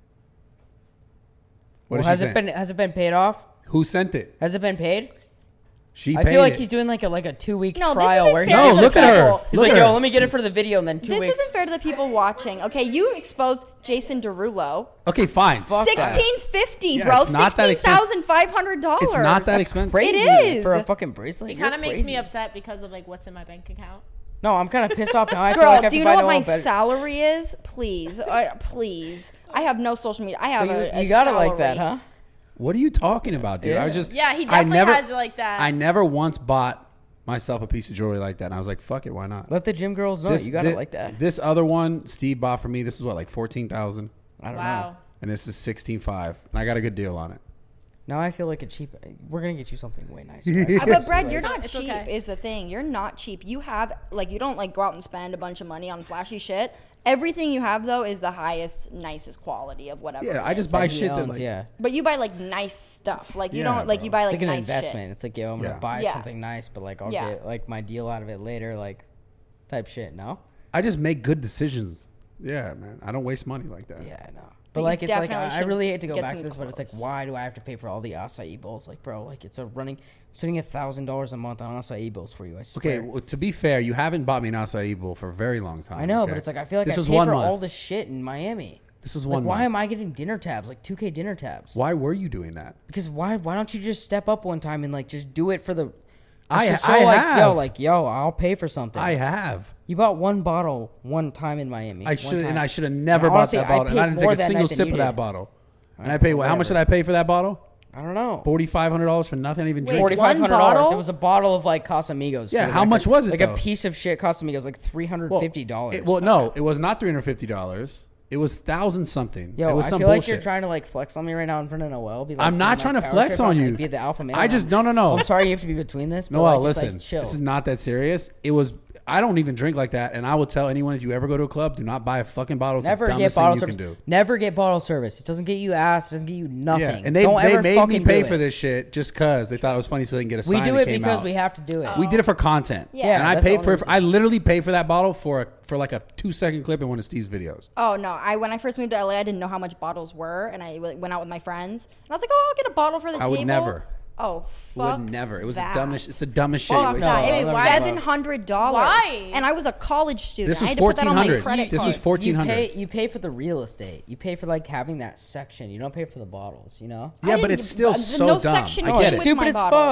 A: What
B: Well,
A: did
B: has
A: she
B: it
A: say?
B: been has it been paid off?
A: Who sent it?
B: Has it been paid?
A: She
B: I
A: paid
B: feel like
A: it.
B: he's doing like a 2-week
C: No, this
B: trial
C: isn't
B: where
C: fair
A: No,
C: to the
A: look at her.
C: people.
B: he's
A: Look
B: like,
A: at
B: yo,
A: her.
B: let me get it for the video, and then 2
C: This
B: weeks.
C: isn't fair to the people watching. Okay, you exposed Jason Derulo.
A: Okay, fine.
B: Fuck that.
C: $1,650,
A: Yeah,
C: bro.
A: it's not that expensive.
C: $16,500.
A: It's not that expensive.
B: Crazy
C: is.
B: for a fucking bracelet.
D: It
B: You're
D: kind of makes me
B: crazy.
D: upset because of like what's in my bank account.
B: No, I'm kind of pissed off now. I feel
C: Girl,
B: like I have
C: do you
B: to
C: know
B: buy
C: what my
B: Noel better.
C: salary is? Please. Please. I have no social media. I
B: So
C: have a
B: you got it like
C: salary.
B: that, huh?
A: What are you talking about, dude?
B: Yeah.
A: I just
D: Yeah, he
A: I
D: definitely
A: never,
D: has it like that.
A: I never once bought myself a piece of jewelry like that, and I was like, "Fuck it, why not?"
B: Let the gym girls know you got it like that.
A: This other one, Steve bought for me. This is what, like 14,000,
B: I don't
D: Wow.
B: know.
A: and this is 16,500, and I got a good deal on it.
B: Now I feel like a cheap. We're gonna get you something way nicer.
C: But Brad, you're not
D: It's
C: cheap.
D: okay.
C: Is the thing. You're not cheap. You have like you don't like go out and spend a bunch of money on flashy shit. Everything you have though is the highest, nicest quality of whatever.
A: Yeah,
C: it
A: I
C: is.
A: just buy
B: He
A: shit that
B: owns,
A: like,
B: yeah.
C: But you buy like nice stuff. Like you
A: Yeah,
C: don't like
A: bro.
C: you buy
B: It's
C: like
B: like an
C: nice
B: investment.
C: shit.
B: It's like, yo, I'm gonna
A: Yeah.
B: buy
C: Yeah.
B: something nice, but like I'll
C: Yeah.
B: get like my deal out of it later, like type shit. No.
A: I just make good decisions. Yeah, man, I don't waste money like that.
B: Yeah, I know.
C: But
B: But
C: you
B: like it's like
C: definitely
B: I
C: should
B: really hate to go
C: get
B: back
C: some
B: to this, but it's like
C: clothes.
B: why do I have to pay for all the acai bowls? Like, bro, like it's a running spending $1,000 a month on acai bowls for you. I
A: Okay,
B: swear.
A: well, to be fair, you haven't bought me an acai bowl for a very long time.
B: I know,
A: okay?
B: but it's like I feel like
A: this
B: I
A: was
B: pay
A: 1
B: for
A: month.
B: all the shit in Miami.
A: This was
B: Like,
A: 1
B: why
A: month.
B: am I getting dinner tabs, like 2K dinner tabs?
A: Why were you doing that?
B: Because why don't you just step up one time and like just do it for the
A: I
B: just show,
A: have.
B: like yo, I'll pay for something.
A: I have.
B: You bought one bottle one time in Miami.
A: I
B: one
A: should,
B: time.
A: and I should have never
B: Now,
A: bought
B: honestly,
A: that bottle, and I
B: paid
A: didn't
B: more
A: take a
B: that
A: single
B: night than
A: sip
B: you
A: of that
B: did.
A: bottle. And I paid what? How much did
B: whatever.
A: I pay for that bottle?
B: I don't know.
A: $4,500 for nothing. I didn't even drink.
C: Wait,
A: it.
C: one
B: $4,500.
C: bottle?
B: It was a bottle of like Casamigos.
A: Yeah,
B: for the
A: how much
B: record.
A: was it,
B: Like
A: though?
B: a piece of shit Casamigos, like $350.
A: Well, no, it was not $350. It was 1,000 something.
B: Yo,
A: it was
B: I
A: some
B: feel
A: bullshit.
B: like you're trying to like flex on me right now in front of Noel. Be like,
A: I'm not
B: dude,
A: trying
B: my
A: to
B: power
A: flex
B: trip,
A: on
B: I'm
A: you.
B: gonna Be the alpha male.
A: I just no.
B: I'm sorry you have to be between this. But
A: Noel,
B: like, it's,
A: listen,
B: like, chill.
A: this is not that serious. It was. I don't even drink like that, and I will tell anyone if you ever go to a club, do not buy a fucking bottle. It's
B: Never
A: the
B: get
A: dumbest
B: bottle
A: thing
B: service.
A: you can do.
B: Never get bottle service. It doesn't get you ass. It doesn't get you nothing.
A: Yeah, and they
B: Don't ever
A: made me
B: fucking
A: pay
B: do
A: for
B: it.
A: this shit just because they thought it was funny, so they can get a
B: We
A: sign
B: do
A: that
B: it
A: came
B: because
A: out.
B: we have to do it.
A: We did it for content.
C: Yeah,
A: and I
B: that's the
A: paid
B: only
A: for it.
B: reason.
A: I literally paid for that bottle for like a 2-second clip in one of Steve's videos.
C: Oh no! When I first moved to LA, I didn't know how much bottles were, and I went out with my friends, and I was like, "Oh, I'll get a bottle for the
A: I
C: table."
A: would never.
C: Oh,
A: It
C: fuck
A: would never. It was
C: that.
A: the dumbest. It's the dumbest shit.
C: Fuck
A: you
C: that.
A: wasted.
C: It was
D: Why?
C: $700.
D: Why?
C: And I was a college student.
A: This
C: I
A: was
C: had to put that on my
A: $1,400.
C: credit
A: This was
C: card.
A: $1,400.
B: You pay for the real estate. You pay for like having that section. You don't pay for the bottles. You know.
A: Yeah,
C: I
A: but
C: didn't-
A: it's still
C: the
A: so
C: no
A: dumb.
C: section
A: I
C: came
A: get
C: with
A: it.
B: Stupid
C: my
B: as
C: bottle.
B: fuck.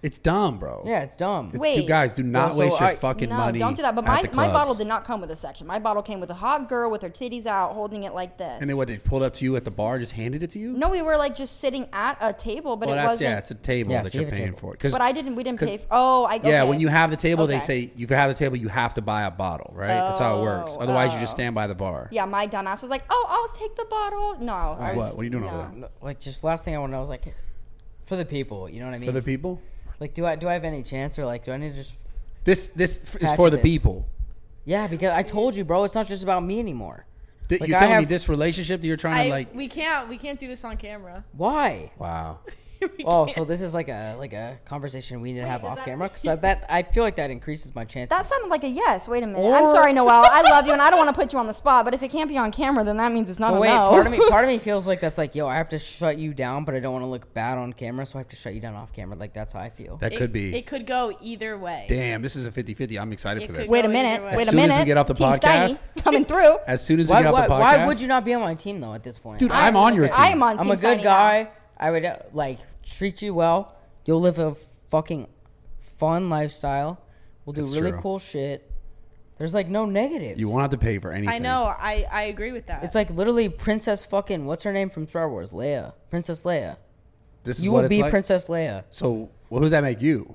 A: It's dumb, bro.
B: Yeah, it's dumb.
C: Wait.
A: Dude, guys, do not
B: Well, so
A: waste your
B: I-
A: fucking
C: No,
A: money.
C: don't do that. But
A: at the
C: my bottle
A: clubs.
C: did not come with a section. My bottle came with a hot girl with her titties out, holding it like this.
A: And then what? They pulled up to you at the bar, just handed it to you.
C: No, we were like just sitting at a table, but
A: well,
C: it
A: that's
C: wasn't.
A: it's a table
B: Yeah,
A: that
B: so you
A: you're
B: have a
A: paying
B: table.
A: for. 'Cause-
C: But we didn't
A: 'cause-
C: pay. Yeah,
A: when you have the table, they
C: Okay.
A: say you have the table, you have to buy a bottle, right? That's how it works. Otherwise, you just stand by the bar.
C: Yeah, my dumbass was like, "Oh, I'll take the bottle." No, I was,
A: What? What are you doing over
C: no.
A: there?
B: No, like, just last thing I want to know is like, for the people, you know what I mean?
A: For the people,
B: Like, do I have any chance, or like, do I need to just?
A: this is
B: Patch
A: for the
B: this.
A: people.
B: Yeah, because I told you, bro, it's not just about me anymore. Like,
A: You're
B: I
A: telling me
B: have-
A: this relationship that you're trying to like.
D: we can't do this on camera.
B: Why?
A: Wow.
D: We
B: Oh,
D: can't.
B: so this is like a conversation we need to have
D: is
B: off
D: that
B: camera, because that I feel like that increases my chances.
C: That sounded like a yes. Wait a minute. I'm
B: Or-
C: sorry, Noelle. I love you, and I don't want to put you on the spot. But if it can't be on camera, then that means it's not
B: But
C: a
B: wait,
C: no.
B: part of me feels like that's like, yo, I have to shut you down, but I don't want to look bad on camera, so I have to shut you down off camera. Like, that's how I feel.
A: That could be.
D: It could go either way.
A: Damn, this is a 50-50. I'm excited
D: It
A: for this.
D: could
C: Wait a
D: go
C: minute.
D: either way.
C: Wait a
A: soon as we
C: minute.
A: get off the
C: Team
A: podcast-
C: Steiny coming through.
A: As soon as we get off the podcast,
B: Why would you not be on my team though at this point?
A: Dude, I'm on your team.
C: I am on.
B: I'm
C: Team
B: a good
C: Steiny
B: guy.
C: now.
B: I would like treat you well. You'll live a fucking fun lifestyle. We'll do
A: That's
B: really
A: true.
B: cool shit. There's like no negatives.
A: You won't have to pay for anything.
D: I know. I agree with that.
B: It's like literally Princess fucking what's her name from Star Wars? Leia. Princess Leia.
A: This is
B: You
A: what
B: will
A: it's
B: be
A: like.
B: Princess Leia.
A: So, what does that make you?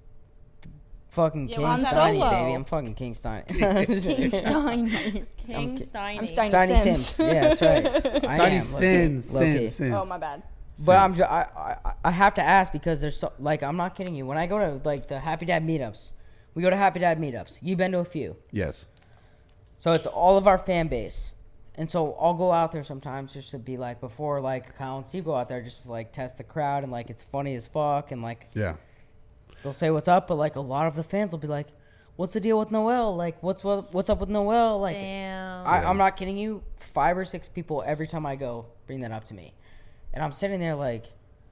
B: Fucking
D: Yeah,
B: King
D: well, I'm
B: Steiny,
D: Solo.
B: baby. I'm fucking King Steiny.
C: King Steiny.
D: King
B: ki-
D: Steiny.
C: I'm Steiny.
B: Steiny
C: Sims.
B: Sims. Yeah, that's right. I
A: Steiny
B: am,
A: sins,
B: low-key.
A: sins.
C: Oh my bad.
B: But I have to ask because there's so, like, I'm not kidding you. When I go to like the Happy Dad meetups, we go to Happy Dad meetups. You've been to a few.
A: Yes.
B: So it's all of our fan base. And so I'll go out there sometimes just to be like, before like Kyle and Steve go out there just to like test the crowd and like it's funny as fuck and like
A: Yeah.
B: they'll say what's up, but like a lot of the fans will be like, what's the deal with Noelle? Like what's up with Noelle? Like
D: Damn.
B: I'm not kidding you, 5 or 6 people every time I go bring that up to me. And I'm sitting there like,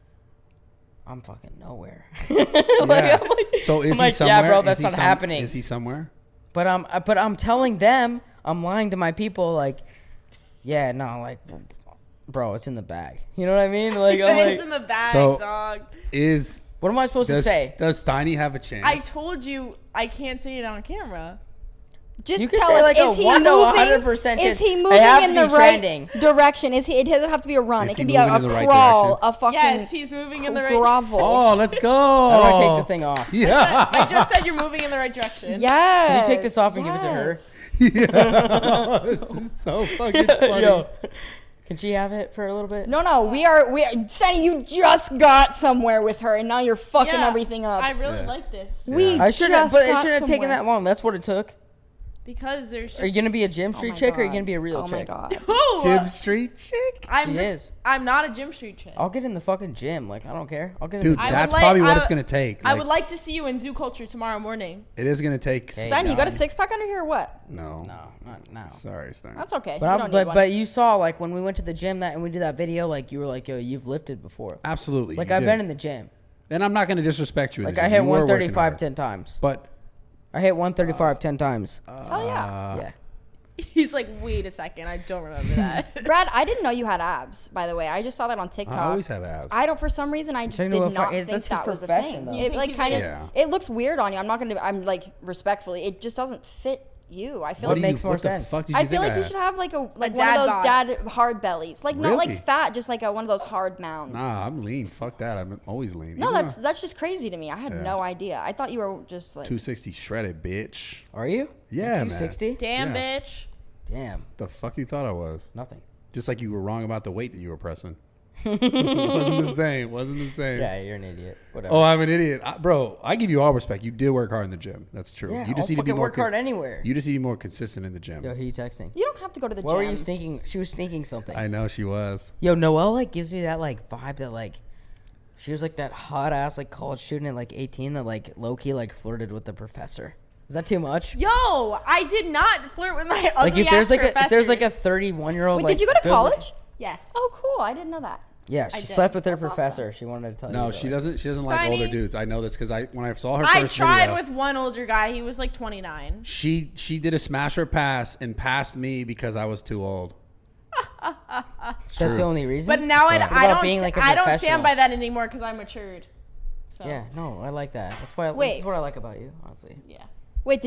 B: I'm fucking nowhere.
A: Yeah. So is
B: I'm
A: he
B: like,
A: somewhere?
B: yeah, bro,
A: Is
B: that's
A: he
B: not happening.
A: Is he somewhere?
B: But I'm telling them, I'm lying to my people, like, yeah, no, like, bro, it's in the bag. You know what I mean? Like, I'm
D: It's
B: like,
D: in the bag,
A: So-
D: dog.
A: Is
B: what am I supposed to
A: does,
B: say?
A: does Steiny have a chance?
D: I told you I can't say it on camera.
C: Just
B: You could
C: tell
B: say
C: us,
B: like a
C: is he
B: 1 to
C: moving?
B: 100% chance.
C: Is he
B: They
C: moving
B: have
C: in
B: to
C: the
B: be
C: right
B: trending.
C: direction? It doesn't have to be a run.
A: Is
C: It
A: he
C: can be a
A: moving in the right
C: crawl,
A: direction?
C: a fucking
D: Yes, he's moving in the right.
C: grovel.
A: Oh, let's go.
B: I'm going to take this thing off.
A: Yeah.
D: I just said you're moving in the right direction.
C: Yes.
B: Can you take this off and give it to her?
C: yes.
A: Yeah. This is so fucking funny.
B: Yo, can she have it for a little bit?
C: No, we are. Sonny, you just got somewhere with her, and now you're fucking
D: Yeah,
C: everything up.
D: I really
A: Yeah.
D: like this
C: we
A: Yeah.
B: I shouldn't,
C: just
B: but it
C: got
B: shouldn't have taken
C: somewhere.
B: that long. That's what it took.
D: because there's just.
B: Are you gonna be a Gym
C: Oh
B: Street
C: my
B: chick or are you
C: God.
B: gonna be a real
C: Oh my
B: chick?
C: god.
D: Oh,
A: Jim Street chick.
D: I'm
B: She
D: just.
B: is.
D: I'm not a Gym Street chick.
B: I'll get in the fucking gym. Like I don't care. I'll get in.
A: Dude,
B: the
D: I
B: gym.
D: would
A: that's
D: like-
A: probably what
D: I
A: it's
D: would-
A: gonna take.
D: I
A: Like,
D: would like to see you in Zoo Culture tomorrow morning.
A: It is gonna take.
B: Okay.
C: Sonny, you got a
B: done.
C: 6-pack under here or what?
A: No.
B: No, not now.
A: Sorry, Steiny.
C: That's okay.
B: But
C: you
B: I'm,
C: don't need one.
B: but you saw like when we went to the gym and we did that video, like you were like, yo, you've lifted before.
A: Absolutely.
B: Like
A: you
B: I've
A: did.
B: been in the gym.
A: And I'm not gonna disrespect you. in
B: Like
A: the
B: I
A: gym.
B: hit
A: You were working
B: 135
A: hard.
B: 10 times.
A: But
B: I hit 135 10 times.
C: Hell yeah.
B: Yeah.
D: He's like, wait a second, I don't remember that.
C: Brad, I didn't know you had abs, by the way. I just saw that on TikTok.
A: I always have abs.
C: I don't. For some reason, I just
B: Saying
C: did
B: no, if I-
C: not think
B: that's his
C: that was a
B: profession,
C: thing.
B: though.
D: You
C: It
D: think
C: like
D: he's
C: kind of.
A: Yeah.
C: It looks weird on you. I'm not gonna. I'm like respectfully. It just doesn't fit you. I feel
A: What
C: like
A: do you-
B: makes more
A: what the
B: sense.
A: fuck did you
C: I
A: think
C: feel like you
A: had?
C: should have like a one
D: dad
C: of those
D: bod.
C: dad hard bellies, like not
A: Really?
C: like fat, just like one of those hard mounds.
A: Nah, I'm lean. Fuck that. I'm always lean.
C: No,
A: Even
C: that's just crazy to me. I had
A: Yeah.
C: no idea. I thought you were just like
A: 260 shredded, bitch.
B: Are you?
A: Yeah, man.
B: 260?
D: Damn,
A: Yeah.
D: bitch.
B: Damn.
A: The fuck you thought I was?
B: Nothing.
A: Just like you were wrong about the weight that you were pressing. Wasn't the same. Wasn't the same.
B: Yeah, you're an idiot. Whatever.
A: Oh, I'm an idiot, bro. I give you all respect. You did work hard in the gym. That's true.
B: yeah,
A: you just
B: I'll
A: need to be
B: fucking
A: more.
B: work hard anywhere.
A: You just need to be more consistent in the gym.
B: Yo, who you texting?
C: you don't have to go to the
B: What
C: gym.
B: were you sneaking? She was sneaking something.
A: I know she was.
B: Yo, Noelle like gives me that like vibe that like she was like that hot ass like college student at like 18 that like low key like flirted with the professor. Is that too much?
D: Yo, I did not flirt with my ugly
B: Like if there's like
D: ass
B: if there's like a
D: professors.
B: 31-year-old.
C: Wait,
B: like,
C: did you go to
B: good
C: college?
D: Yes.
C: Oh, cool. I didn't know that.
B: Yeah,
D: I
B: she
D: did.
B: slept with her
C: That's
B: professor. She wanted to tell you.
A: No,
B: that.
A: she doesn't. She doesn't like older
D: Steiny.
A: dudes. I know this because when I saw her
D: I
A: first
D: tried
A: video,
D: with one older guy. He was like 29.
A: she did a smasher pass and passed me because I was too old.
B: That's the only reason.
D: But now
A: So-
D: I
A: What
B: about
D: don't.
B: being like a
D: I don't
B: professional?
D: stand by that anymore because I matured. So
B: Yeah, no, I like that. That's why.
C: Wait.
B: This is what I like about you, honestly.
D: yeah,
C: Wait,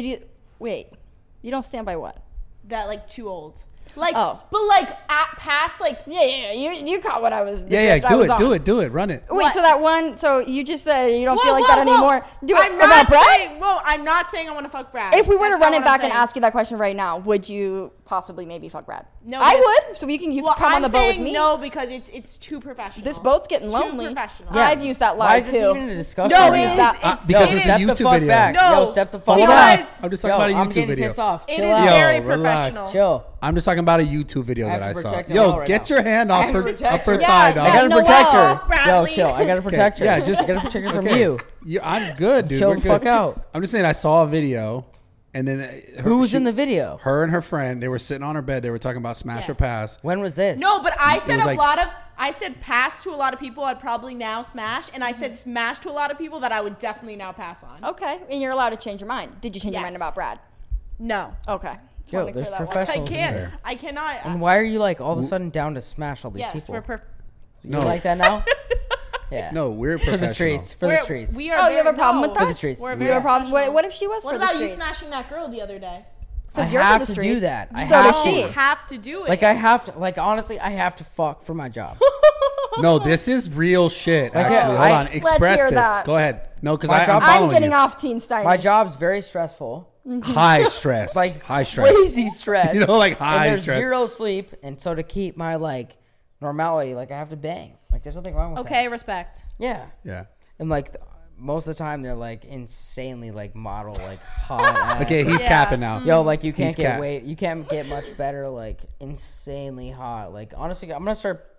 C: you don't stand by what?
D: that like too old. Like,
C: Oh.
D: but like at past like
C: Yeah, you caught what I was.
A: Yeah,
C: what I was on.
A: do it, run it.
C: Wait,
D: What?
C: so that one, so you just said you don't
D: Whoa,
C: feel like
D: whoa,
C: that
D: whoa.
C: anymore. Do it
D: I'm
C: about
D: not
C: Brad?
D: saying. Whoa, I'm not saying I want to fuck Brad.
C: If we were to
D: That's
C: run
D: not
C: it
D: what I'm
C: back and
D: saying.
C: ask you that question right now, would you possibly maybe fuck Brad?
D: No,
C: I
D: because-
C: would. So you can
D: Well,
C: come on
D: I'm
C: the boat with
D: saying
C: me.
D: no because it's too professional.
C: This boat's getting
D: It's
C: lonely.
D: Too professional.
B: Yeah.
C: I've used that
B: Why
C: lie
B: is this
C: too.
B: even a discussion?
D: No,
B: right
D: it
C: use
D: is.
C: that-
D: It's,
A: because
D: it
A: it's
D: is-
A: a
B: step the
A: YouTube
B: fuck
A: video.
B: back.
D: No.
B: Yo, step the fuck
D: You
B: back.
D: guys-
A: I'm just talking
B: Yo,
A: about a
B: I'm
A: YouTube
B: getting
A: video.
B: pissed off.
D: It
B: Chill
D: is
B: out.
D: very
A: relax.
D: professional.
B: Chill.
A: I'm just talking about a YouTube video
B: I
A: that
B: have
A: I
B: to
A: saw.
B: protect her
A: Yo,
B: all right
A: get
B: now.
A: your hand
B: I
A: off
B: have to
A: her
B: protect
A: upper
B: her.
A: thigh,
C: Yeah,
A: dog.
B: I gotta
C: Noel.
B: protect her.
D: Bradley.
B: Yo, chill. I gotta protect her.
A: Yeah, just-
B: I gotta protect her from
A: Okay.
B: you.
A: I'm good, dude.
B: Chill
A: We're
B: the
A: good.
B: fuck out.
A: I'm just saying I saw a video, and then
B: Who was in the video?
A: Her and her friend. They were sitting on her bed. They were talking about smash or
D: Yes.
A: pass.
B: When was this?
D: No, but I said
A: was
D: a
A: like-
D: lot of. I said pass to a lot of people I'd probably now smash, and I said smash to a lot of people that I would definitely now pass on.
C: Okay, and you're allowed to change your mind. Did you change your mind
D: Yes.
C: about Brad?
D: No,
C: Okay. Just
B: Yo,
C: wanted to
B: there's
C: clear that one.
B: professional-
D: I
B: This is
D: can't.
A: fair.
D: I cannot.
B: And why are you like all of a sudden down to smash all these
D: yes,
B: people?
D: we're
B: You
A: No.
B: like that now? Yeah.
A: No, we're
B: For
A: professional.
B: the streets. For the streets.
D: We are.
C: Oh, you have a
D: very-
C: problem
D: no.
C: with that?
B: For the streets.
D: We're
B: You
D: very
C: You have a problem?
D: professional.
C: What if she was
D: What
C: for the
D: about you
C: streets?
D: smashing that girl the other day?
C: Because
B: I
C: you're for
B: have
C: the
B: to do
C: streets.
B: that. I
C: So
B: have
C: does
B: to.
C: she.
D: You have to do it.
B: Like I have to. Like honestly, I have to fuck for my job.
A: No, this is real shit.
B: Like,
A: Actually,
B: I-
A: hold on.
B: Let's
A: Express
C: hear
A: this.
C: that.
A: Go ahead. No, because
B: My
A: I'm
B: job-
A: following
C: I'm getting
A: you.
C: off Teen Steiner.
B: My job's very stressful.
A: High stress.
B: Like
A: high stress.
B: crazy stress.
A: You know, like high
B: and there's
A: stress.
B: zero sleep, and so to keep my like normality, like I have to bang. Like there's nothing wrong with
D: okay,
B: that.
D: respect.
B: Yeah.
A: Yeah.
B: And like most of the time they're like insanely like model like hot. ass.
A: Okay, he's
D: Yeah.
A: capping now.
B: Yo, like you can't
A: He's
B: get
A: cat.
B: you can't get much better. Like insanely hot. Like honestly, I'm gonna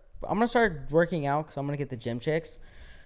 B: start working out because I'm gonna get the gym chicks,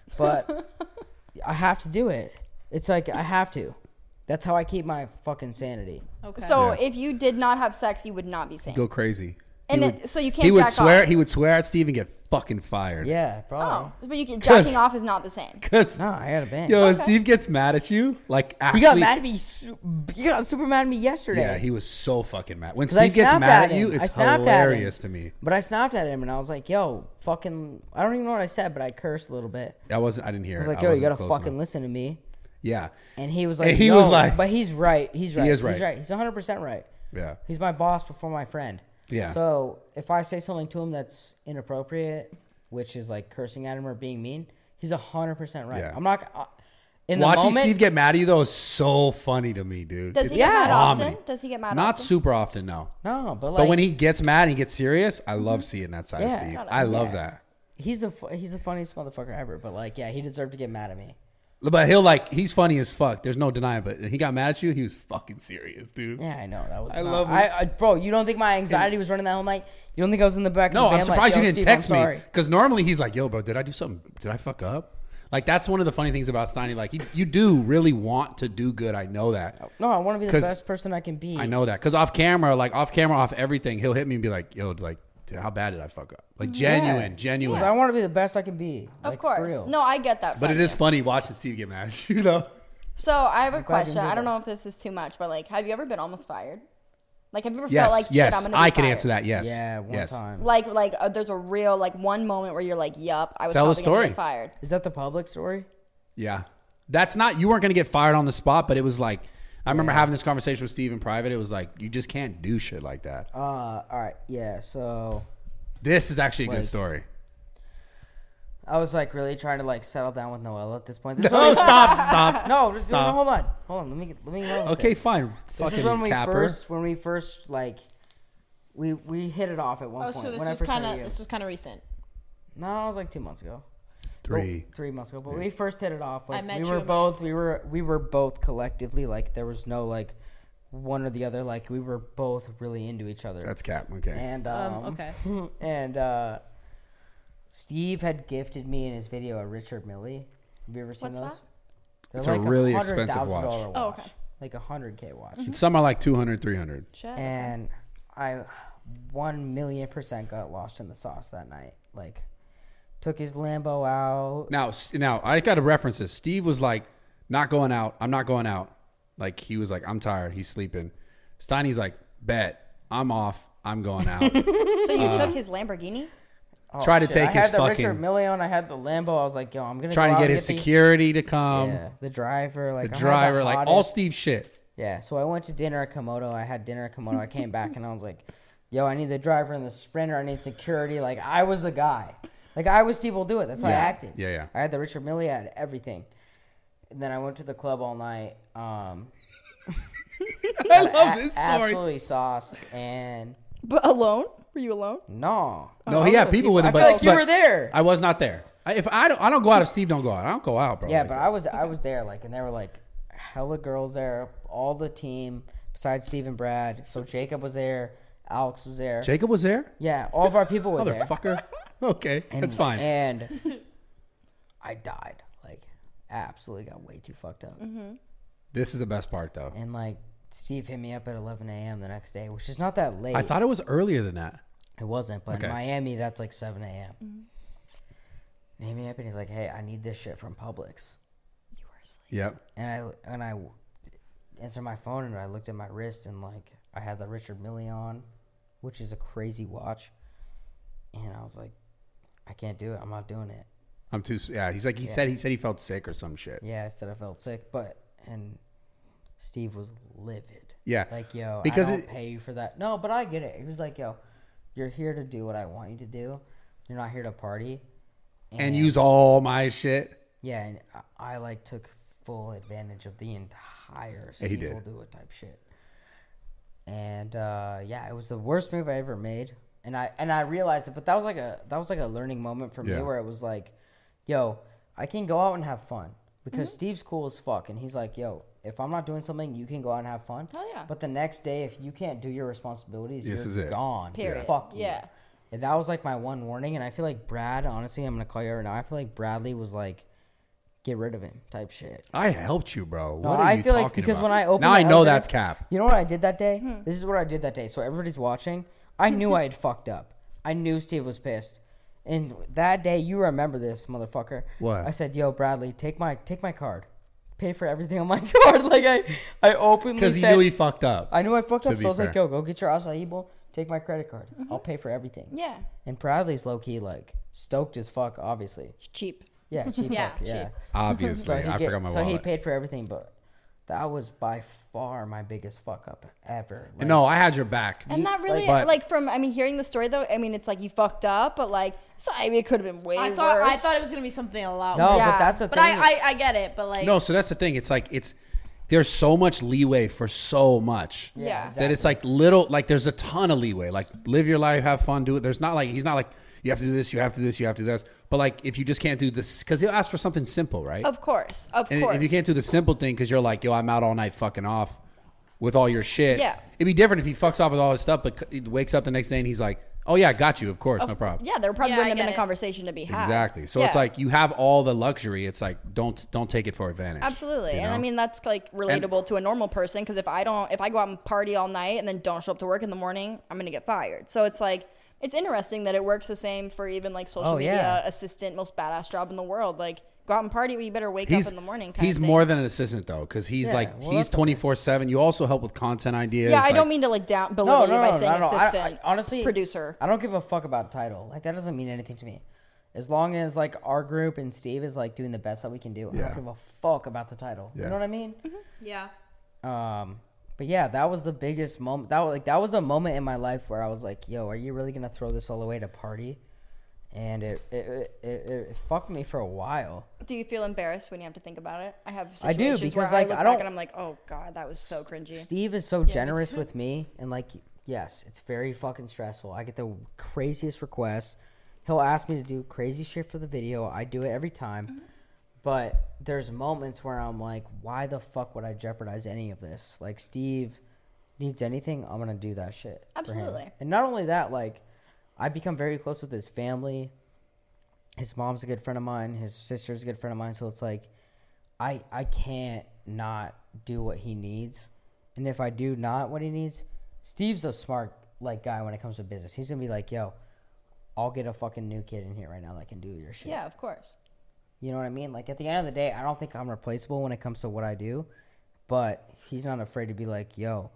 B: but I have to do it. It's like I have to. That's how I keep my fucking sanity.
D: Okay.
C: So
A: Yeah.
C: if you did not have sex, you would not be sane.
A: Go crazy.
C: And
A: He
C: it-
A: would-
C: so you can't
A: He would
C: jack
A: swear.
C: off.
A: He would swear at Steve and get fucking fired.
B: Yeah,
C: Oh,
B: probably.
C: but you can,
A: 'Cause-
C: jacking off is not the same.
A: Because
B: No, I had a bang.
A: yo, if Steve gets mad at you, like actually,
B: He got mad at me. He got super mad at me yesterday.
A: Yeah, he was so fucking mad. When
B: 'Cause I
A: Steve gets
B: snapped
A: mad
B: at
A: at you,
B: him. I
A: it's
B: snapped at him.
A: hilarious to me.
B: But I snapped at him and I was like, "Yo, fucking!" I don't even know what I said, but I cursed a little bit.
A: I didn't hear
B: I was
A: it.
B: like, "Yo, you
A: wasn't
B: gotta
A: close
B: fucking
A: enough.
B: listen to me."
A: Yeah,
B: And he was like,
A: And he
B: "Yo,"
A: was like-
B: but he's right. He's right.
A: is right.
B: He's right. He's 100% right.
A: yeah,
B: He's my boss before my friend.
A: yeah.
B: So if I say something to him that's inappropriate, which is like cursing at him or being mean, he's 100% right.
A: Yeah.
B: I'm not. In the
A: Watching
B: moment,
A: Steve get mad at you though is so funny to me, dude.
C: Does
A: It's
C: he get mad
A: comedy.
C: often? Does he get mad
A: Not
C: often?
A: super often, no.
B: no, but like,
A: But when he gets mad and he gets serious, I love seeing that side of
B: Yeah.
A: Steve.
C: Got it.
A: I love
B: Yeah.
A: that.
B: he's the funniest motherfucker ever. But like, yeah, he deserved to get mad at me.
A: But he's funny as fuck. There's no denying. But when he got mad at you, he was fucking serious, dude.
B: Yeah, I know that was.
A: I
B: not-
A: love it.
B: bro. You don't think my anxiety was running that whole night? You don't think I was in the back?
A: No,
B: of the
A: I'm
B: van
A: surprised
B: like,
A: you
B: "Yo,
A: didn't
B: Steve,
A: text
B: I'm
A: me.
B: sorry."
A: Because normally he's like, yo, bro, did I do something? Did I fuck up? Like, that's one of the funny things about Steiny. Like, you do really want to do good. I know that.
B: No, I want to be the
A: 'Cause
B: best person I can be.
A: I know that. Because off camera, off everything, he'll hit me and be like, yo, like, dude, how bad did I fuck up? Like, genuine.
B: 'Cause I want to be the best I can be.
C: Of
B: Like,
C: course.
B: For real.
C: No, I get that.
A: But
C: from
A: it is
C: you.
A: funny watching Steve get mad at you, though.
C: So I have a
B: glad you
C: question.
B: enjoyed
C: I don't
B: that.
C: know if this is too much, but like, have you ever been almost fired? Like, have you ever
A: Yes,
C: felt like, shit,
A: yes.
C: I'm gonna be
A: I can
C: fired?
A: answer that. Yes.
B: Yeah, one
A: yes.
B: time.
C: Like, there's a real like one moment where you're like, yup, I was
A: Tell the
C: probably gonna
A: story.
C: get fired.
B: Is that the public story?
A: Yeah. That's not, you weren't going to get fired on the spot, but it was like, I remember having this conversation with Steve in private. It was like, you just can't do shit like that.
B: All right. Yeah. So
A: This is actually a good
B: Like-
A: story.
B: I was like really trying to like settle down with Noelle at this point. This is
A: No,
B: when we-
A: stop.
B: No, just,
A: Stop.
B: hold on. Let me know.
A: Okay, fine.
B: This
A: Fucking
B: is when we
A: capper.
B: first like we hit it off at one
D: Oh,
B: point.
D: so this
B: when I
D: was
B: first met
D: kind
B: you.
D: of this was kind of recent.
B: No, it was like 2 months ago.
A: 3.
B: 3 months ago. But we first hit it off. Like,
D: I met
B: we
D: you
B: were
D: in
B: both we were both collectively like there was no like one or the other. Like we were both really into each other.
A: That's cap. Okay.
B: And
D: Okay.
B: and Steve had gifted me in his video a Richard Mille. Have you ever seen
C: What's
B: those?
C: that?
B: They're
A: It's a really expensive
B: $100,000
A: watch.
C: Oh, okay.
B: Like a $100K watch.
A: And some are like 200, 300.
C: Shit.
B: And I 1,000,000% got lost in the sauce that night. Like, took his Lambo out.
A: Now I got to reference this. Steve was like, not going out. I'm not going out. Like, he was like, I'm tired. He's sleeping. Steiny's like, bet. I'm off. I'm going out.
C: So you took his Lamborghini?
B: Oh,
A: Try to
B: shit.
A: take
B: I
A: his
B: had the
A: fucking-
B: Richard Million. I had the Lambo. I was like, yo, I'm gonna
A: Trying
B: go
A: to
B: out
A: get
B: and
A: his security to come.
B: Yeah, the driver, like
A: The
B: I had
A: driver, like all
B: hottest-
A: Steve shit.
B: Yeah, so I went to dinner at Komodo. I had dinner at Komodo. I came back and I was like, yo, I need the driver and the Sprinter. I need security. Like, I was the guy. Like, I was Steve Will Do It. That's how I acted.
A: Yeah, yeah.
B: I had the Richard Mille. I had everything. And then I went to the club all night.
A: I love this story.
B: Absolutely sauced. And
C: But alone? Were you alone?
B: no.
A: No, he had people with him,
B: I feel
A: but
B: like you were there.
A: I was not there. I don't go out if Steve don't go out. I don't go out, bro.
B: Yeah,
A: like
B: but
A: that.
B: I was there, like, and there were like hella girls there, all the team besides Steve and Brad. So Jacob was there, Alex was there.
A: Jacob was there.
B: Yeah, all of our people were there.
A: Motherfucker. Okay, that's fine.
B: And I died, like, absolutely got way too fucked up.
A: This is the best part, though.
B: And like Steve hit me up at 11 a.m. the next day, which is not that late.
A: I thought it was earlier than that.
B: It wasn't, but
A: Okay.
B: in Miami, that's like 7 a.m. And he hit me up and he's like, "Hey, I need this shit from Publix."
C: You were asleep.
A: Yep.
B: And I answered my phone and I looked at my wrist and like I had the Richard Mille on, which is a crazy watch. And I was like, I can't do it. I'm not doing it.
A: I'm too. Yeah, he's like he said he felt sick or some shit.
B: Yeah, I said I felt sick, and Steve was livid.
A: Yeah.
B: Like, yo,
A: Because
B: I don't pay you for that. No, but I get it. He was like, yo, you're here to do what I want you to do. You're not here to party.
A: And use all my shit.
B: Yeah, and I like took full advantage of the entire
A: Yeah, he
B: Steve
A: did.
B: Will Do It type shit. And yeah, it was the worst move I ever made. And I realized it, but that was like a learning moment for me
A: Yeah.
B: where it was like, yo, I can go out and have fun because
C: Mm-hmm.
B: Steve's cool as fuck, and he's like, yo, if I'm not doing something, you can go out and have fun.
C: Hell yeah.
B: But the next day, if you can't do your responsibilities,
A: This is
B: you're
A: it.
B: gone.
C: Period.
B: Fuck you.
C: Yeah.
B: And that was like my one warning, and I feel like Brad, honestly, I'm gonna call you right now. I feel like Bradley was like, get rid of him type shit.
A: I helped you, bro.
B: No,
A: What are
B: I
A: you
B: feel like
A: talking
B: because
A: about?
B: when I opened
A: now
B: the
A: I know
B: elevator-
A: that's cap.
B: You know what I did that day? This is what I did that day. So everybody's watching. I knew I had fucked up. I knew Steve was pissed. And that day, you remember this, motherfucker.
A: What?
B: I said, yo, Bradley, take my card. Pay for everything on my card. Like, I openly
A: Because he
B: said,
A: knew he fucked up.
B: I knew I fucked
A: To
B: up.
A: be
B: So I was like,
A: fair.
B: yo, go get your acai bowl. Take my credit card. I'll pay for everything.
C: Yeah.
B: And Bradley's low-key, like, stoked as fuck, obviously.
C: Cheap.
B: Yeah, cheap
D: Yeah,
B: fuck. Yeah.
D: cheap.
A: Obviously, I forgot my
B: so he
A: wallet.
B: paid for everything, but that was by far my biggest fuck up ever. Like,
A: No, I had your back.
C: And not really
A: but-
C: like from hearing the story though. I mean, it's like you fucked up, but like so I mean, it could have been way
D: I
C: worse.
D: thought it was gonna be something a lot.
B: No,
D: worse.
C: Yeah.
B: but that's the
D: But
B: thing.
D: I get it. But like,
A: No, so that's the thing. It's like there's so much leeway for so much.
C: Yeah.
A: That it's like little, like there's a ton of leeway. Like live your life, have fun, do it. There's not like he's not like you have to do this, you have to do this, you have to do this. But like if you just can't do this, because he'll ask for something simple, right?
C: Of course.
A: And if you can't do the simple thing because you're like, yo, I'm out all night fucking off with all your shit.
C: Yeah.
A: It'd be different if he fucks off with all his stuff, but he wakes up the next day and he's like, oh yeah, got you, of course, no problem.
C: Yeah, there probably
D: Yeah,
C: wouldn't
D: I
C: have been
D: get
C: a
D: it.
C: conversation to be had.
A: Exactly. So
C: Yeah.
A: it's like you have all the luxury. It's like don't take it for advantage.
C: Absolutely.
A: you
C: And I
A: know?
C: mean that's like relatable to a normal person because if I go out and party all night and then don't show up to work in the morning, I'm gonna get fired. So it's like it's interesting that it works the same for even like social
B: Oh,
C: media
B: yeah.
C: assistant, most badass job in the world. Like go out and party, but you better wake up in the morning.
A: He's
C: of thing.
A: more than an assistant though, because he's
B: Yeah,
A: like
B: well,
A: he's
B: that's okay.
A: 24/7. You also help with content ideas.
C: Yeah, I
A: like-
C: don't mean to like belittle you by saying
B: I,
C: assistant,
B: honestly,
C: producer.
B: I don't give a fuck about title. Like that doesn't mean anything to me. As long as like our group and Steve is like doing the best that we can do, I
A: Yeah.
B: don't give a fuck about the title.
A: Yeah.
B: You know what I mean?
D: yeah.
B: But yeah, that was the biggest moment. That was a moment in my life where I was like, "Yo, are you really gonna throw this all away to party?" And it fucked me for a while.
C: Do you feel embarrassed when you have to think about it? I have
B: I do,
C: situations
B: because,
C: where
B: like,
C: I look
B: I
C: back
B: don't-
C: and I'm like, oh god, that was so cringy.
B: Steve is so
D: me
B: generous
D: too.
B: with me, and like, yes, it's very fucking stressful. I get the craziest requests. He'll ask me to do crazy shit for the video. I do it every time. But there's moments where I'm like, why the fuck would I jeopardize any of this? Like, Steve needs anything, I'm gonna do that shit. for him.
C: Absolutely.
B: And not only that, like, I become very close with his family. His mom's a good friend of mine. His sister's a good friend of mine. So it's like, I can't not do what he needs. And if I do not what he needs, Steve's a smart like guy when it comes to business. He's gonna be like, yo, I'll get a fucking new kid in here right now that can do your shit.
C: Yeah, of course.
B: You know what I mean? Like at the end of the day, I don't think I'm replaceable when it comes to what I do. But he's not afraid to be like, yo,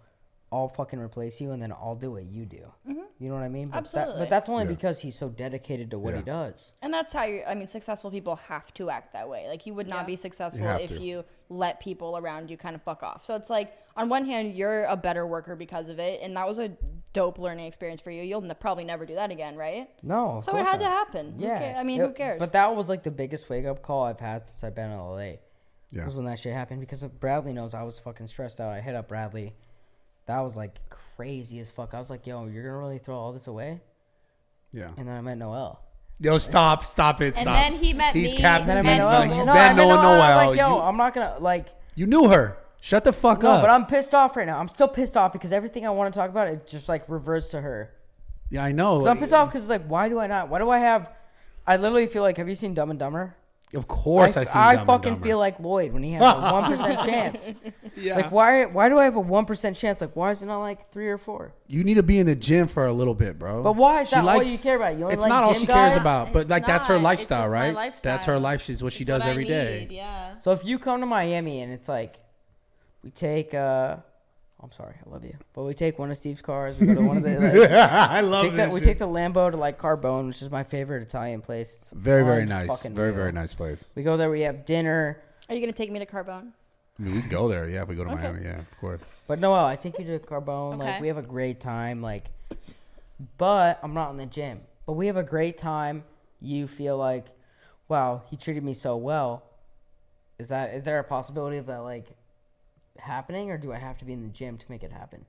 B: I'll fucking replace you, and then I'll do what you do. You know what I mean? But
C: Absolutely.
B: but that's only
A: Yeah.
B: because he's so dedicated to what he
A: Yeah.
B: does.
C: And that's how successful people have to act that way. Like, you would not
D: Yeah.
C: be successful
A: have
C: if
A: to.
C: you let people around you kind of fuck off. So it's like, on one hand, you're a better worker because of it, and that was a dope learning experience for you. You'll probably never do that again, right?
B: No, of
C: So it
B: course
C: had to
B: not.
C: happen.
B: Yeah.
C: Who cares?
B: But that was like the biggest wake up call I've had since I've been in LA.
A: Yeah.
B: Was when that shit happened, because Bradley knows I was fucking stressed out. I hit up Bradley. That was like crazy as fuck. I was like, yo, you're gonna really throw all this away?
A: Yeah.
B: And then I met Noel.
A: Yo, stop it, stop.
D: And then he met
A: He's
D: me.
A: Captain.
B: Then I
A: He's
B: met Noel.
A: you've
B: No,
A: been
B: I met
A: knowing
B: Noel.
A: Noel.
B: Like, yo,
A: You-
B: I'm not gonna like.
A: You knew her. Shut the fuck
B: No,
A: up.
B: but I'm pissed off right now. I'm still pissed off because everything I want to talk about, it just like reverts to her.
A: Yeah, I know.
B: So I'm pissed off because it's like, why do I not? Why do I have? I literally feel like, have you seen Dumb and Dumber?
A: Of course, I see. Dumb and
B: fucking
A: Dumber.
B: feel like Lloyd when he has a 1% chance.
A: Yeah.
B: Like, why do I have a 1% chance? Like, why is it not like 3 or 4?
A: You need to be in the gym for a little bit, bro.
B: But why is
A: She
B: that
A: likes-
B: all you care about? You only
A: It's
B: like
A: not all
B: gym
A: she cares
B: guys?
A: about, but
D: It's
A: like that's her
D: not. It's
A: lifestyle,
D: just my
A: right?
D: lifestyle.
A: That's her life. She's what she
D: It's
A: does
D: what I
A: every day.
D: need, Yeah.
B: So if you come to Miami and it's like, we take, I'm sorry, I love you, but we take one of Steve's cars. We go to one of the. Like,
A: I love
B: take that. We take the Lambo to like Carbone, which is my favorite Italian place. It's
A: very, very
B: unfucking
A: nice. Very,
B: real.
A: very nice place.
B: We go there. We have dinner.
C: Are you going to take me to Carbone?
A: I mean, we can go there. Yeah, if we go to
C: Okay.
A: Miami. Yeah, of course.
B: But Noel, I take you to Carbone. Like
D: Okay.
B: we have a great time. Like, but I'm not in the gym. But we have a great time. You feel like, wow, he treated me so well. Is there a possibility of that like happening, or do I have to be in the gym to make it happen?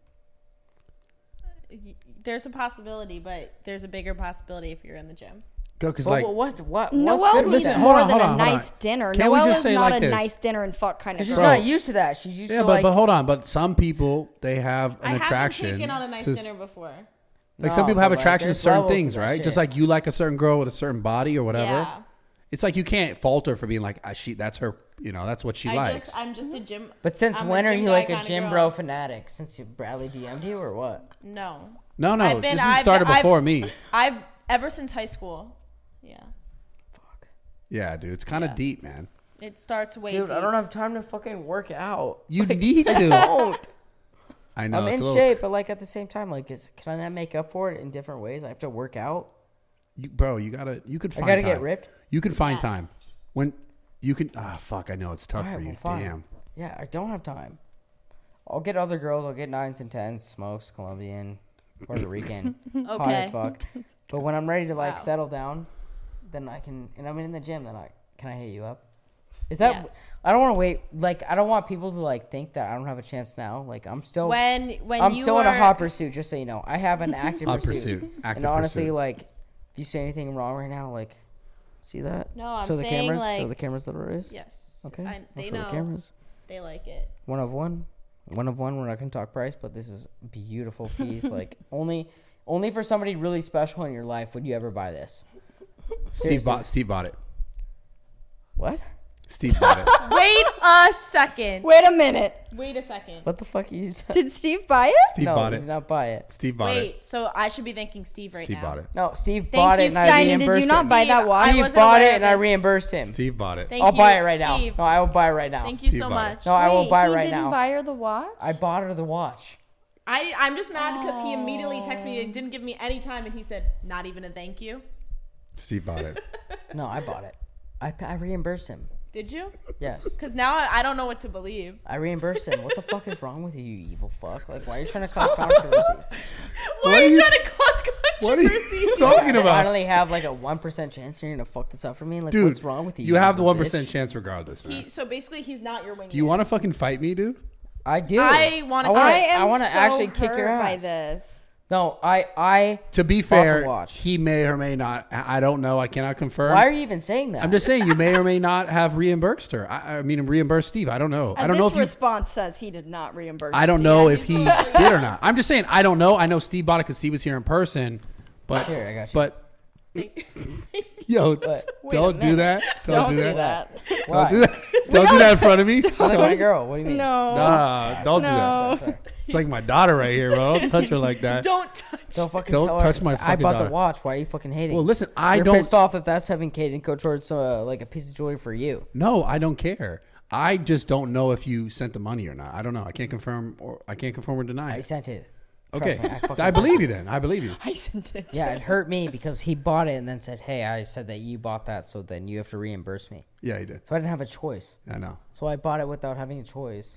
D: There's a possibility, but there's a bigger possibility if you're in the gym.
A: Go, because
B: But
A: like,
B: what's
C: Noel
B: good with
C: needs
B: that?
A: hold
C: more
A: on,
C: than
A: hold
C: a
A: on, hold on.
C: nice dinner.
A: Can't we
C: Noel
A: just
C: is
A: say
C: not
A: like
C: a
A: this?
C: nice dinner and fuck kind of
B: Because she's
C: girl.
A: Bro.
B: not used to that. She's used
A: yeah,
B: to
A: but
B: like.
A: hold on. But some people they have
D: I
A: an attraction.
D: haven't taken on a nice
A: to,
D: dinner before.
A: Like
B: No,
A: some people have
B: but, like,
A: attraction to
B: there's
A: certain
B: levels to
A: things,
B: that
A: right?
B: shit.
A: Just like you like a certain girl with a certain body or whatever.
D: Yeah.
A: It's like you can't falter for being like that's her. That's what she likes.
D: I'm just a gym.
B: But since
D: I'm
B: when
D: a
B: are
D: gym
B: you
D: guy
B: like a
D: kinda
B: gym
D: girl.
B: bro fanatic? Since Bradley DM'd you or what?
D: No.
A: No,
D: I've been-
A: this
D: I've-
A: started
D: I've-
A: before me.
D: I've ever since high school. Yeah.
A: Yeah, dude, it's kind of
D: Yeah.
A: deep, man.
D: It starts way
B: Dude,
D: deep.
B: I don't have time to fucking work out.
A: You
B: Like,
A: need
B: I
A: to.
B: don't.
A: I know.
B: I'm
A: it's
B: in
A: a little-
B: shape, but like at the same time, like, can I not make up for it in different ways? I have to work out.
A: bro. You gotta. You could
B: I
A: find.
B: gotta
A: time.
B: get ripped.
A: You can find
D: Yes.
A: time when you can. Fuck. I know it's tough
B: Alright,
A: for you.
B: well, fine.
A: Damn.
B: Yeah, I don't have time. I'll get other girls. I'll get 9s and 10s, smokes, Colombian, Puerto Rican, hot as
D: Okay.
B: fuck. But when I'm ready to like
D: Wow.
B: settle down, then I can. And I'm in the gym. Then can I hit you up? Is that?
D: Yes.
B: I don't want to wait. Like I don't want people to like think that I don't have a chance now. Like I'm still.
D: When
B: I'm
D: you
B: still
D: were,
B: in a hot pursuit. Just so you know, I have an active
A: Hot
B: pursuit.
A: pursuit. Active
B: And honestly,
A: pursuit.
B: like, if you say anything wrong right now, like, see that?
D: No, I'm
B: Show the
D: saying,
B: cameras.
D: like-
B: Show the cameras that it is.
D: Yes.
B: Okay.
D: They
B: I'll show
D: know.
B: the cameras.
D: They like it.
B: One of one. One of one. We're not gonna talk price, but this is a beautiful piece. Like only for somebody really special in your life would you ever buy this.
A: Steve
B: Seriously.
A: bought it.
B: What?
A: Steve bought it.
D: Wait a second.
C: Wait a minute.
D: Wait a second.
B: What the fuck are you?
C: Did Steve buy it?
A: Steve
B: no,
A: bought
B: he
A: it.
B: did not buy it.
A: Steve bought it.
D: Wait, so I should be thanking Steve right
A: Steve
D: now.
A: bought it.
B: No, Steve
D: Thank
B: bought
D: you,
B: it and I
C: Steiner,
B: reimbursed
C: did you not
B: him.
C: buy that
D: Steve,
C: watch?
D: I
B: Steve
D: wasn't
B: bought
D: aware
B: it
D: of
B: and I
D: this.
B: reimbursed him.
A: Steve bought it.
D: Thank
B: I'll
D: you,
B: buy it right
D: Steve.
B: now. No, I will buy it right now.
D: Thank you
A: Steve
D: so
A: bought it.
D: much.
B: No, I will
C: Wait,
B: buy it
C: he
B: right
C: didn't
B: now.
C: buy her the watch?
B: I bought her the watch.
D: I'm just mad because he immediately texted me and didn't give me any time, and he said, "Not even a thank you."
A: Steve bought it.
B: No, I bought it. I reimbursed him.
D: Did you?
B: Yes.
D: Because now I don't know what to believe.
B: I reimbursed him. What the fuck is wrong with you, you evil fuck? Like, why are you trying to cause controversy?
D: Why are you trying to cause
A: What are you
D: controversy?
A: talking
B: I
A: about?
B: finally have like a 1% chance and you're gonna fuck this up for me? Like,
A: Dude,
B: what's wrong with you?
A: You have the
B: evil
A: 1%
B: bitch?
A: chance regardless, man.
D: So basically, he's not your wingman.
A: Do you want to fucking fight me, dude?
B: I do.
D: I wanna see-
C: I am
B: I want to
C: so
B: actually kick your
C: hurt by
B: ass.
C: this.
B: No, I.
A: To be
B: Bought the
A: fair,
B: watch.
A: he may or may not. I don't know. I cannot confirm.
B: Why are you even saying that?
A: I'm just saying you may or may not have reimbursed her. I mean, reimbursed Steve. I don't know. I don't know
C: this
A: if you.
C: response says he did not reimburse.
A: I don't
C: Steve.
A: know if he did or not. I'm just saying I don't know. I know Steve bought it because Steve was here in person, but
B: Here, I got you.
A: but Yo,
B: What?
A: don't do that.
C: Don't do that.
B: Why?
A: Don't do that. Don't do that in front of me.
B: She's like my girl. What do you mean?
C: No.
A: Nah, don't do that.
C: No.
B: Sorry.
A: It's like my daughter right here, bro. Don't touch her like that.
D: Don't touch.
B: Don't fucking
A: Don't
B: tell
A: touch
B: her.
A: my
B: I
A: fucking
B: bought
A: daughter.
B: the watch. Why are you fucking hating?
A: Well, listen, I
B: You're
A: don't.
B: pissed off that that's having Caden go towards like a piece of jewelry for you.
A: No, I don't care. I just don't know if you sent the money or not. I don't know. I can't confirm or deny
B: I
A: it.
B: sent it.
A: Okay,
B: Trust me, I fucking
A: I believe you then. I believe you.
C: I sent it.
B: Yeah, it hurt me because he bought it and then said, "Hey, I said that you bought that, so then you have to reimburse me."
A: Yeah, you did.
B: So I didn't have a choice.
A: I know.
B: So I bought it without having a choice.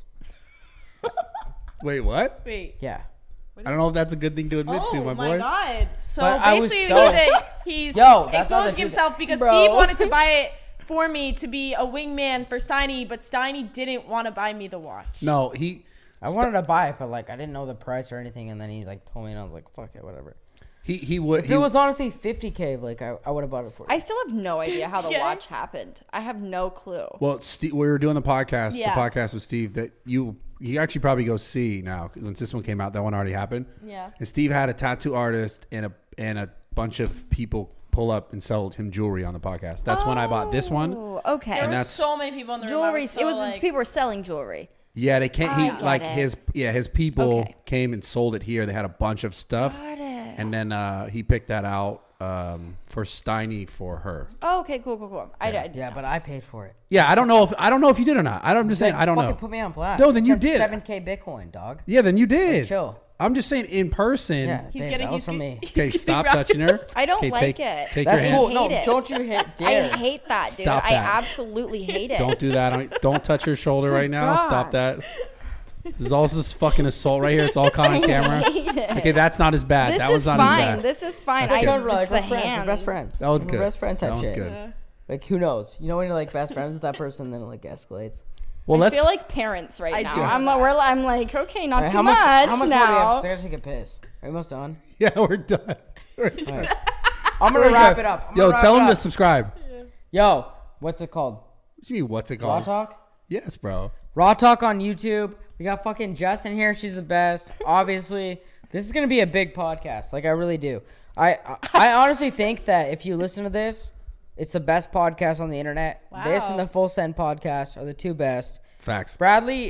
A: Wait, what?
D: Wait.
B: Yeah.
A: I don't know if that's a good thing to admit to, my boy.
D: God. So
B: But I was
D: basically,
B: stoked.
D: he's
B: Yo, that's not the
D: exposing
B: truth.
D: himself because
C: Bro.
D: Steve wanted to buy it for me to be a wingman for Steiny, but Steiny didn't want to buy me the watch.
A: No, he.
B: I wanted to buy it, but like I didn't know the price or anything, and then he like told me, and I was like, "Fuck it, whatever."
A: He would.
B: If it was honestly $50K, like I would have bought it for you.
C: I still have no idea how the
D: Okay.
C: watch happened. I have no clue.
A: Well, Steve, we were doing the podcast.
D: Yeah.
A: The podcast with Steve that you actually probably go see now. Once this one came out, that one already happened.
D: Yeah.
A: And Steve had a tattoo artist and a bunch of people pull up and sell him jewelry on the podcast. That's when I bought this one.
C: Oh, okay.
D: There
A: And
D: were
A: that's-
D: so many people in the room. I
C: Jewelry.
D: was so,
C: it was
D: like,
C: people were selling jewelry.
A: Yeah, they can't. He
C: I get
A: like
C: it.
A: his people
C: Okay.
A: came and sold it here. They had a bunch of stuff,
C: Got it.
A: and then he picked that out for Steiny for her.
C: Oh, okay, cool. I did.
B: yeah, but I paid for it.
A: Yeah, I don't know if you did or not. I'm just saying I don't
B: Fucking
A: know.
B: Put me on blast.
A: No, then you
B: Said
A: did.
B: 7K Bitcoin, dog.
A: Yeah, then you did.
B: chill.
A: I'm just saying in person.
B: Yeah,
D: He's
B: babe,
D: getting.
B: that was
D: He's
B: from me.
A: Okay, stop touching her.
C: I don't
A: Okay,
C: like
A: take,
C: it.
A: Take
B: That's
A: your hand.
B: cool. No,
C: hate it.
B: don't you hit
C: I
B: dare.
C: hate that, dude.
A: Stop
C: I
A: that.
C: absolutely hate it.
A: Don't do that. Don't touch her shoulder right now.
C: God.
A: Stop that. This is all this fucking assault right here. It's all caught on camera.
C: I hate it.
A: Okay, that's not as bad.
C: This
A: that was
C: is
A: not
C: fine.
A: as bad.
C: This is fine.
A: That's
C: I
A: good.
C: don't
B: We're like,
C: it's
B: we're
C: the
B: friends.
C: hands.
B: We're best friends.
A: That was
B: We're
A: good.
B: best friend type
A: That one's
B: shit.
A: good.
B: Like who knows? You know when you're like best friends with that person, then it like escalates.
A: Well,
C: I
A: let's.
C: feel like parents right
D: I
C: now.
D: do.
C: I'm like, okay, not
B: Alright,
C: too
B: how
C: much,
B: much more do we have?
C: now.
B: 'Cause I gotta take a piss. Are you almost done?
A: Yeah, we're done. We're done.
B: Alright. I'm gonna wrap it up. I'm
A: Yo,
B: gonna wrap
A: tell
B: it
A: him
B: up.
A: to subscribe.
B: Yo, what's it called?
A: What do you mean? What's it
B: Raw
A: called?
B: Talk?
A: Yes, bro.
B: Raw Talk on YouTube. We got fucking Jess in here. She's the best. Obviously, this is gonna be a big podcast. Like I really do. I honestly think that if you listen to this, it's the best podcast on the internet.
D: Wow.
B: This and the Full Send podcast are the two best.
A: Facts.
B: Bradley,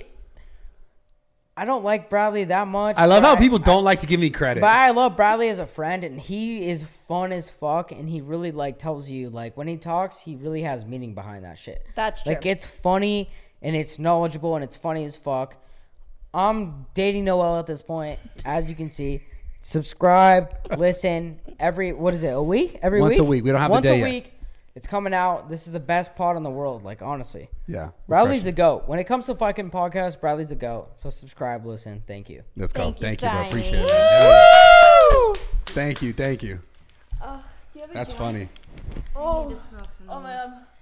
B: I don't like Bradley that much.
A: I love
B: but
A: how people don't like to give me credit.
B: But I love Bradley as a friend, and he is fun as fuck, and he really like tells you like when he talks, he really has meaning behind that shit.
C: That's true.
B: Like it's funny and it's knowledgeable and it's funny as fuck. I'm dating Noelle at this point, as you can see. Subscribe, listen every a week? Every
A: Once
B: week?
A: a week. We don't have the
B: Once
A: day
B: a
A: yet.
B: week. It's coming out. This is the best pod in the world. Like honestly,
A: Yeah.
B: Bradley's the GOAT. When it comes to fucking podcasts, Bradley's the GOAT. So subscribe, listen. Thank you.
A: Let's go.
C: Thank you,
A: Thank you, bro.
C: Steiny.
A: Appreciate it. Man. Hell yeah. Thank you.
C: Do you have a
A: That's
C: joint?
A: funny.
D: Oh man.